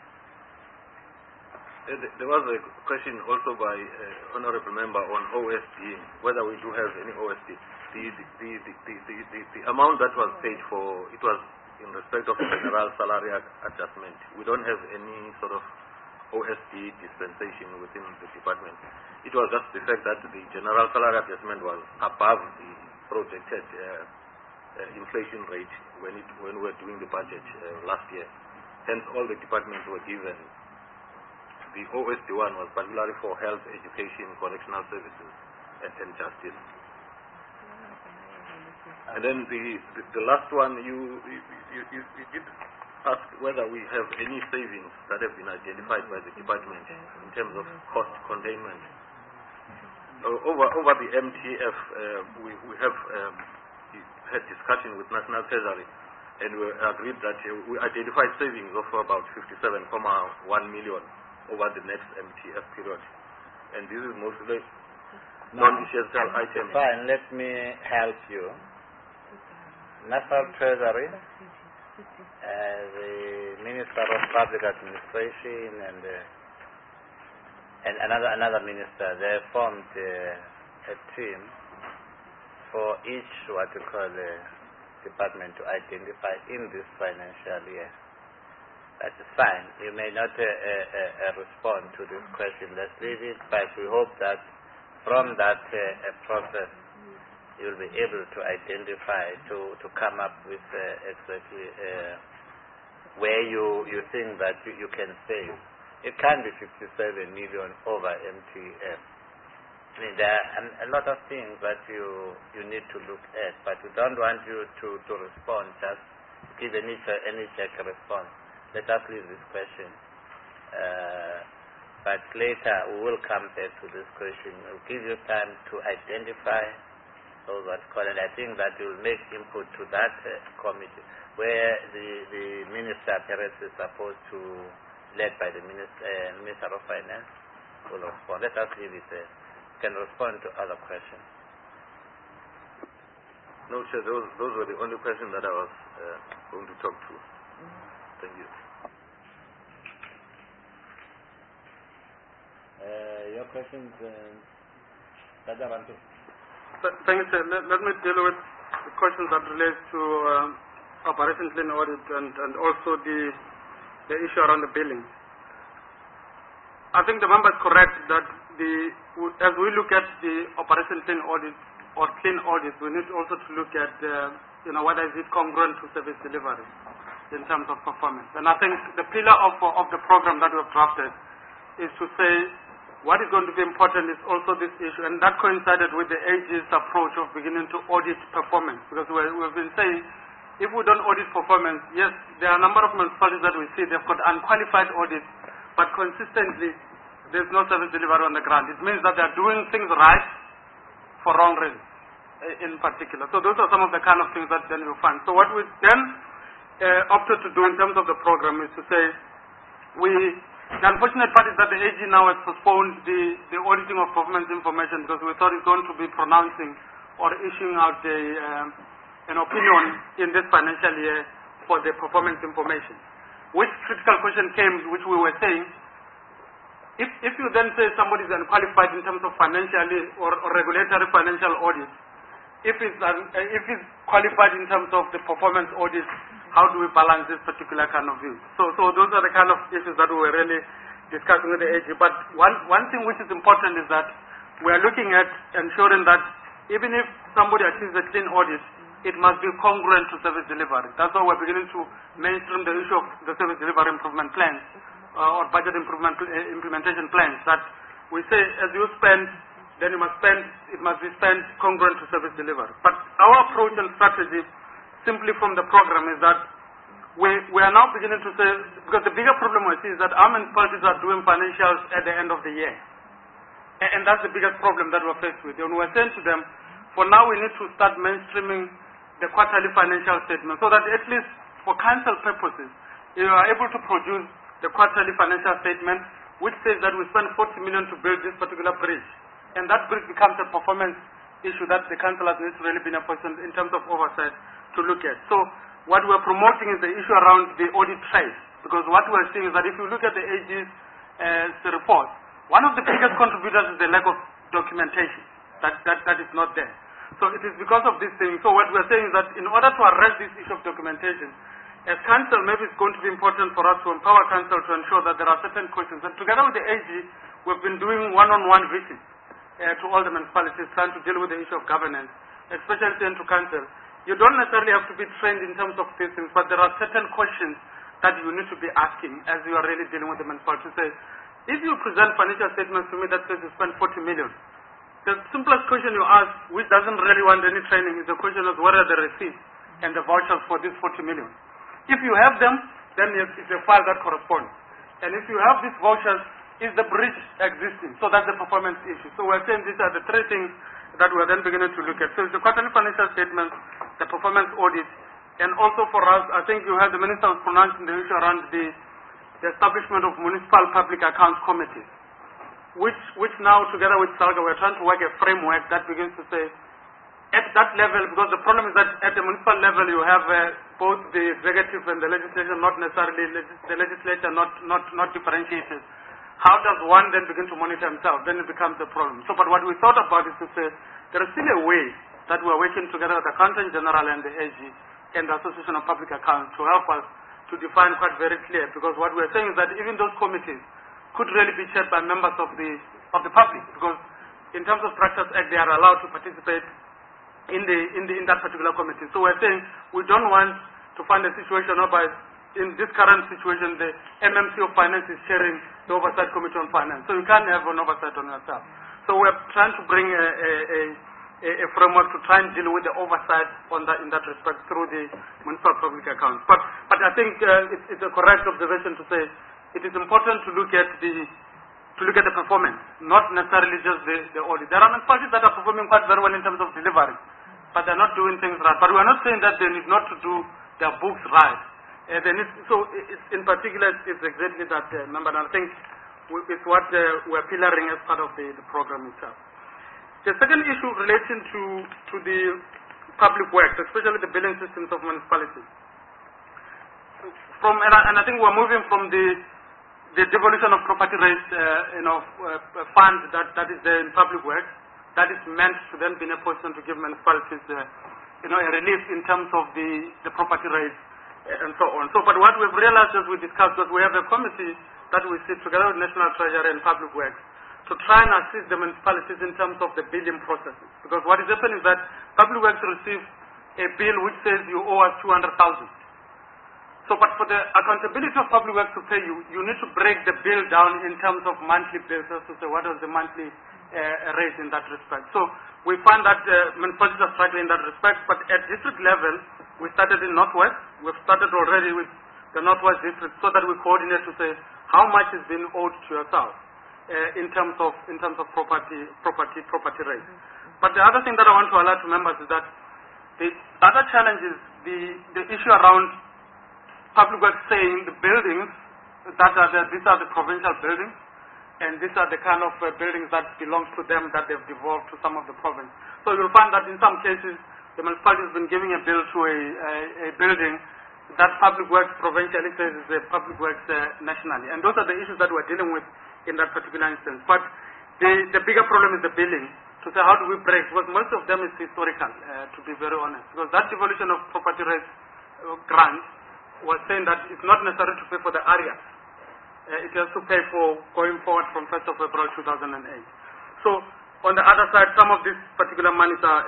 There was a question also by Honorable Member on OSD, whether we do have any OSD. The amount that was paid for, it was in respect of general salary adjustment. We don't have any sort of OSD dispensation within the department. It was just the fact that the general salary adjustment was above the projected inflation rate when we were doing the budget last year. Hence, all the departments were given. The OSD one was particularly for health, education, correctional services, and justice. And then the last one, you did ask whether we have any savings that have been identified by the department in terms of cost containment. Over the MTF, we have had discussion with National Treasury, and we agreed that we identified savings of about 57.1 million over the next MTF period. And this is mostly non-essential items. Fine, let me help you. National Treasury, the Minister of Public Administration and another minister, they formed a team for each department to identify in this financial year. That is fine. You may not respond to this question. Let's leave it, but we hope that from that process you'll be able to identify, to come up with exactly where you think that you can save. It can be 57 million over MTF. I mean, there are a lot of things that you need to look at, but we don't want you to respond, just give any check response. Let us leave this question But later we will come back to this question. We'll give you time to identify those that call, and I think that you will make input to that committee where the Minister perhaps is supposed to, led by the Minister of Finance, will respond. Let us leave it there. Can respond to other questions. No, Chair, those were the only questions that I was going to talk to. Thank you. Your questions, Rajabantu. Thank you, sir. Let me deal with the questions that relate to Operation Clean Audit and also the issue around the billing. I think the member is correct that as we look at the Operation Clean Audit or Clean Audit, we need also to look at whether is it congruent to service delivery in terms of performance. And I think the pillar of the program that we have drafted is to say what is going to be important is also this issue, and that coincided with the AG's approach of beginning to audit performance, because we've been saying if we don't audit performance, yes, there are a number of municipalities that we see, they've got unqualified audits, but consistently there's no service delivery on the ground. It means that they're doing things right for wrong reasons in particular. So those are some of the kind of things that then you find. So what we then opted to do in terms of the program is to say the unfortunate part is that the AG now has postponed the auditing of performance information because we thought it's going to be pronouncing or issuing out an opinion in this financial year for the performance information. Which critical question came, which we were saying, if you then say somebody is unqualified in terms of financially or regulatory financial audit, if he's qualified in terms of the performance audit, how do we balance this particular kind of view? So those are the kind of issues that we were really discussing with the AG. But one thing which is important is that we are looking at ensuring that even if somebody achieves a clean audit, it must be congruent to service delivery. That's why we're beginning to mainstream the issue of the service delivery improvement plans or budget implementation plans, that we say as you spend, then it must be spent congruent to service delivery. But our approach and strategy simply from the program is that we are now beginning to say, because the bigger problem we see is that our municipalities are doing financials at the end of the year. And that's the biggest problem that we're faced with. And we're saying to them, for now we need to start mainstreaming the quarterly financial statement so that at least for council purposes, you are able to produce the quarterly financial statement which says that we spent 40 million to build this particular bridge. And that bridge becomes a performance issue that the councillors need to really be in a position in terms of oversight to look at. So what we're promoting is the issue around the audit trace, because what we're seeing is that if you look at the AG's report, one of the biggest contributors is the lack of documentation that is not there. So it is because of this thing. So what we're saying is that in order to address this issue of documentation, as council, maybe it's going to be important for us to empower council to ensure that there are certain questions. And together with the AG, we've been doing one-on-one visits to all the municipalities trying to deal with the issue of governance, especially to council. You don't necessarily have to be trained in terms of these things, but there are certain questions that you need to be asking as you are really dealing with the municipality. Say, if you present financial statements to me that says you spent 40 million, the simplest question you ask, which doesn't really want any training, is the question of what are the receipts and the vouchers for this 40 million. If you have them, then it's a file that corresponds. And if you have these vouchers, is the bridge existing? So that's the performance issue. So we're saying these are the three things that we're then beginning to look at. So it's the quarterly financial statements, the performance audit, and also for us, I think you have the Minister was pronouncing the issue around the establishment of municipal public accounts committees, which now together with SALGA we're trying to work a framework that begins to say at that level, because the problem is that at the municipal level you have both the executive and the legislature not necessarily, the legislature not differentiated. How does one then begin to monitor himself? Then it becomes a problem. So, but what we thought about is to say there is still a way that we are working together with the Accountant General and the AG and the Association of Public Accounts to help us to define quite very clear. Because what we are saying is that even those committees could really be chaired by members of the public. Because in terms of Structures Act, they are allowed to participate in that particular committee. So we are saying we don't want to find a situation whereby in this current situation, the MMC of Finance is chairing the Oversight Committee on Finance. So you can't have an oversight on yourself. So we're trying to bring a framework to try and deal with the oversight in that respect through the municipal public accounts. But I think it's a correct observation to say it is important to look at the performance, not necessarily just the audit. There are municipalities that are performing quite very well in terms of delivery, but they're not doing things right. But we are not saying that they need not to do their books right. In particular, it's exactly that number, and I think it's what we're pillaring as part of the program itself. The second issue relating to the public works, especially the billing systems of municipalities. And I think we're moving from the devolution of property rates, funds that is there in public works, that is meant to then be in a position to give municipalities, a relief in terms of the property rates and so on. So, but what we've realized as we discussed was we have a committee that we sit together with National Treasury and Public Works to try and assist the municipalities in terms of the billing processes. Because what is happening is that Public Works receives a bill which says you owe us 200,000. So, but for the accountability of Public Works to pay you, you need to break the bill down in terms of monthly bills as to say what is the monthly rate in that respect. So, we find that municipalities are struggling in that respect, but at district level, we started in Northwest. We've started already with the Northwest district so that we coordinate to say how much is being owed to yourself in terms of property rates. But the other thing that I want to alert to members is that the other challenge is the issue around Public Works saying the buildings that are there, these are the provincial buildings, and these are the kind of buildings that belong to them that they've devolved to some of the province. So you'll find that in some cases the municipality has been giving a bill to a building that Public Works provincially says is a Public Works nationally, and those are the issues that we're dealing with in that particular instance. But the bigger problem is the billing. To say how do we break, because most of them is historical, to be very honest, because that devolution of property rates grant was saying that it's not necessary to pay for the area. It has to pay for going forward from 1st of April 2008. So, on the other side, some of these particular monies are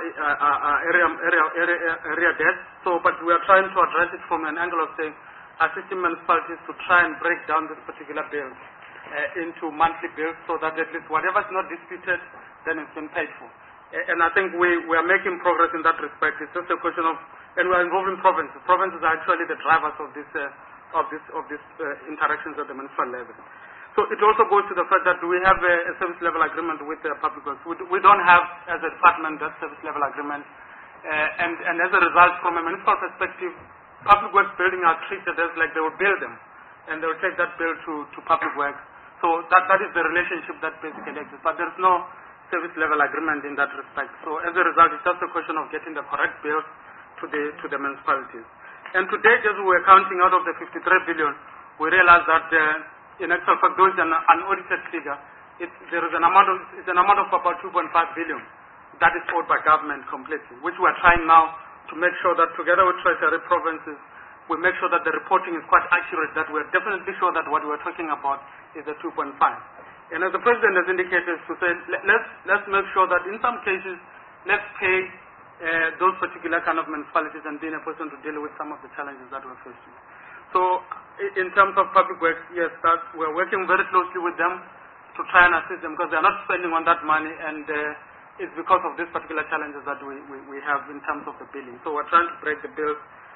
area debt. So, but we are trying to address it from an angle of saying, assisting municipalities to try and break down this particular bill into monthly bills so that at least whatever is not disputed, then it's been paid for. And I think we are making progress in that respect. It's just a question of, and we are involving provinces. Provinces are actually the drivers of this interactions at the municipal level. So it also goes to the fact that we have a service level agreement with the Public Works. We don't have, as a department, that service level agreement. And as a result, from a municipal perspective, Public Works buildings are treated as like they will build them, and they will take that bill to Public Works. So that is the relationship that basically exists. But there's no service level agreement in that respect. So as a result, it's just a question of getting the correct bills to the municipalities. And to date, as we were counting out of the 53 billion, we realized that in actual fact, though it's an unaudited figure, there is an amount of about 2.5 billion that is owed by government completely, which we are trying now to make sure that together with Treasury provinces, we make sure that the reporting is quite accurate, that we're definitely sure that what we're talking about is the 2.5. And as the President has indicated, to say, let's make sure that in some cases, let's pay those particular kind of municipalities and be in a position to deal with some of the challenges that we're facing. So, in terms of Public Works, yes, we're working very closely with them to try and assist them because they're not spending on that money, and it's because of these particular challenges that we have in terms of the billing. So we're trying to break the bill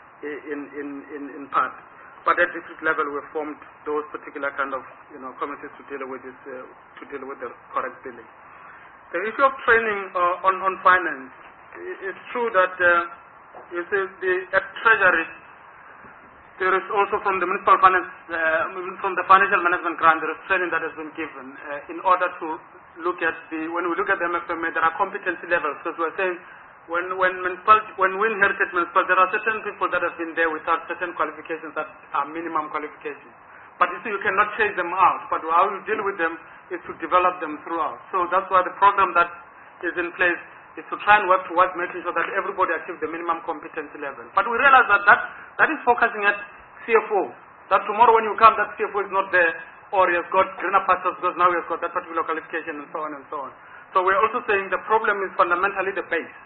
in part. But at district level, we've formed those particular kind of committees to deal with this, to deal with the correct billing. The issue of training on finance, it's true that you see at Treasury. There is also from the municipal finance, from the financial management grant, there is training that has been given in order to look at when we look at the MFMA, there are competency levels. Because we're saying when we inherited municipal, there are certain people that have been there without certain qualifications that are minimum qualifications. But you see, you cannot change them out. But how you deal with them is to develop them throughout. So that's why the program that is in place is to try and work towards making sure that everybody achieves the minimum competency level. But we realize that is focusing at CFO. That tomorrow when you come, that CFO is not there, or he has got greener pastures because now he has got that particular qualification and so on and so on. So we're also saying the problem is fundamentally the base.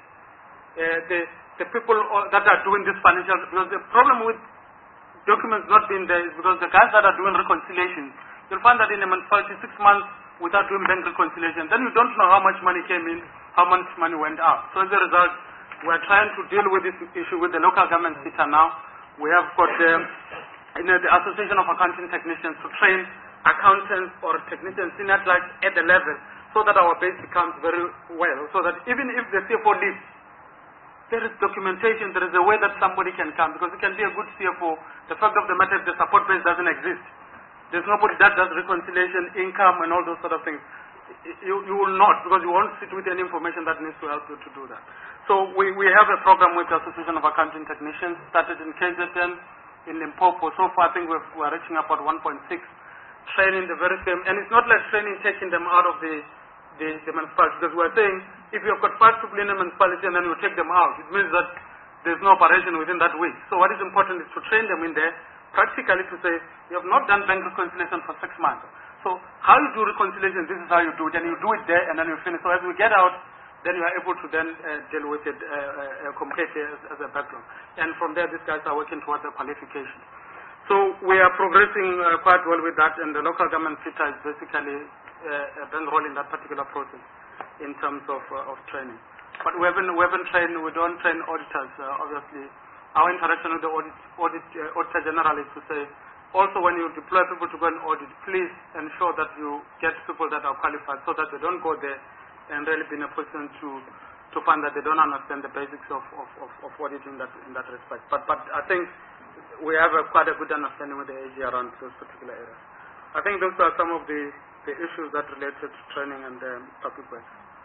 The people that are doing this financial, because the problem with documents not being there is because the guys that are doing reconciliation, you'll find that in a municipality 6 months without doing bank reconciliation, then you don't know how much money came in, how much money went out. So as a result, we're trying to deal with this issue with the local government sector now. We have got the Association of Accounting Technicians to train accountants or technicians in at the level, so that our base becomes very well, so that even if the CFO leaves, there is documentation, there is a way that somebody can come, because it can be a good CFO. The fact of the matter is the support base doesn't exist. There's nobody that does reconciliation, income, and all those sort of things. You will not, because you won't sit with any information that needs to help you to do that. So we have a program with the Association of Accounting Technicians, started in KZN, in Limpopo. So far, I think we're reaching about 1.6, training the very same. And it's not like training taking them out of the municipality, because we're saying, if you've got 5 people in a municipality and then you take them out, it means that there's no operation within that week. So what is important is to train them in there, practically to say, you have not done bank reconciliation for 6 months. So how you do reconciliation, this is how you do it, and you do it there, and then you finish. So as we get out, then you are able to then deal with it completely as a background. And from there, these guys are working towards a qualification. So we are progressing quite well with that, and the local government sector is basically bankrolling that particular process in terms of training. But we haven't trained, we don't train auditors, obviously. Our interaction with the Auditor General is to say, also when you deploy people to go and audit, please ensure that you get people that are qualified, so that they don't go there and really be in a position to find that they don't understand the basics of auditing in that respect. But I think we have quite a good understanding with the AG around those particular areas. I think those are some of the issues that related to training and public works.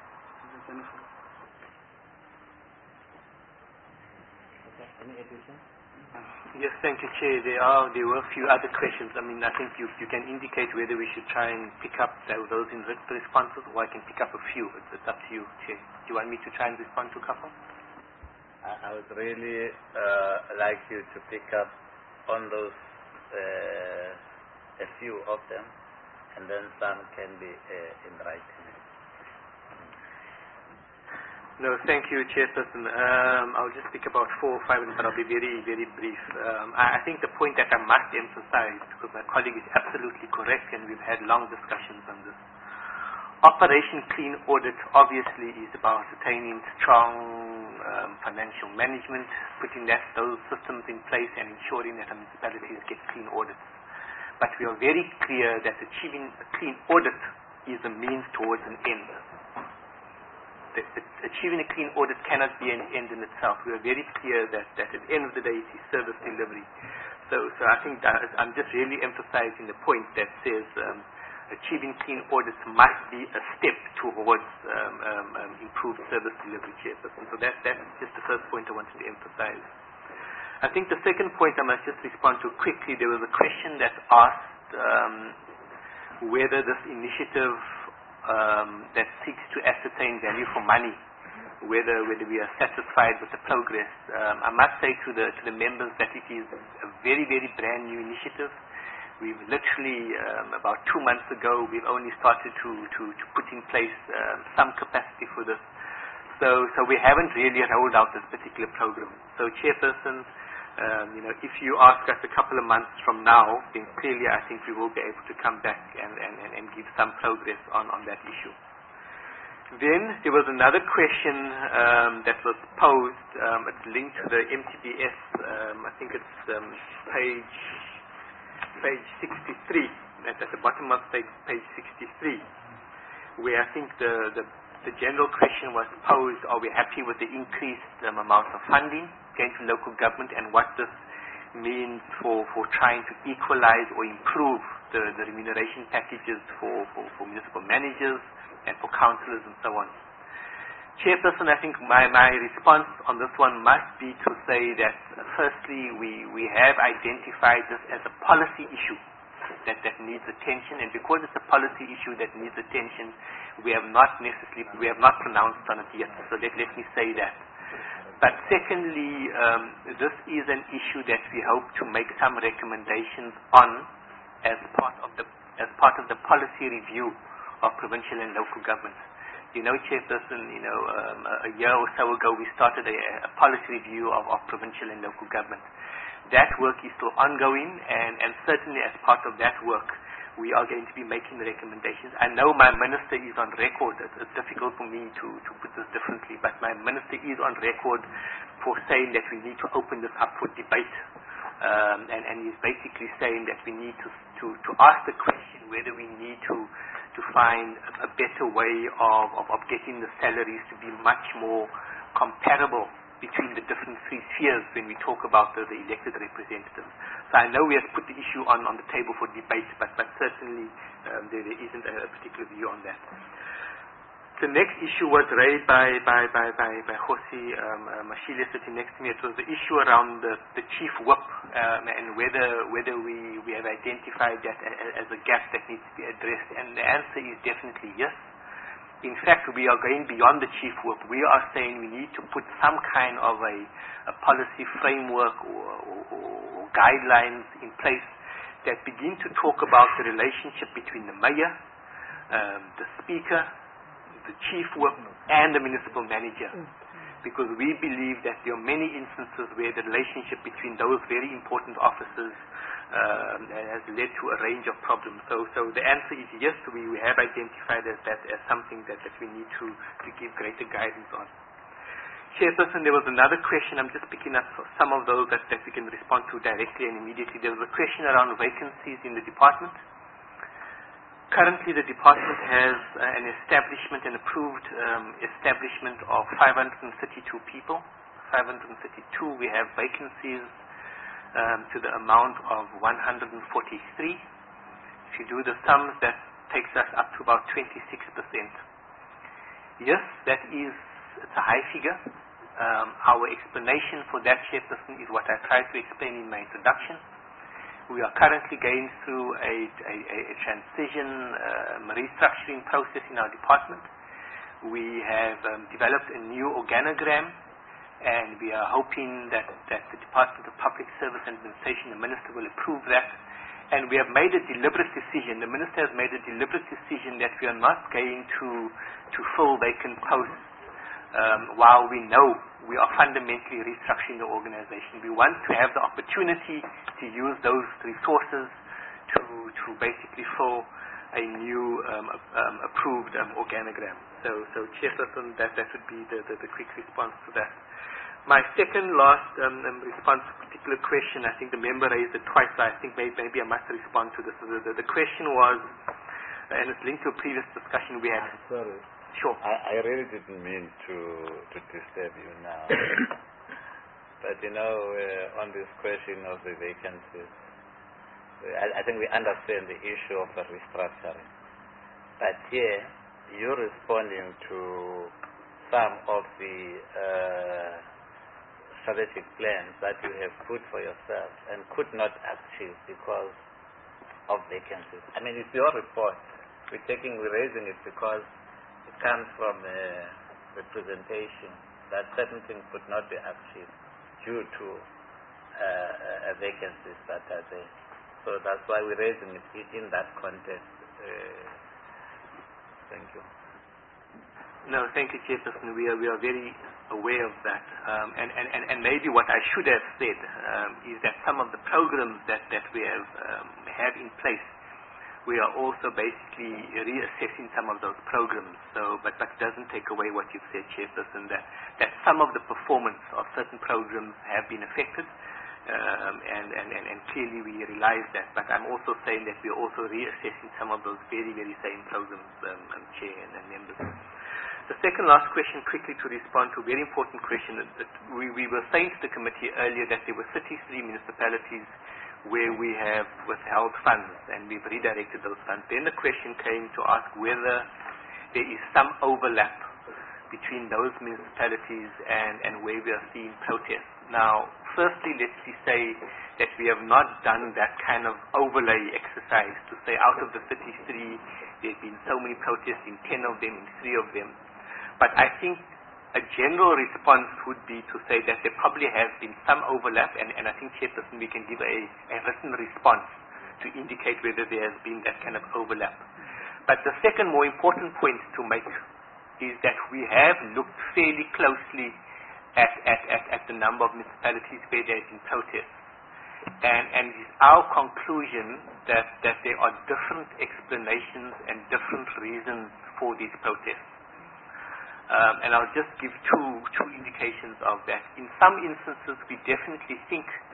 Any addition? Yes, thank you, Chair. There were a few other questions. I mean, I think you can indicate whether we should try and pick up those in responses, or I can pick up a few. It's up to you, Chair. Do you want me to try and respond to a couple? I would really like you to pick up on those, a few of them, and then some can be in writing. No, thank you, Chairperson. I'll just speak about 4 or 5, but I'll be very, very brief. I think the point that I must emphasize, because my colleague is absolutely correct, and we've had long discussions on this. Operation Clean Audit obviously is about attaining strong financial management, putting those systems in place and ensuring that municipalities get clean audits. But we are very clear that achieving a clean audit is a means towards an end. Achieving a clean audit cannot be an end in itself. We are very clear that at the end of the day, it is service delivery. So I think that I'm just really emphasizing the point that says achieving clean audits must be a step towards improved service delivery, Chairperson. So that's just the first point I wanted to emphasize. I think the second point I must just respond to quickly. There was a question that asked whether this initiative that seeks to ascertain value for money, whether we are satisfied with the progress. I must say to the members that it is a very, very brand new initiative. We've literally, about 2 months ago, we've only started to put in place some capacity for this. So we haven't really rolled out this particular program. So, Chairperson, if you ask us a couple of months from now, then clearly I think we will be able to come back and give some progress on that issue. Then there was another question that was posed. It's linked to the MTBS. I think it's page 63. That's at the bottom of page 63, where I think the general question was posed: are we happy with the increased amount of funding going to local government, and what this means for trying to equalize or improve the remuneration packages for municipal managers and for councillors and so on. Chairperson, I think my response on this one must be to say that firstly we have identified this as a policy issue that needs attention, and because it's a policy issue that needs attention, we have not pronounced on it yet. So let me say that. But secondly, this is an issue that we hope to make some recommendations on as part of the policy review of provincial and local governments. Chairperson, a year or so ago we started a policy review of provincial and local government. That work is still ongoing, and certainly as part of that work, we are going to be making the recommendations. I know my minister is on record. It's difficult for me to put this differently, but my minister is on record for saying that we need to open this up for debate and he's basically saying that we need to ask the question whether we need to find a better way of getting the salaries to be much more comparable between the different three spheres when we talk about the elected representatives. So I know we have put the issue on the table for debate, but certainly there isn't a particular view on that. The next issue was raised by Hosi Mashile sitting next to me. It was the issue around the chief whip and whether we have identified that as a gap that needs to be addressed. And the answer is definitely yes. In fact, we are going beyond the chief whip. We are saying we need to put some kind of a policy framework or guidelines in place that begin to talk about the relationship between the mayor, the speaker, the chief whip, and the municipal manager. Because we believe that there are many instances where the relationship between those very important officers has led to a range of problems. So the answer is yes, we have identified that as something that we need to give greater guidance on. Chairperson, there was another question. I'm just picking up some of those that we can respond to directly and immediately. There was a question around vacancies in the department. Currently, the department has an establishment, an approved establishment of 532 people. 532, we have vacancies to the amount of 143. If you do the sums, that takes us up to about 26%. Yes, it's a high figure. Our explanation for that, Chairperson, is what I tried to explain in my introduction. We are currently going through a transition, restructuring process in our department. We have developed a new organogram, and we are hoping that the Department of Public Service and Administration, the Minister, will approve that. And we have made a deliberate decision, the Minister has made a deliberate decision that we are not going to fill vacant posts while we know we are fundamentally restructuring the organization. We want to have the opportunity to use those resources to basically fill a new approved organogram. So Chairperson, that would be the quick response to that. My second last response to a particular question, I think the member raised it twice, so I think maybe I must respond to this. The question was, and it's linked to a previous discussion we had. Sorry. Sure. I really didn't mean to disturb you now. But on this question of the vacancies, I think we understand the issue of the restructuring. But here, you're responding to some of the strategic plans that you have put for yourself and could not achieve because of vacancies. I mean, it's your report. We're raising it because it comes from a representation that certain things could not be achieved due to vacancies that are there. So that's why we're raising it in that context. Thank you. No, thank you, Chairperson. We are very aware of that. And maybe what I should have said is that some of the programs that we have in place, we are also basically reassessing some of those programs. So, but that doesn't take away what you've said, Chairperson, that some of the performance of certain programs have been affected, and clearly we realize that. But I'm also saying that we are also reassessing some of those very, very same programs, Chair and members. The second last question, quickly to respond to a very important question. That we were saying to the committee earlier that there were 33 municipalities where we have withheld funds and we've redirected those funds. Then the question came to ask whether there is some overlap between those municipalities and where we are seeing protests. Now, firstly, let's say that we have not done that kind of overlay exercise to say out of the 33, there have been so many protests in 10 of them, in 3 of them. But I think a general response would be to say that there probably has been some overlap, and I think, Chairperson, we can give a written response to indicate whether there has been that kind of overlap. But the second more important point to make is that we have looked fairly closely at the number of municipalities where there has been protests. And it is our conclusion that there are different explanations and different reasons for these protests. And I'll just give two indications of that. In some instances, we definitely think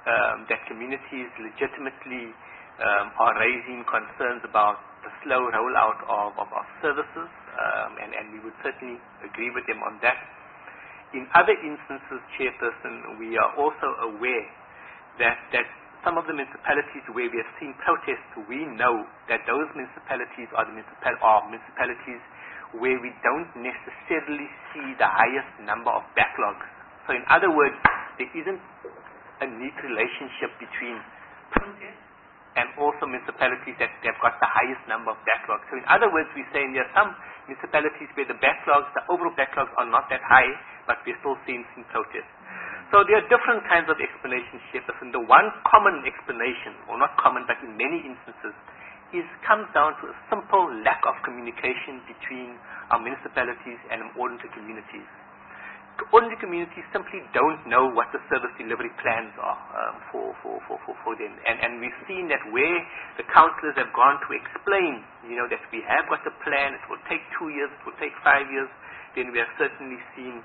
that communities legitimately are raising concerns about the slow rollout of services, and we would certainly agree with them on that. In other instances, Chairperson, we are also aware that some of the municipalities where we have seen protests, we know that those municipalities are municipalities where we don't necessarily see the highest number of backlogs. So in other words, there isn't a neat relationship between protests and also municipalities that have got the highest number of backlogs. So in other words, we're saying there are some municipalities where the overall backlogs are not that high, but we're still seeing protests. So there are different kinds of explanations, Chairperson. The one common explanation, or not common, but in many instances, comes down to a simple lack of communication between our municipalities and ordinary communities. Ordinary communities simply don't know what the service delivery plans are for them. And we've seen that where the councillors have gone to explain, that we have got a plan, it will take 2 years, it will take 5 years, then we have certainly seen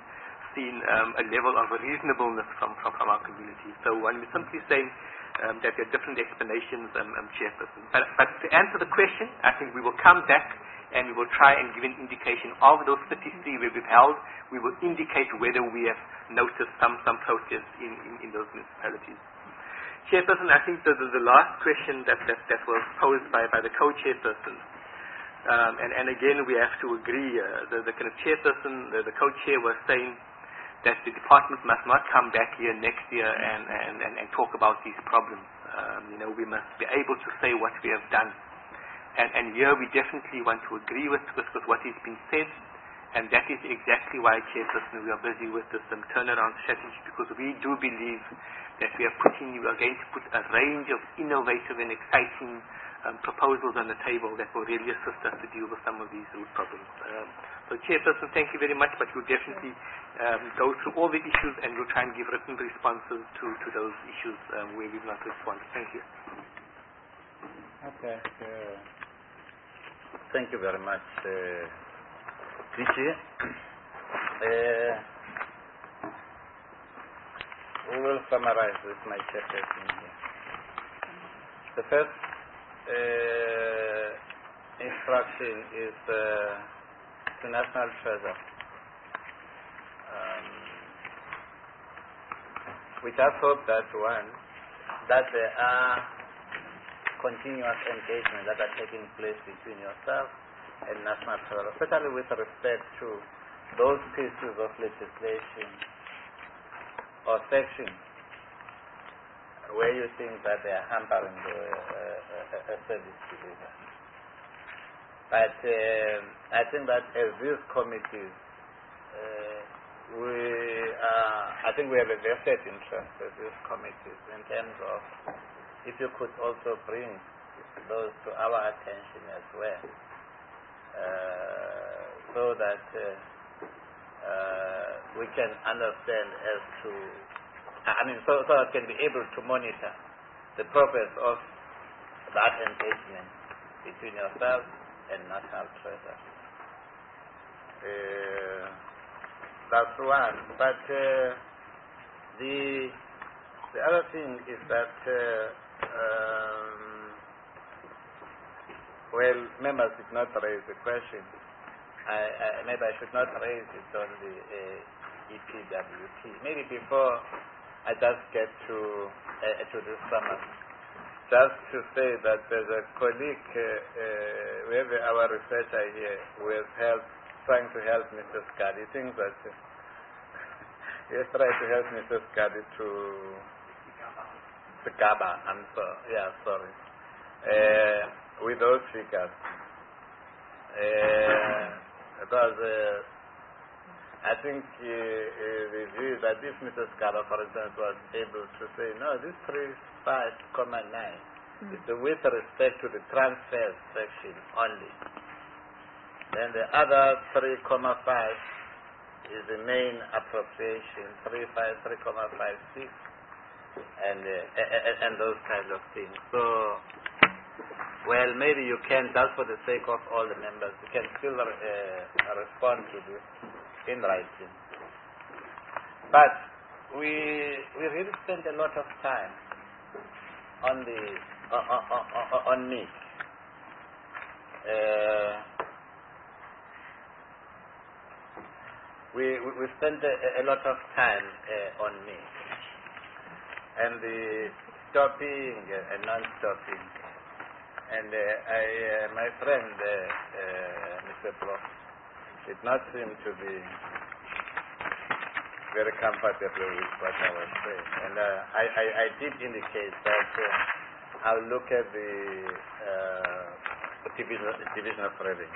a level of reasonableness from our community. So one is simply saying that there are different explanations, Chairperson. But to answer the question, I think we will come back and we will try and give an indication of those 33 where we've held. We will indicate whether we have noticed some protests in those municipalities. Chairperson, I think the last question that was posed by the co-chairperson, and again we have to agree, the kind of chairperson, the co-chair was saying that the department must not come back here next year and talk about these problems. We must be able to say what we have done. And here we definitely want to agree with what has been said, and that is exactly why, Chairperson, we are busy with this turnaround strategy, because we do believe that we are going to put a range of innovative and exciting proposals on the table that will really assist us to deal with some of these root problems. So, Chairperson, thank you very much, but we'll definitely go through all the issues and we'll try and give written responses to those issues where we've not responded. Thank you. Okay. Thank you very much, Vici. We will summarize with my chairperson here. The first instruction is to National Treasury. We just hope that that there are continuous engagement that are taking place between yourself and National Treasury, especially with respect to those pieces of legislation or sections where you think that they are hampering a service delivery. But I think that as these committees, I think we have a vested interest in these committees in terms of if you could also bring those to our attention as well, so that we can understand as to, so that we can be able to monitor the progress of that engagement between yourself and National Treasury. That's one. But the other thing is that members did not raise the question. Maybe I should not raise it on the EPWP. Maybe before I just get to this summary, just to say that there's a colleague, we have our researcher here who has trying to help Mr. Skadi. He thinks that he has tried to help Mr. Skadi to Gaba, with those figures. Because I think the view that if Mr. Skaba, for instance, was able to say, no, this 35,9 is with respect to the transfers section only. Then the other 3,5 is the main appropriation, 3,556. And those kinds of things. So, maybe you can, just for the sake of all the members, you can still respond to this in writing. But we really spend a lot of time on the on me. We spent a lot of time on me, and the stopping and non-stopping. And my friend, Mr. Bloch, did not seem to be very comfortable with what I was saying. And I did indicate that I'll look at the division of revenue.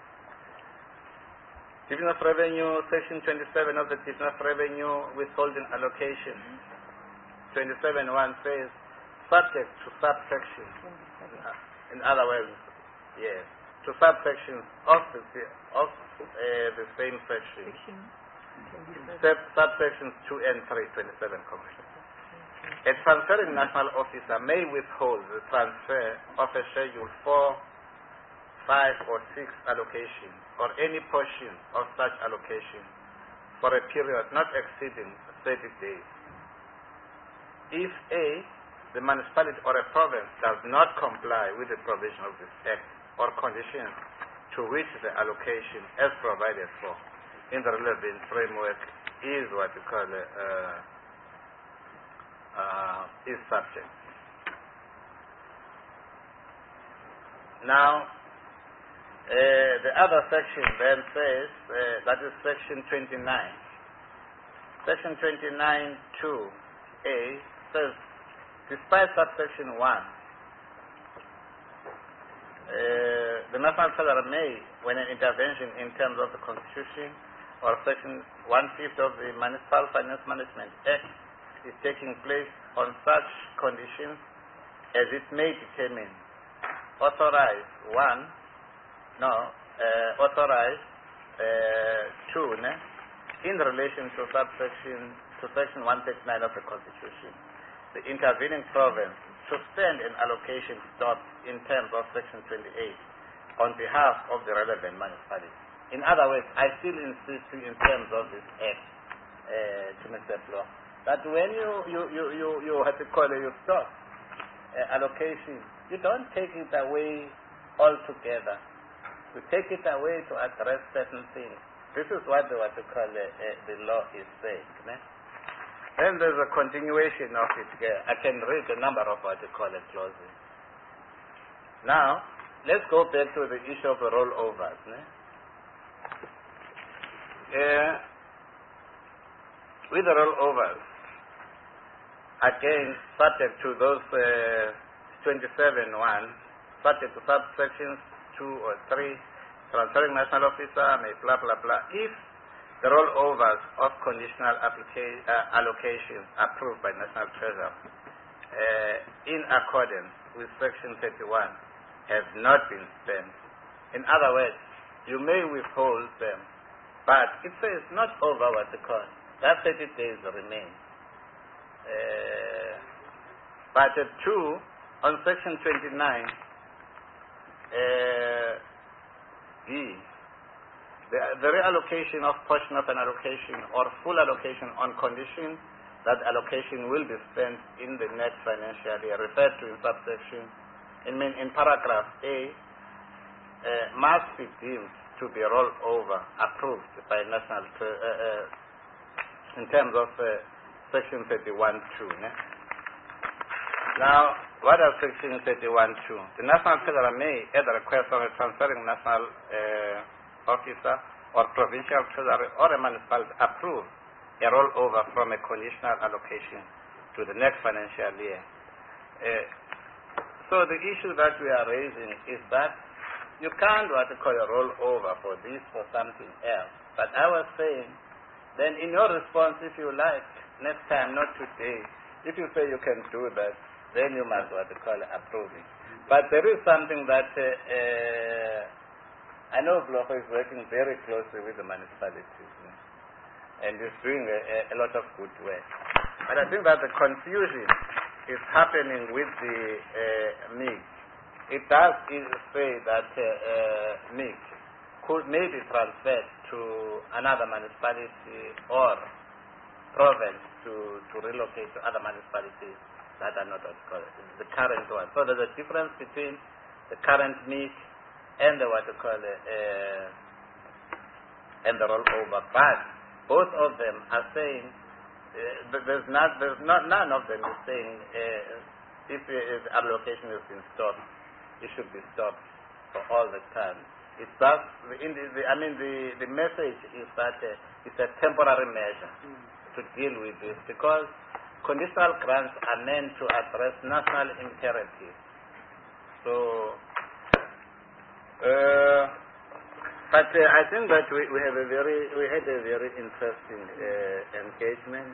Division of revenue, section 27 of the division of revenue, withholding allocation. 27.1 says, subject to subsections. In other words, yes, to subsections of the same section. Subsections 2 and 3, 27 Commission. A transferring national officer may withhold the transfer of a Schedule 4, 5 or 6 allocation or any portion of such allocation for a period not exceeding 30 days. If A, the municipality or a province does not comply with the provision of this Act or conditions to which the allocation as provided for in the relevant framework is what we call is subject. Now, the other section then says, that is section 29. Section 29 2A says, despite subsection 1, the National Treasurer may, when an intervention in terms of the Constitution or section 1/5 of the Municipal Finance Management Act is taking place on such conditions as it may determine, authorize 2, in relation to section 139 of the Constitution, the intervening province suspend an allocation stop in terms of section 28 on behalf of the relevant municipality. In other words, I still insist in terms of this Act, to Mr. Bloch, that when you have to call it, you stop allocation, you don't take it away altogether. You take it away to address certain things. This is what the law is saying. Then there's a continuation of it here. I can read a number of clauses. Now, let's go back to the issue of the rollovers. With the rollovers, again, subject to those 27.1, subject to subsections 2 or 3, transferring national officer may blah blah blah, if the rollovers of conditional allocations approved by National Treasury in accordance with section 31 have not been spent. In other words, you may withhold them, but it says not over what the cost. That 30 days remain. But 2 on section 29 B, the reallocation of portion of an allocation or full allocation on condition that allocation will be spent in the next financial year, referred to in subsection, in paragraph A, must be deemed to be rolled over, approved by national, in terms of section 31.2. Now, what does section 31.2? The National Treasurer may, at the request of a transferring national officer or provincial treasury or a municipality, approve a rollover from a conditional allocation to the next financial year. So the issue that we are raising is that you can't what you call a rollover for this or something else. But I was saying, then in your response, if you like, next time, not today, if you say you can do that, then you must what you call approve it. But there is something that I know Bloch is working very closely with the municipalities, and is doing a lot of good work. But I think that the confusion is happening with the MIG. It does say that MIG may be transferred to another municipality or province to relocate to other municipalities. that are not what's called the current one. So there's a difference between the current need and the what you call and the rollover. But both of them are saying none of them is saying if allocation has been stopped, it should be stopped for all the time. It's just the message is that it's a temporary measure to deal with this, because conditional grants are meant to address national imperatives. So, but I think that we had a very interesting engagement,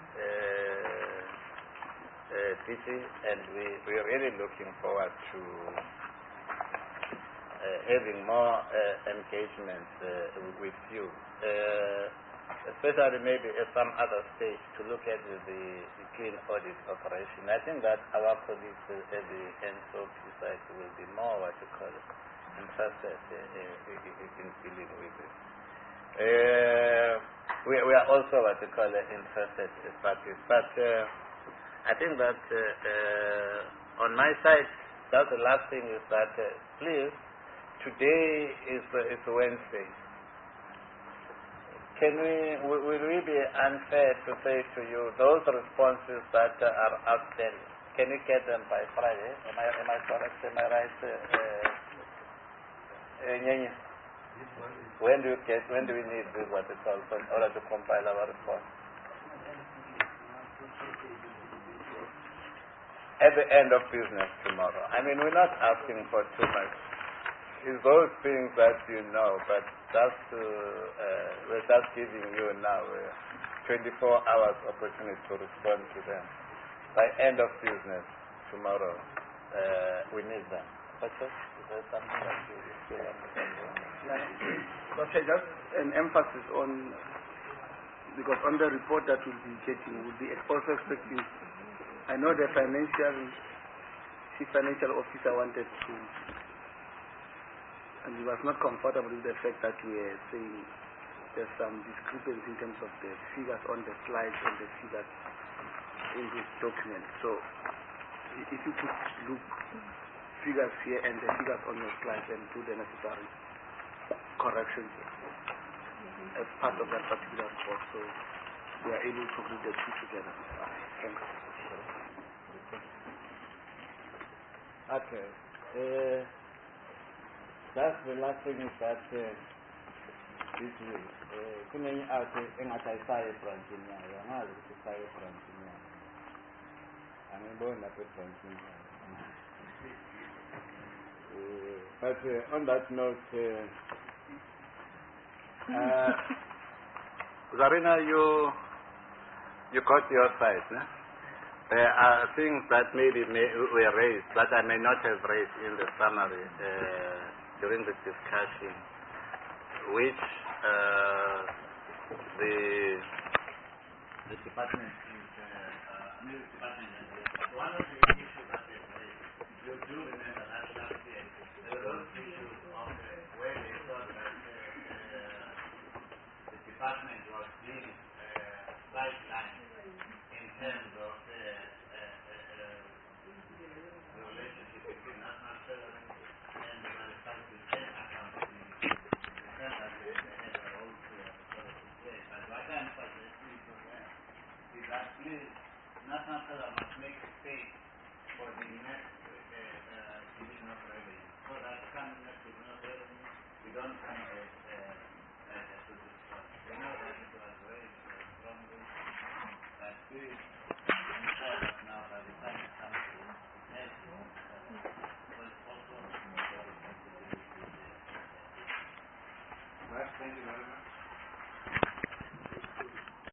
DG, and we are really looking forward to having more engagement with you, especially maybe at some other stage to look at the clean audit operation. I think that our colleagues at the NSOP side will be more interested in dealing with it. We are also interested in parties, but I think that on my side, that's the last thing is that please, today is Wednesday. Will we be unfair to say to you those responses that are outstanding? Can you get them by Friday? Am I correct? Am I right? When do we need this what it's called in order to compile our report? At the end of business tomorrow. I mean, we're not asking for too much. It's those things that you know, but we're just giving you now 24 hours opportunity to respond to them. By end of business tomorrow, we need them. Is there something that you still understand? Okay, just an emphasis on, because on the report that we'll be getting, we'll be also expecting, I know the chief financial officer wanted to, and he was not comfortable with the fact that we are saying there's some discrepancy in terms of the figures on the slides and the figures in this document. So if you could look figures here and the figures on your slides and do the necessary corrections as part of that particular report, so we are able to read the two together. Thanks. Okay. That's the last thing is that this week, kumenye ake engathayisayo ebranchini yayo, angazi ukuthi isayo ebranchini yayo. Angiboni lapha ebranchini yayo. But on that note, Zarina, you got your side, no? There are things that maybe were raised that I may not have raised in the summary during the discussion, which the department is one of the issues that they raised. You do remember that last year there were those issues of where they thought that the department was being sidelined in terms of the relationship between national treasury and the manufacturing account. National treasury must make space for the next division of revenue, so that coming next division of revenue, we don't come to this. We know that it was very strongly that this